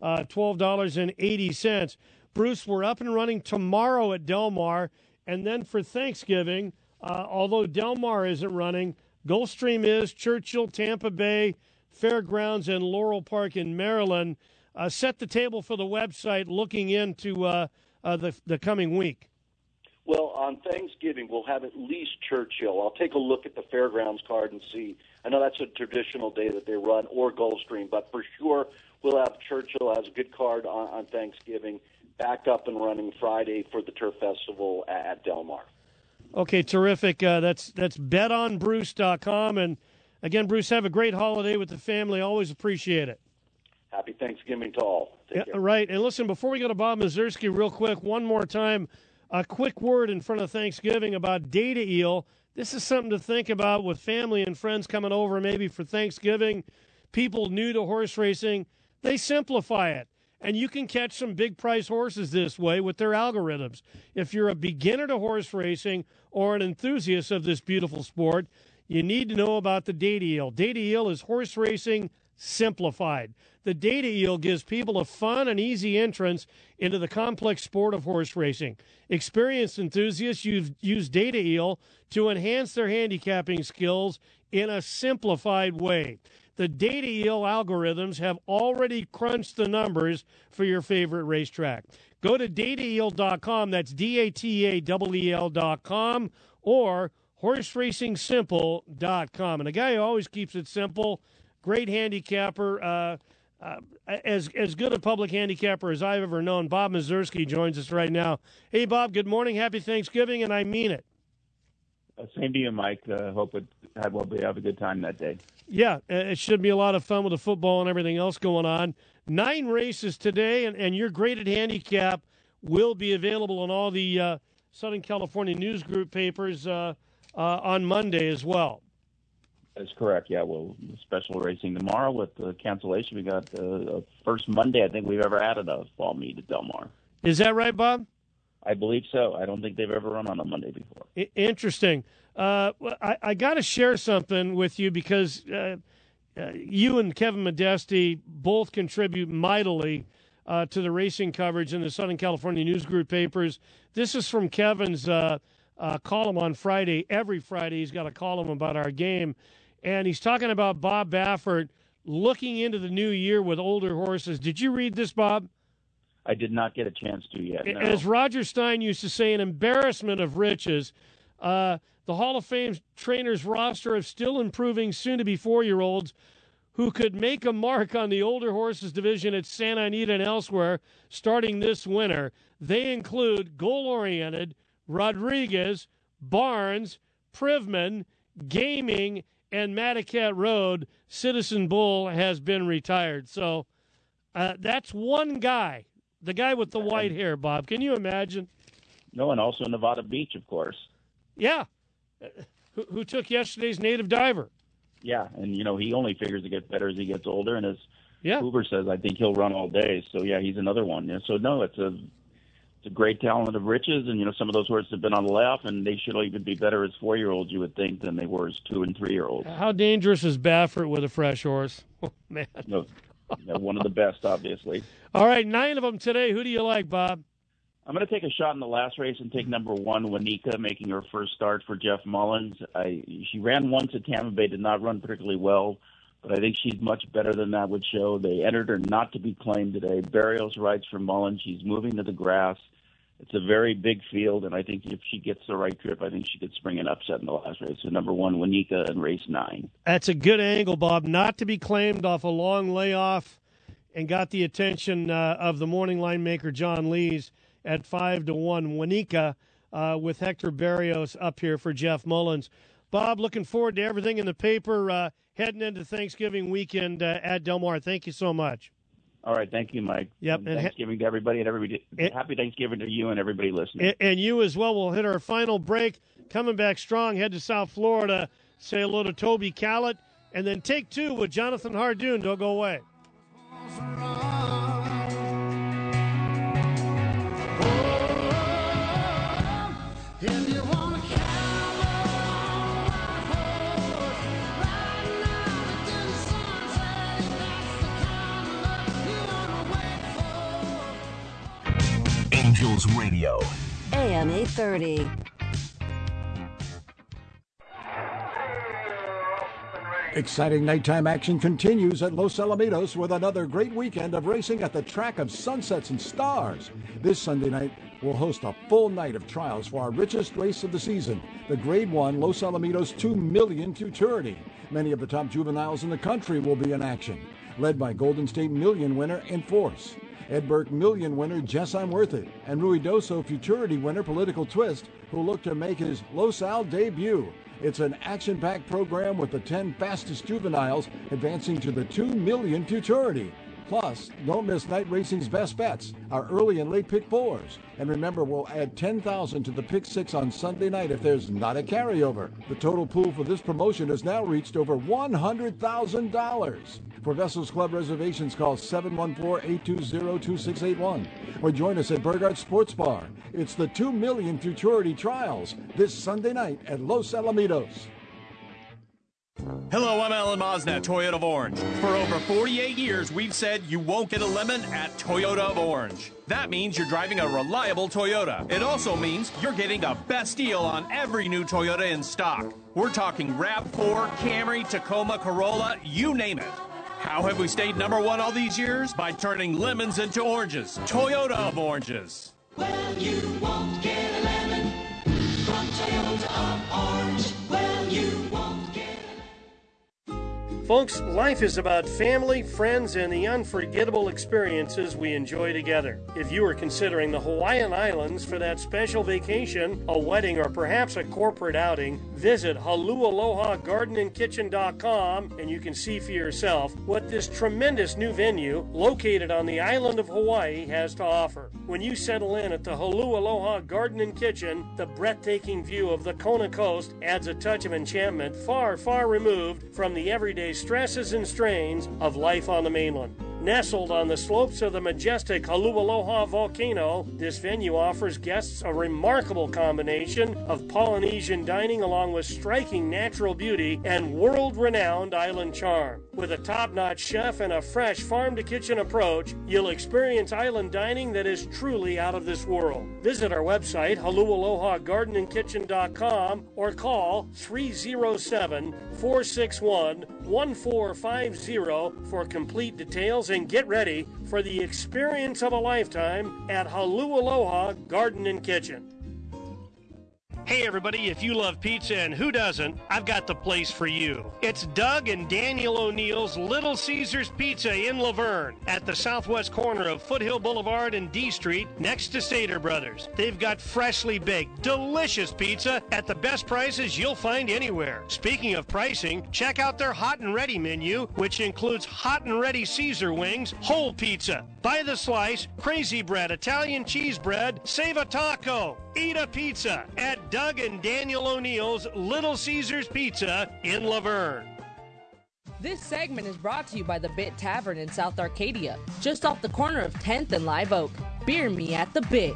$12.80. Bruce, we're up and running tomorrow at Del Mar, and then for Thanksgiving, although Del Mar isn't running, Gulfstream is, Churchill, Tampa Bay, Fairgrounds, and Laurel Park in Maryland. Set the table for the website looking into the coming week. Well, on Thanksgiving, we'll have at least Churchill. I'll take a look at the Fairgrounds card and see. I know that's a traditional day that they run, or Gulfstream, but for sure we'll have Churchill as a good card on Thanksgiving, back up and running Friday for the Turf Festival at Del Mar. Okay, terrific. That's betonbruce.com. And, again, Bruce, have a great holiday with the family. Always appreciate it. Happy Thanksgiving to all. Take care. Right. And listen, before we go to Bob Mazursky real quick, one more time, a quick word in front of Thanksgiving about Data Eel. This is something to think about with family and friends coming over maybe for Thanksgiving. People new to horse racing, they simplify it. And you can catch some big price horses this way with their algorithms. If you're a beginner to horse racing or an enthusiast of this beautiful sport, you need to know about the Data Eel. Data Eel is horse racing simplified. The Data Eel gives people a fun and easy entrance into the complex sport of horse racing. Experienced enthusiasts use Data Eel to enhance their handicapping skills in a simplified way. The Data Eel algorithms have already crunched the numbers for your favorite racetrack. Go to dataeel.com, that's DATAEEL.com, or horseracingsimple.com. And a guy who always keeps it simple, great handicapper, as good a public handicapper as I've ever known. Bob Mazurski joins us right now. Hey, Bob, good morning. Happy Thanksgiving, and I mean it. Same to you, Mike. Hope we have a good time that day. Yeah, it should be a lot of fun with the football and everything else going on. 9 races today, and your graded handicap will be available on all the Southern California News Group papers on Monday as well. That's correct. Yeah, well, special racing tomorrow with the cancellation. We got the first Monday I think we've ever added a fall meet at Del Mar. Is that right, Bob? I believe so. I don't think they've ever run on a Monday before. Interesting. I got to share something with you because you and Kevin Modesti both contribute mightily to the racing coverage in the Southern California News Group papers. This is from Kevin's column on Friday. Every Friday he's got a column about our game. And he's talking about Bob Baffert looking into the new year with older horses. Did you read this, Bob? I did not get a chance to yet. No. As Roger Stein used to say, an embarrassment of riches. The Hall of Fame trainers roster of still improving soon-to-be 4-year-olds who could make a mark on the older horses division at Santa Anita and elsewhere starting this winter. They include goal-oriented, Rodriguez, Barnes, Privman, Gaming, and Madaket Road. Citizen Bull has been retired. So that's one guy, the guy with the white hair, Bob. Can you imagine? No, and also Nevada Beach, of course. Yeah. Who took yesterday's native diver. Yeah, and, he only figures to get better as he gets older. And as Hoover says, I think he'll run all day. So, yeah, he's another one. Yeah, so, no, it's a great talent of riches. And, some of those horses have been on the layoff, and they should even be better as 4-year-olds, you would think, than they were as 2- and 3-year-olds. How dangerous is Baffert with a fresh horse? Oh, man. No, one of the best, obviously. All right, 9 of them today. Who do you like, Bob? I'm going to take a shot in the last race and take number 1, Wanika, making her first start for Jeff Mullins. She ran once at Tampa Bay, did not run particularly well, but I think she's much better than that would show. They entered her not to be claimed today. Barrios rides for Mullins. She's moving to the grass. It's a very big field, and I think if she gets the right trip, I think she could spring an upset in the last race. So number 1, Wanika, in race 9. That's a good angle, Bob. Not to be claimed off a long layoff, and got the attention of the morning line maker, John Lees, at 5-1. Wanika with Hector Barrios up here for Jeff Mullins. Bob, looking forward to everything in the paper heading into Thanksgiving weekend at Del Mar. Thank you so much. All right, thank you, Mike. Yep. And Thanksgiving to everybody, and happy Thanksgiving to you and everybody listening. And you as well. We'll hit our final break. Coming back strong, head to South Florida, say hello to Toby Callett, and then take 2 with Jonathan Hardoon. Don't go away. Angels Radio. AM 830. Exciting nighttime action continues at Los Alamitos with another great weekend of racing at the track of Sunsets and Stars. This Sunday night, we'll host a full night of trials for our richest race of the season, the Grade 1 Los Alamitos $2 million Futurity. Many of the top juveniles in the country will be in action, led by Golden State Million winner Enforce, Ed Burke Million winner Jess I'm Worth It, and Ruidoso Futurity winner Political Twist, who look to make his Los Al debut. It's an action-packed program with the 10 fastest juveniles advancing to the $2 million Futurity. Plus, don't miss Night Racing's Best Bets, our early and late pick 4s. And remember, we'll add $10,000 to the pick 6 on Sunday night if there's not a carryover. The total pool for this promotion has now reached over $100,000. For Vessels Club reservations, call 714-820-2681 or join us at Burghardt Sports Bar. It's the $2 million Futurity Trials this Sunday night at Los Alamitos. Hello, I'm Alan Mosnett, Toyota of Orange. For over 48 years, we've said you won't get a lemon at Toyota of Orange. That means you're driving a reliable Toyota. It also means you're getting a best deal on every new Toyota in stock. We're talking RAV4, Camry, Tacoma, Corolla, you name it. How have we stayed number one all these years? By turning lemons into oranges. Toyota of Oranges. Well, you won't get a lemon from Toyota of Orange. Well, you won't get Folks, life is about family, friends, and the unforgettable experiences we enjoy together. If you are considering the Hawaiian Islands for that special vacation, a wedding, or perhaps a corporate outing, visit HaluAlohaGardenandKitchen.com and you can see for yourself what this tremendous new venue located on the island of Hawaii has to offer. When you settle in at the Halu Aloha Garden and Kitchen, the breathtaking view of the Kona coast adds a touch of enchantment far, far removed from the everyday stresses and strains of life on the mainland. Nestled on the slopes of the majestic Halu Aloha volcano, this venue offers guests a remarkable combination of Polynesian dining along with striking natural beauty and world-renowned island charm. With a top-notch chef and a fresh farm-to-kitchen approach, you'll experience island dining that is truly out of this world. Visit our website, HaluAlohaGardenandKitchen.com, or call 307-461-1450 for complete details, and get ready for the experience of a lifetime at Halu Aloha Garden and Kitchen. Hey everybody, if you love pizza, and who doesn't, I've got the place for you. It's Doug and Daniel O'Neill's Little Caesars Pizza in Laverne at the southwest corner of Foothill Boulevard and D Street next to Sater Brothers. They've got freshly baked, delicious pizza at the best prices you'll find anywhere. Speaking of pricing, check out their hot and ready menu, which includes hot and ready Caesar wings, whole pizza, by the slice, crazy bread, Italian cheese bread, save a taco, eat a pizza at Doug and Daniel O'Neill's Little Caesars Pizza in Laverne. This segment is brought to you by the Bit Tavern in South Arcadia, just off the corner of 10th and Live Oak. Beer me at the Bit.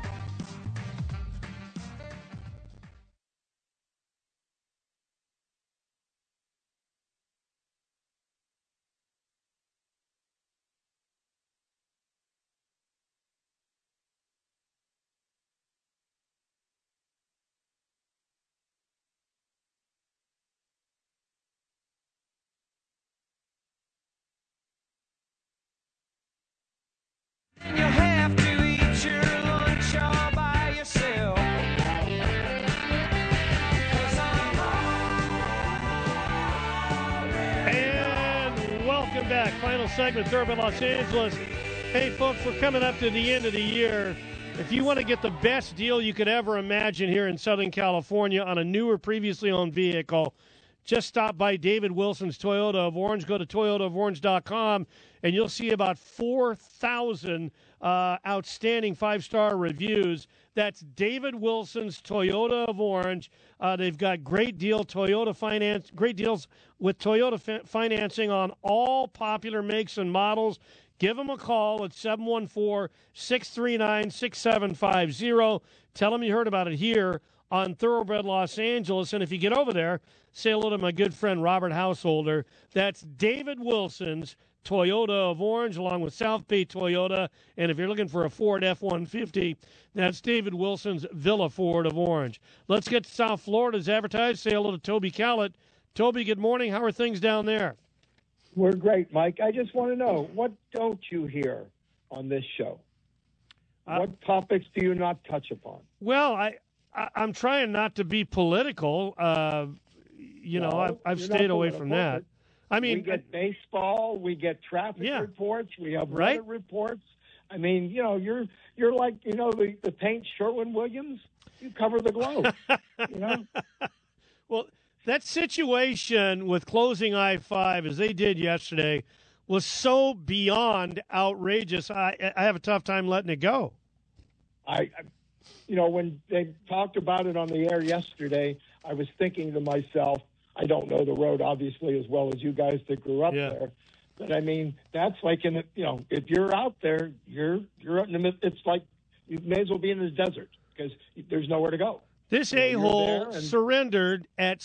You have to eat your lunch all by yourself. And welcome back. Final segment, Thoroughbred Los Angeles. Hey, folks, we're coming up to the end of the year. If you want to get the best deal you could ever imagine here in Southern California on a new or previously owned vehicle, just stop by David Wilson's Toyota of Orange. Go to toyotaoforange.com, and you'll see about 4,000 outstanding five-star reviews. That's David Wilson's Toyota of Orange. They've got great deals with Toyota financing on all popular makes and models. Give them a call at 714-639-6750. Tell them you heard about it here on Thoroughbred Los Angeles. And if you get over there, say hello to my good friend Robert Householder. That's David Wilson's Toyota of Orange, along with South Bay Toyota. And if you're looking for a Ford F-150, that's David Wilson's Villa Ford of Orange. Let's get to South Florida as advertised. Say hello to Toby Callett. Toby, good morning. How are things down there? We're great, Mike. I just want to know, what don't you hear on this show? What topics do you not touch upon? Well, I'm trying not to be political. I've stayed away from that. I mean, we get baseball, we get traffic reports, we have weather reports. I mean, you're like, the Paint Sherwin-Williams. You cover the globe. Well, that situation with closing I-5, as they did yesterday, was so beyond outrageous. I have a tough time letting it go. When they talked about it on the air yesterday, I was thinking to myself, I don't know the road, obviously, as well as you guys that grew up there. But, I mean, that's like, if you're out there, you're out in the middle. It's like you may as well be in the desert because there's nowhere to go. This a-hole surrendered at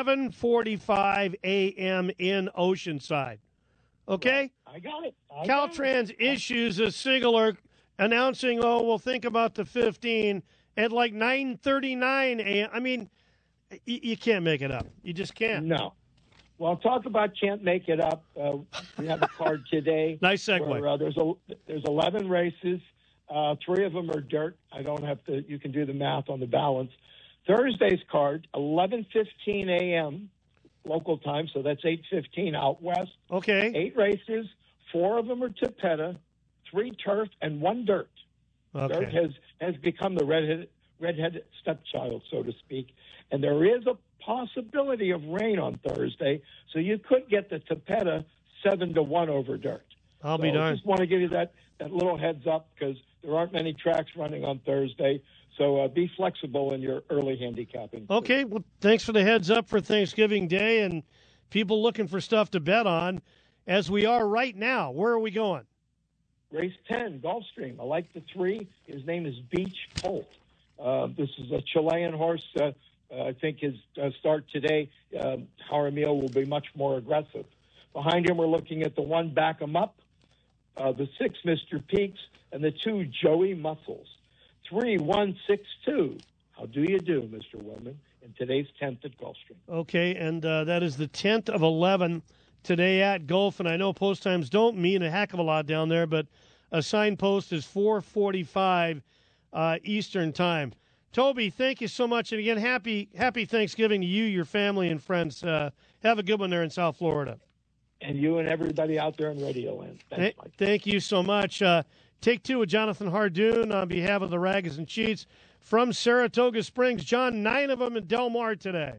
7:45 a.m. in Oceanside. Okay? I got it. Caltrans issues a signal alert announcing, oh, we'll think about the 15 at like 9:39 a.m. I mean, you can't make it up. You just can't. No. Well, talk about can't make it up. We have a card today. Nice segue. Where, there's 11 races. 3 of them are dirt. I don't have to. You can do the math on the balance. Thursday's card, 11:15 a.m. local time, so that's 8:15 out west. Okay. 8 races. 4 of them are Tapeta, 3 turf, and 1 dirt. Okay. Dirt has become the redheaded stepchild, so to speak. And there is a possibility of rain on Thursday, so you could get the Tapeta 7-1 over dirt. I'll be darned. I just want to give you that little heads up because there aren't many tracks running on Thursday. So be flexible in your early handicapping. Okay, well, thanks for the heads up for Thanksgiving Day and people looking for stuff to bet on. As we are right now, where are we going? Race 10, Gulfstream. I like the 3. His name is Beach Colt. This is a Chilean horse. I think his start today, Jaramillo will be much more aggressive. Behind him, we're looking at the 1, Back 'em Up, the 6, Mr. Peaks, and the 2, Joey Muscles. 3, 1, 6, 2. How do you do, Mr. Willman, in today's 10th at Gulfstream? Okay, and that is the 10th of 11 today at Gulf, and I know post times don't mean a heck of a lot down there, but a signpost is 4:45 Eastern Time. Toby, thank you so much, and again, happy Thanksgiving to you, your family, and friends. Have a good one there in South Florida. And you and everybody out there in Radio Land. Thanks, Mike. Thank you so much. Take 2 with Jonathan Hardoon on behalf of the Ragas and Cheats from Saratoga Springs. John, 9 of them at Del Mar today.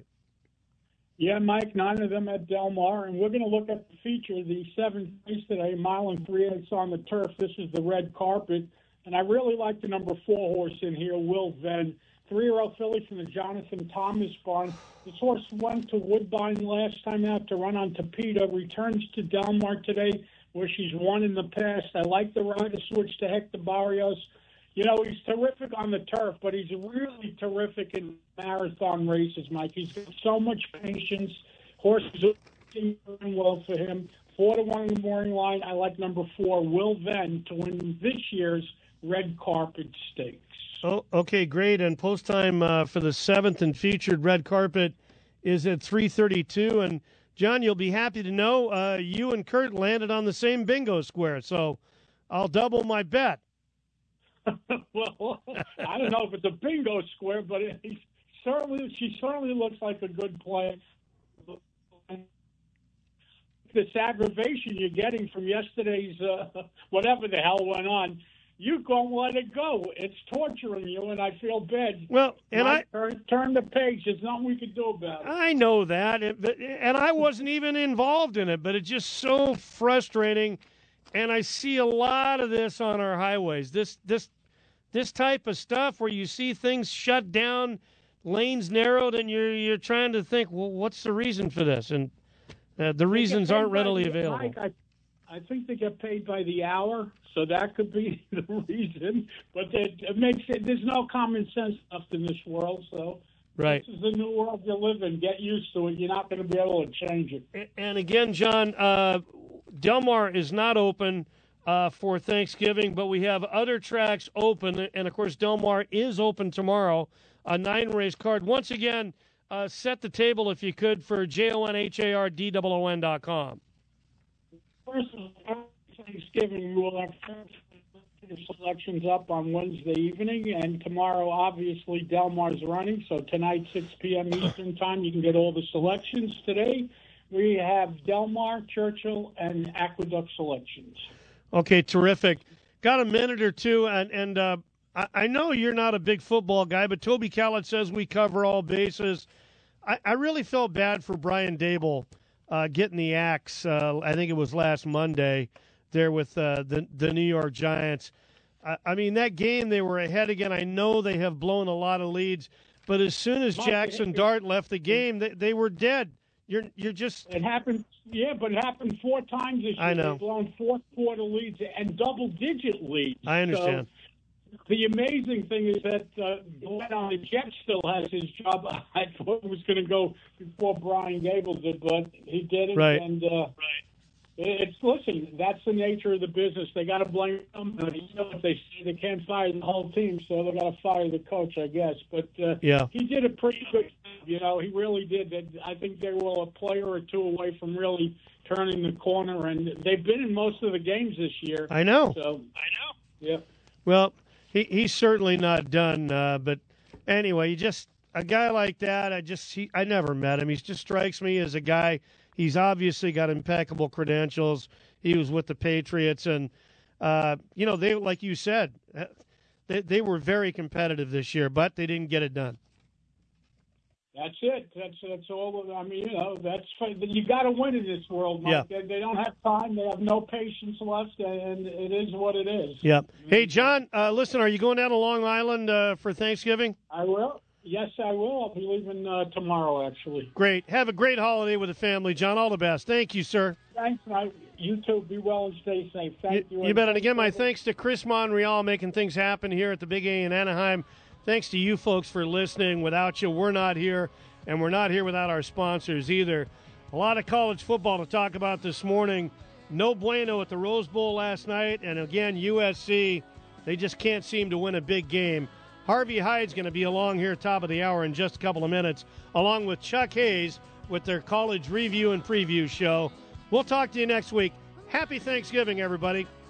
Yeah, Mike, 9 of them at Del Mar. And we're going to look at the feature, the 7th race today, 1 3/8 on the turf. This is the red carpet. And I really like the number 4 horse in here, Will Venn. 3-year-old filly from the Jonathan Thomas barn. This horse went to Woodbine last time out to run on Tapeta, returns to Del Mar today, where she's won in the past. I like the rider switch to Hector Barrios. You know, he's terrific on the turf, but he's really terrific in marathon races, Mike. He's got so much patience. Horses are doing well for him. 4-1 in the morning line. I like number 4, Will Venn, to win this year's red carpet stakes. Oh, okay, great. And post time for the 7th and featured red carpet is at 3:32. And John, you'll be happy to know you and Kurt landed on the same bingo square, so I'll double my bet. Well, I don't know if it's a bingo square, but she certainly looks like a good play. This aggravation you're getting from yesterday's whatever the hell went on, you don't let it go. It's torturing you, and I feel bad. Well, and I turn the page. There's nothing we can do about it. I know that, and I wasn't even involved in it, but it's just so frustrating. And I see a lot of this on our highways. This type of stuff where you see things shut down, lanes narrowed, and you're trying to think, well, what's the reason for this? And the reasons aren't readily available. Mike, I think they get paid by the hour, so that could be the reason. But it makes it. There's no common sense left in this world, so. Right. This is the new world you live in. Get used to it. You're not going to be able to change it. And again, John, Del Mar is not open for Thanksgiving, but we have other tracks open. And, of course, Del Mar is open tomorrow, a 9-race card. Once again, set the table, if you could, for JONHARDOON.com. First of Thanksgiving, we will have selections up on Wednesday evening, and tomorrow, obviously, Del Mar's running. So tonight, 6 p.m. Eastern Time, you can get all the selections. Today, we have Del Mar, Churchill, and Aqueduct selections. Okay, terrific. Got a minute or two, and I know you're not a big football guy, but Toby Callett says we cover all bases. I really felt bad for Brian Dable getting the axe, I think it was last Monday, there with the New York Giants. I mean, that game, they were ahead again. I know they have blown a lot of leads, but as soon as Jackson Dart left the game, they were dead. You're just... It happened, yeah, but it happened 4 times this year. I know. They've blown fourth quarter leads and double-digit leads. I understand. So The amazing thing is that Glenn on the Jets still has his job. I thought it was going to go before Brian Gable did, but he didn't. Right. And listen, that's the nature of the business. They got to blame somebody. You know what they say, they can't fire the whole team, so they got to fire the coach, I guess. But he did a pretty good job. You know, he really did. I think they were a player or two away from really turning the corner, and they've been in most of the games this year. I know. Yeah. Well, he's certainly not done. But anyway, a guy like that, I never met him. He just strikes me as a guy. He's obviously got impeccable credentials. He was with the Patriots, and they, like you said, they were very competitive this year, but they didn't get it done. That's it. That's all. I mean, that's you got to win in this world, Mike. Yeah. They don't have time. They have no patience left, and it is what it is. Yep. Hey, John, listen, are you going down to Long Island for Thanksgiving? I will. Yes, I will. I'll be leaving tomorrow, actually. Great. Have a great holiday with the family, John. All the best. Thank you, sir. Thanks, Mike. You too. Be well and stay safe. Thank you. You bet. And again, my thanks to Chris Monreal making things happen here at the Big A in Anaheim. Thanks to you folks for listening. Without you, we're not here, and we're not here without our sponsors either. A lot of college football to talk about this morning. No bueno at the Rose Bowl last night, and again, USC, they just can't seem to win a big game. Harvey Hyde's going to be along here top of the hour in just a couple of minutes, along with Chuck Hayes with their college review and preview show. We'll talk to you next week. Happy Thanksgiving, everybody.